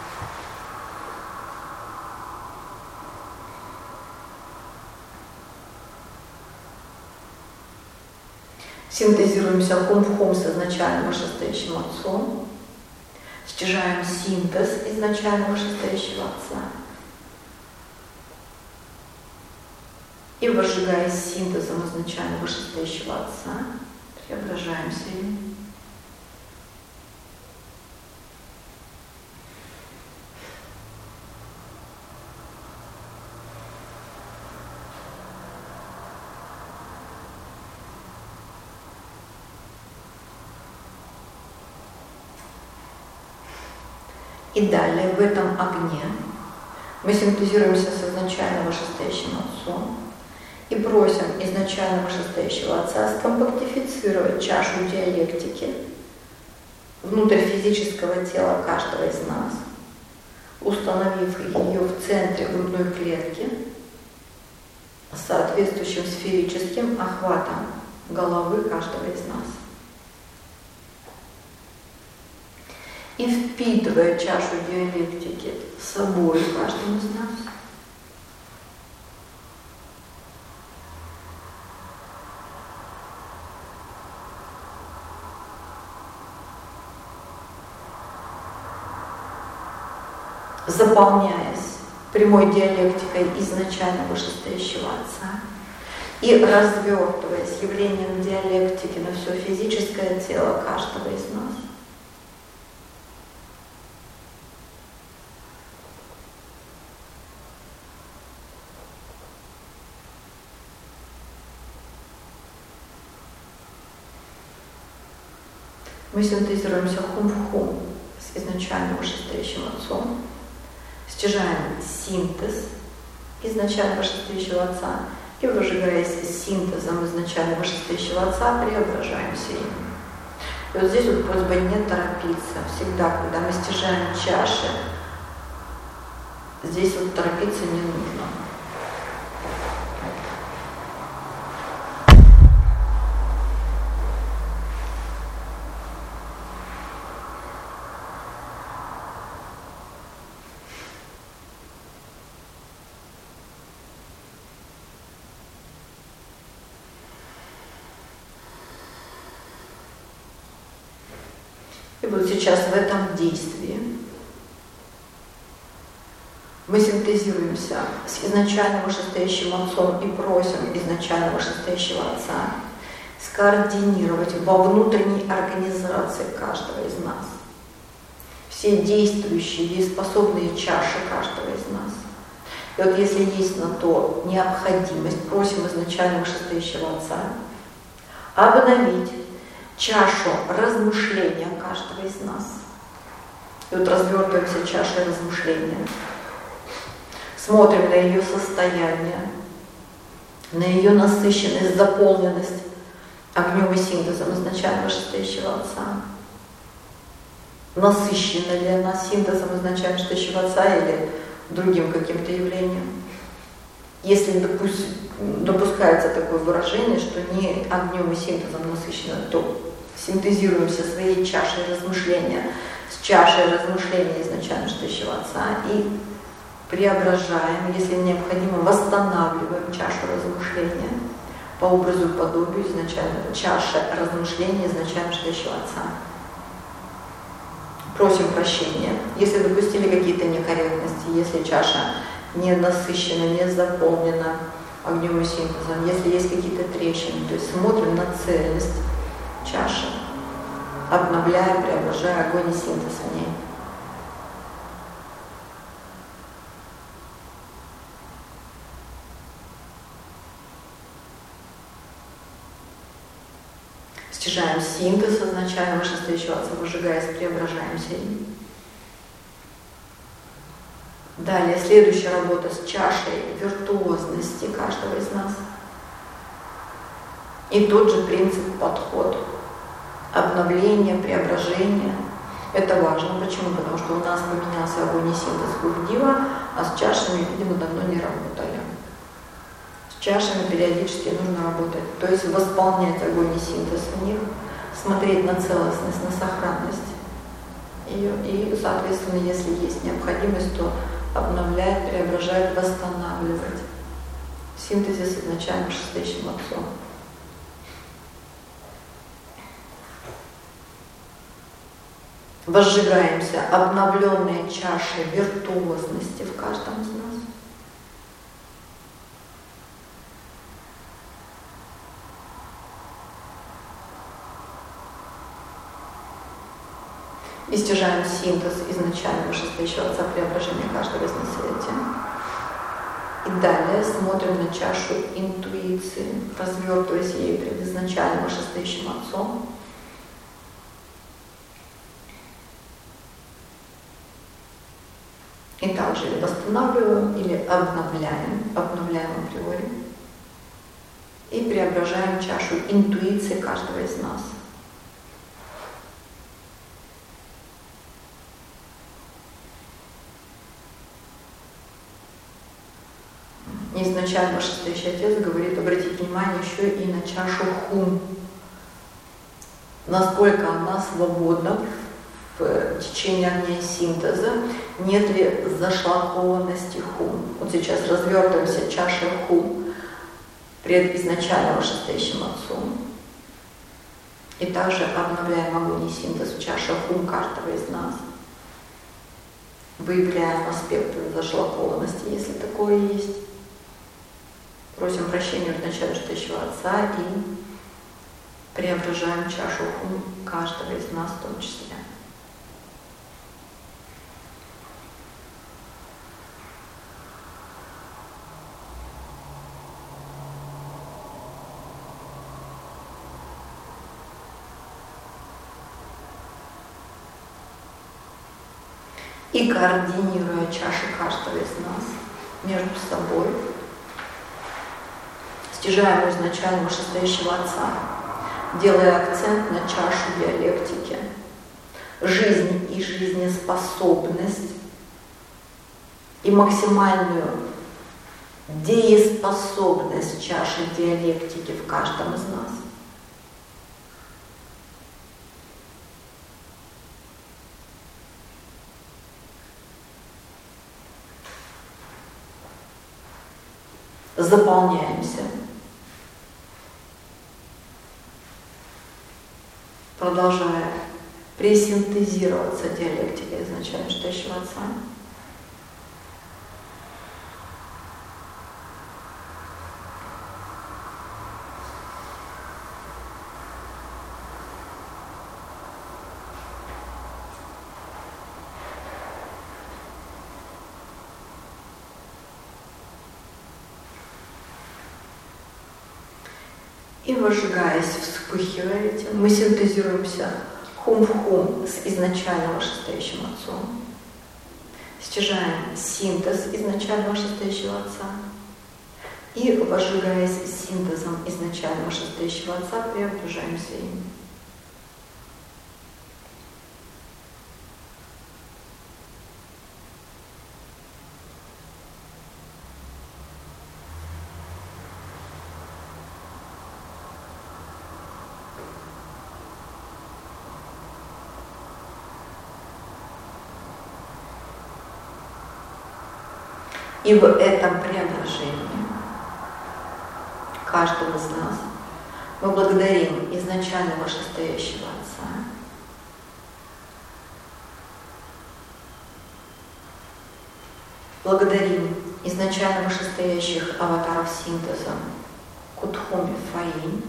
Синтезируемся хум в хум с изначально вышестоящим отцом, стяжаем синтез изначально вышестоящего отца и, возжигаясь синтезом изначально вышестоящего отца, преображаемся им. И далее в этом огне мы синтезируемся с изначально вышестоящим Отцом и просим изначально вышестоящего Отца скомпактифицировать чашу диалектики внутрь физического тела каждого из нас, установив ее в центре грудной клетки с соответствующим сферическим охватом головы каждого из нас. И впитывая чашу диалектики с собой каждым из нас, заполняясь прямой диалектикой изначально вышестоящего Отца и развертываясь явлением диалектики на все физическое тело каждого из нас. Мы синтезируемся хум в хум с изначально вышестоящим Отцом, стяжаем синтез изначально вышестоящего Отца и, выжигаясь синтезом изначально вышестоящего Отца, преображаемся им. И вот здесь вот просьба не торопиться. Всегда, когда мы стяжаем чаши, здесь вот торопиться не нужно. И вот сейчас в этом действии мы синтезируемся с изначально вышестоящим Отцом и просим изначально вышестоящего Отца скоординировать во внутренней организации каждого из нас все действующие, дееспособные чаши каждого из нас. И вот если есть на то необходимость, просим изначально вышестоящего Отца обновить чашу размышления каждого из нас. И вот развертываемся чашей размышления. Смотрим на ее состояние, на ее насыщенность, заполненность огнем и синтезом изначально вышестоящего Отца. Насыщена ли она синтезом изначально вышестоящего Отца или другим каким-то явлением? Если допускается такое выражение, что не огнем и синтезом насыщено, то синтезируемся своей чашей размышления с чашей размышления изначально вышестоящего Отца и преображаем, если необходимо, восстанавливаем чашу размышления по образу и подобию изначально чаши размышления изначально вышестоящего Отца. Просим прощения, если допустили какие-то некорректности, если чаша не насыщена, не заполнена огнем и синтезом, если есть какие-то трещины, то есть смотрим на цельность чаши, обновляя, преображая огонь и синтез в ней. Стяжаем синтез изначально вышестоящего Отца, выжигаясь, преображаемся им. Далее, следующая работа с чашей виртуозности каждого из нас. И тот же принцип подход. Обновление, преображение. Это важно. Почему? Потому что у нас поменялся огонь и синтез Гурдива, а с чашами, видимо, давно не работали. С чашами периодически нужно работать. То есть восполнять огонь и синтез в них, смотреть на целостность, на сохранность ее. И, соответственно, если есть необходимость, то обновлять, преображать, восстанавливать. Синтезис изначально вышестоящим Отцом. Возжигаемся обновленные чаши виртуозности в каждом из нас. И стяжаем синтез изначально вышестоящего Отца, преображения каждого из нас этим. И далее смотрим на чашу интуиции, развертываясь ей перед изначально вышестоящим Отцом. также или восстанавливаем, или обновляем, обновляем априори. И преображаем чашу интуиции каждого из нас. Изначально вышестоящий отец говорит, обратите внимание еще и на чашу хум. Насколько она свободна в течение огня синтеза, нет ли зашлакованности хум. Вот сейчас развертываемся чашей хум пред изначально вышестоящим отцом. И также обновляем огонь и синтез в чаше хум каждого из нас. Выявляем аспекты зашлакованности, если такое есть. Просим прощения у начала вышестоящего отца и преображаем чашу хум каждого из нас в том числе. И координируя чаши каждого из нас между собой, стяжаем изначально вышестоящего отца, делая акцент на чашу диалектики, жизнь и жизнеспособность и максимальную дееспособность чаши диалектики в каждом из нас. Заполняемся. Продолжая пресинтезироваться диалектикой изначально вышестоящего отца. И выжигаясь, вспыхивая этим, мы синтезируемся хум в хум с изначально вышестоящим отцом. Стяжаем синтез изначально вышестоящего отца. И, выжигаясь синтезом изначально вышестоящего отца, преображаемся им. И в этом преображении каждого из нас мы благодарим изначально вышестоящего Отца, благодарим изначально вышестоящих аватаров синтеза Кутхуми Фаин,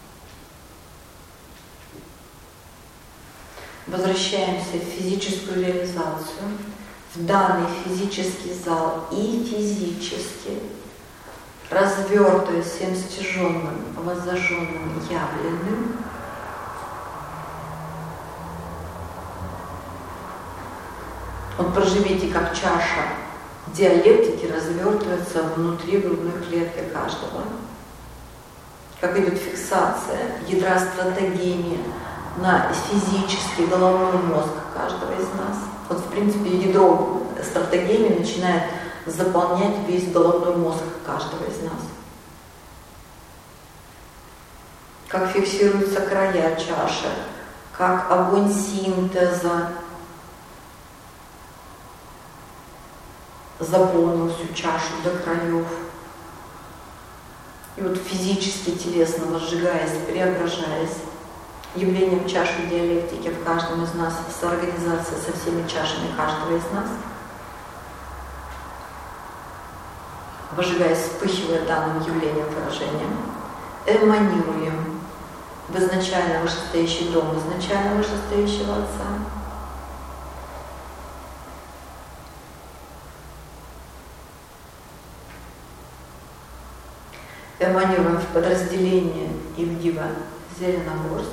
возвращаемся в физическую реализацию, в данный физический зал и физически, развертывая всем стяженным, воззаженным, явленным, вот проживите, как чаша диалектики развертывается внутри грудной клетки каждого, как идет фиксация ядра стратегемии на физический головной мозг каждого из нас. Вот, в принципе, ядро стратегемии начинает заполнять весь головной мозг каждого из нас. Как фиксируются края чаши, как огонь синтеза заполнил всю чашу до краев. И вот физически, телесно возжигаясь, преображаясь, явлением чаши диалектики в каждом из нас, с организацией со всеми чашами каждого из нас, выжигаясь, вспыхивая данным явлением, выражением, эманируем в изначально вышестоящий дом, изначально вышестоящего Отца. Эманируем в подразделение Ивдива Зеленогорск.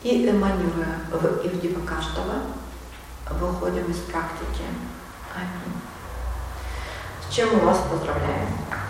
И эманируя в Ивдива каждого, выходим из практики. Аминь. С чем мы вас поздравляем?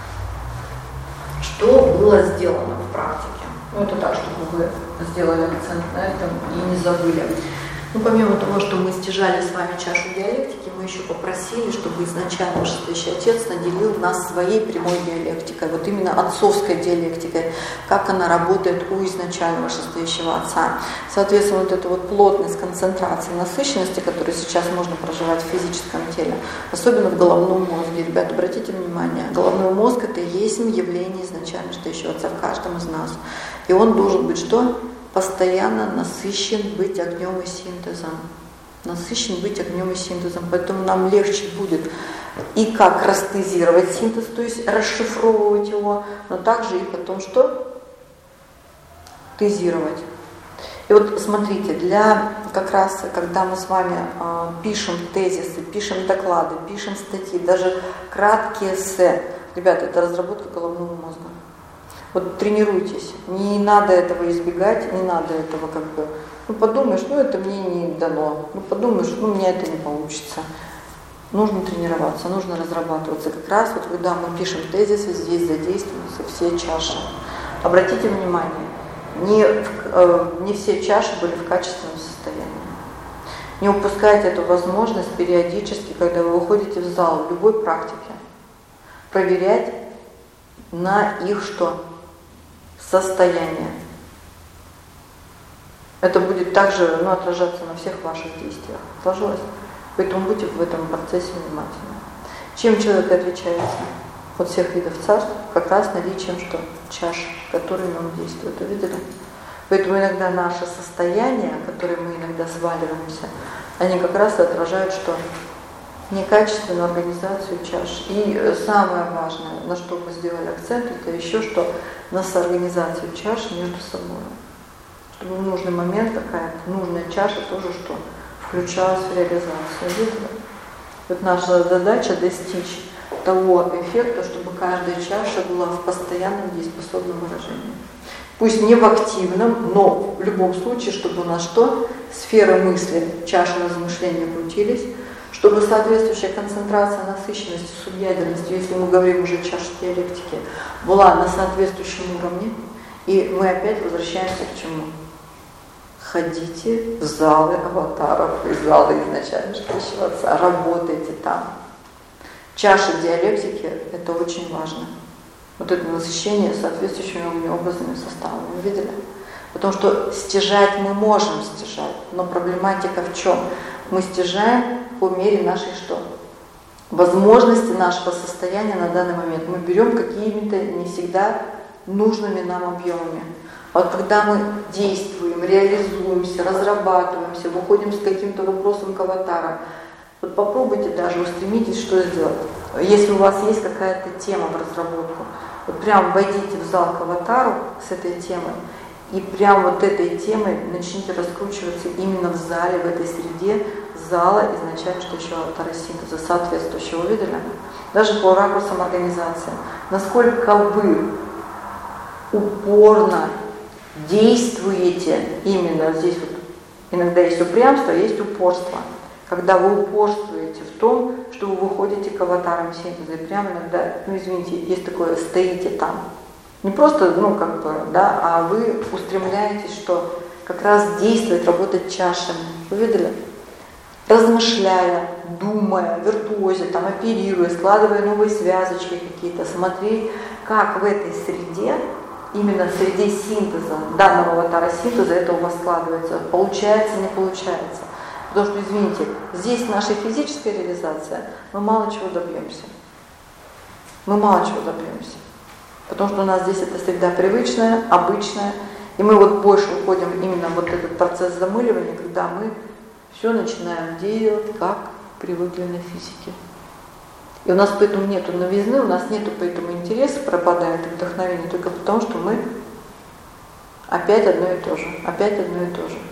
Что было сделано в практике? Ну, это так, чтобы вы сделали акцент на этом и не забыли. Ну, помимо того, что мы стяжали с вами чашу диалектики, мы еще попросили, чтобы изначально Вышестоящий Отец наделил нас своей прямой диалектикой, вот именно отцовской диалектикой, как она работает у изначального Вышестоящего Отца. Соответственно, вот эта вот плотность, концентрация, насыщенности, которую сейчас можно проживать в физическом теле, особенно в головном мозге. Ребята, обратите внимание, головной мозг — это и есть явление изначально Вышестоящего Отца в каждом из нас. И он должен быть что? Постоянно насыщен быть огнем и синтезом. Насыщен быть огнем и синтезом. Поэтому нам легче будет и как растезировать синтез, то есть расшифровывать его, но также и потом что? Тезировать. И вот смотрите, для как раз, когда мы с вами э, пишем тезисы, пишем доклады, пишем статьи, даже краткие эссе, ребята, это разработка головного мозга. Вот тренируйтесь, не надо этого избегать, не надо этого как бы, ну подумаешь, ну это мне не дано, ну подумаешь, ну у меня это не получится. Нужно тренироваться, нужно разрабатываться. Как раз вот когда мы пишем тезисы, здесь задействуются все чаши. Обратите внимание, не, э, не все чаши были в качественном состоянии. Не упускайте эту возможность периодически, когда вы выходите в зал, в любой практике, проверять на их что? Состояние. Это будет также ну, отражаться на всех ваших действиях. Сложилось? Поэтому будьте в этом процессе внимательны. Чем человек отличается от всех видов царств? Как раз наличием что? Чаш, которые нам действуют. Увидели? Поэтому иногда наше состояние, в которое мы иногда сваливаемся, они как раз отражают что? Некачественную организацию чаш. И самое важное, на что мы сделали акцент, это еще что? На соорганизацию чаш между собой. Чтобы в нужный момент какая-то нужная чаша тоже что? Включалась в реализацию. Видите? Вот наша задача достичь того эффекта, чтобы каждая чаша была в постоянном дееспособном выражении. Пусть не в активном, но в любом случае, чтобы у нас что? Сферы мысли, чаши размышления крутились, чтобы соответствующая концентрация насыщенности, субъядерности, если мы говорим уже о чаше диалектики, была на соответствующем уровне. И мы опять возвращаемся к чему? Ходите в залы аватаров и залы изначально Вышестоящего Отца, работайте там. Чаша диалектики – это очень важно. Вот это насыщение соответствующими образными составами. Вы видели? Потому что стяжать мы можем стяжать, но проблематика в чем? Мы стяжаем по мере нашей что? Возможности нашего состояния на данный момент. Мы берем какими-то не всегда нужными нам объемами. А вот когда мы действуем, реализуемся, разрабатываемся, выходим с каким-то вопросом к аватарам, вот попробуйте даже, устремитесь, что сделать. Если у вас есть какая-то тема в разработку, вот прям войдите в зал к аватару с этой темой, и прям вот этой темой начните раскручиваться именно в зале, в этой среде зала изначально Вышестоящего аватара синтеза, соответствующего, видели? Даже по ракурсам организации. Насколько вы упорно действуете именно здесь вот, иногда есть упрямство, есть упорство. Когда вы упорствуете в том, что вы выходите к аватарам синтеза, и прямо иногда, ну извините, есть такое, стоите там. Не просто, ну как бы, да, а вы устремляетесь, что как раз действовать, работать чашами. Вы видели? Размышляя, думая, виртуозя, там, оперируя, складывая новые связочки какие-то, смотреть, как в этой среде, именно в среде синтеза, данного аватара синтеза, это у вас складывается, получается, не получается. Потому что, извините, здесь наша физическая реализация, мы мало чего добьемся. Мы мало чего добьемся. Потому что у нас здесь эта среда привычная, обычная, и мы вот больше уходим именно в вот этот процесс замыливания, когда мы все начинаем делать, как привыкли на физике. И у нас поэтому нету новизны, у нас нету поэтому интереса, пропадает вдохновение, только потому, что мы опять одно и то же, опять одно и то же.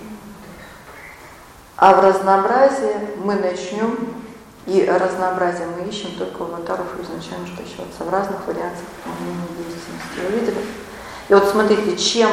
А в разнообразии мы начнем, и разнообразие мы ищем только у аватаров изначально Вышестоящего Отца в разных вариациях выполнения деятельности. Вы видели? И вот смотрите, чем,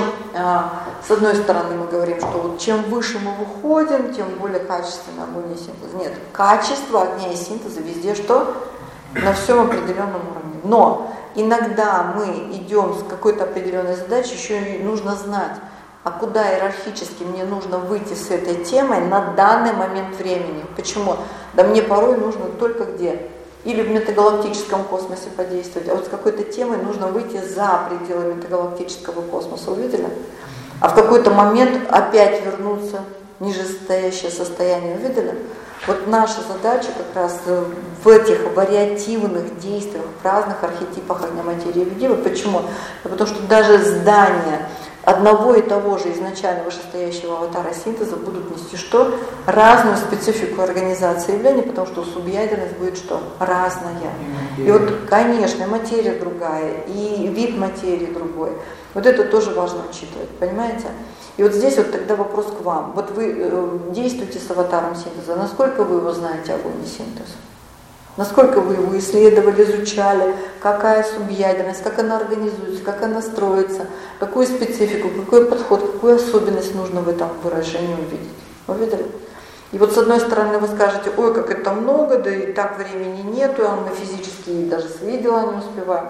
с одной стороны мы говорим, что вот чем выше мы выходим, тем более качественный огонь и синтез. Нет, качество огня и синтеза везде что? На всем определенном уровне. Но иногда мы идем с какой-то определенной задачей, еще и нужно знать, а куда иерархически мне нужно выйти с этой темой на данный момент времени. Почему? Да мне порой нужно только где? Или в метагалактическом космосе подействовать, а вот с какой-то темой нужно выйти за пределы метагалактического космоса, увидели? А в какой-то момент опять вернуться в нижестоящее состояние, увидели? Вот наша задача как раз в этих вариативных действиях, в разных архетипах огня, материи и видимы. Почему? Да потому что даже здания одного и того же изначально вышестоящего аватара синтеза будут нести что? Разную специфику организации явлений, потому что субъядерность будет что? Разная. И вот, конечно, материя другая, и вид материи другой. Вот это тоже важно учитывать, понимаете? И вот здесь вот тогда вопрос к вам. Вот вы э, действуете с аватаром синтеза, насколько вы его знаете, огонь и синтез? Насколько вы его исследовали, изучали, какая субъядерность, как она организуется, как она строится, какую специфику, какой подход, какую особенность нужно в этом выражении увидеть. Вы видели? И вот с одной стороны вы скажете, ой, как это много, да и так времени нету, а мы физически даже свои дела не успеваем.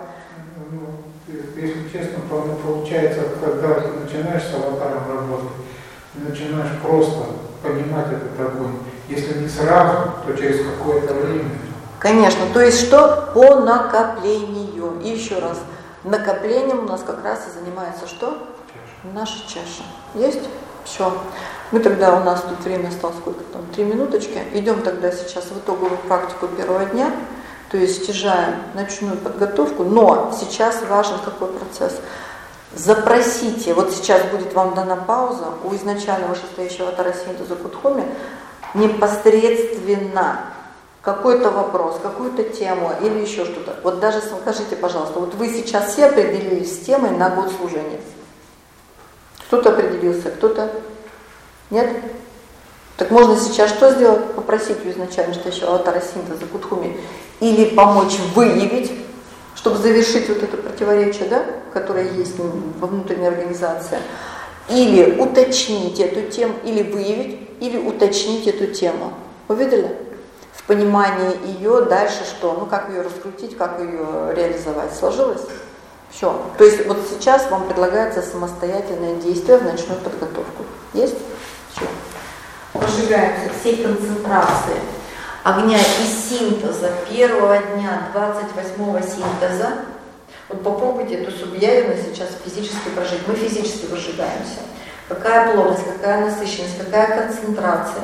Ну, если честно, то получается, когда ты начинаешь с аватаром работать, ты начинаешь просто понимать этот огонь. Если не сразу, то через какое-то время. Конечно, то есть что? По накоплению. И еще раз, накоплением у нас как раз и занимается что? Наша чаша. Есть? Все. Мы тогда, у нас тут время осталось сколько там? Три минуточки. Идем тогда сейчас в итоговую практику первого дня. То есть стяжаем ночную подготовку. Но сейчас важен какой процесс? Запросите, вот сейчас будет вам дана пауза у изначально вышестоящего аватара синтеза Кудхоми непосредственно какой-то вопрос, какую-то тему или еще что-то. Вот даже скажите, пожалуйста, вот вы сейчас все определились с темой на год служения. Кто-то определился, кто-то нет? Так можно сейчас что сделать? Попросить у изначально стоящего аватара синтеза Кудхоми или помочь выявить, чтобы завершить вот это противоречие, да, которое есть во внутренней организации, или уточнить эту тему, или выявить, или уточнить эту тему. Вы видели? В понимании ее дальше что? Ну, как ее раскрутить, как ее реализовать. Сложилось? Все. То есть вот сейчас вам предлагается самостоятельное действие в ночную подготовку. Есть? Все. Разжигаемся всей концентрации огня и синтеза первого дня двадцать восьмого синтеза. Вот попробуйте эту субъявленность сейчас физически прожить. Мы физически выжигаемся. Какая плотность, какая насыщенность, какая концентрация.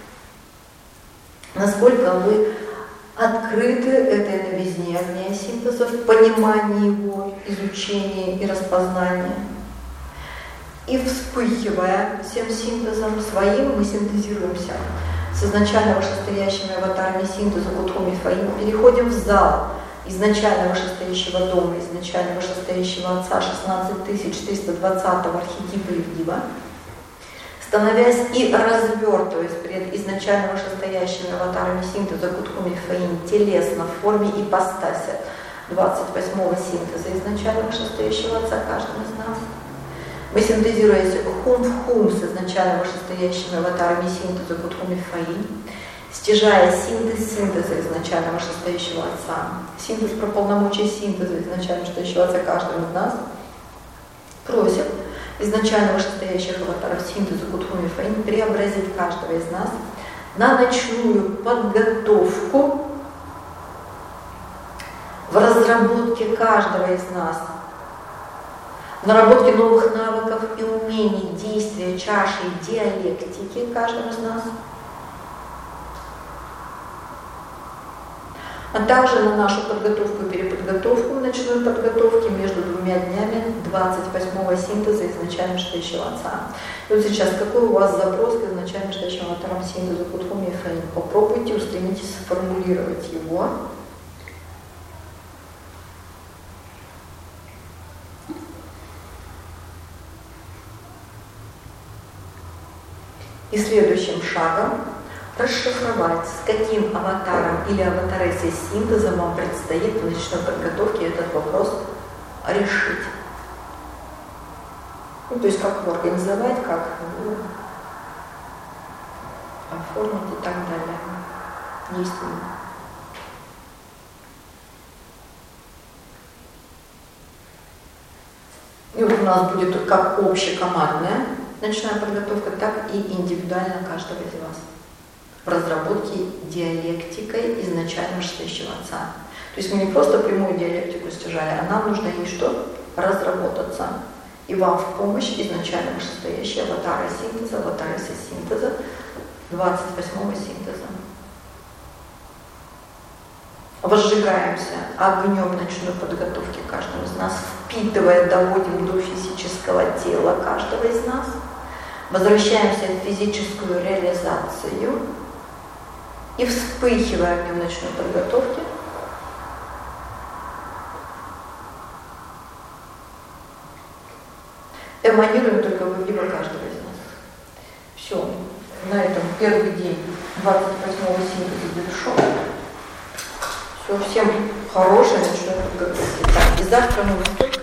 Насколько вы открыты этой новизне огня и синтеза в понимании его, изучении и распознании. И вспыхивая всем синтезом своим, мы синтезируемся с изначально вышестоящими аватарами синтеза Кудхоми Фаим, переходим в зал изначально вышестоящего дома, изначально вышестоящего Отца шестнадцать тысяч триста двадцатого архетипа Евдива, становясь и развертываясь перед изначально вышестоящими аватарами синтеза Кудхоми Фаим телесно в форме ипостаси двадцать восьмого синтеза изначально вышестоящего Отца каждого из нас. Мы синтезируясь хум в хум с изначально вышестоящими аватарами синтеза Кудхоми Фаим, стяжая синтез синтеза изначально вышестоящего Отца, синтез про полномочия синтеза изначально вышестоящего Отца каждого из нас, просим изначально вышестоящих аватаров синтеза Кудхоми Фаим преобразить каждого из нас на ночную подготовку в разработке каждого из нас, в наработке новых навыков и умений действия чаши и диалектики каждого из нас, а также на нашу подготовку и переподготовку в ночной подготовке между двумя днями двадцать восьмого синтеза изначально вышестоящего Отца. И вот сейчас какой у вас запрос к изначально вышестоящему аватарам синтеза Кудхоми Фаим? Попробуйте, устремитесь сформулировать его. И следующим шагом расшифровать, с каким аватаром или аватаресой синтеза вам предстоит в ночной подготовке этот вопрос решить. Ну, то есть как его организовать, как его оформить и так далее. Действуем. И вот у нас будет как общекомандная ночная подготовка, так и индивидуально каждого из вас в разработке диалектикой изначально вышестоящего отца. То есть мы не просто прямую диалектику стяжали, а нам нужно ей что? Разработаться. И вам в помощь изначально вышестоящие аватары синтеза, аватары синтеза, двадцать восьмого синтеза. Возжигаемся огнем ночной подготовки каждого из нас, впитывая, доводим до физического тела каждого из нас, возвращаемся в физическую реализацию и, вспыхивая огнем ночной подготовки, эманируем только в выбор каждого из нас. Все, на этом первый день двадцать восьмого синтеза завершен. Все, всем хорошей ночной подготовки. Так, и завтра мы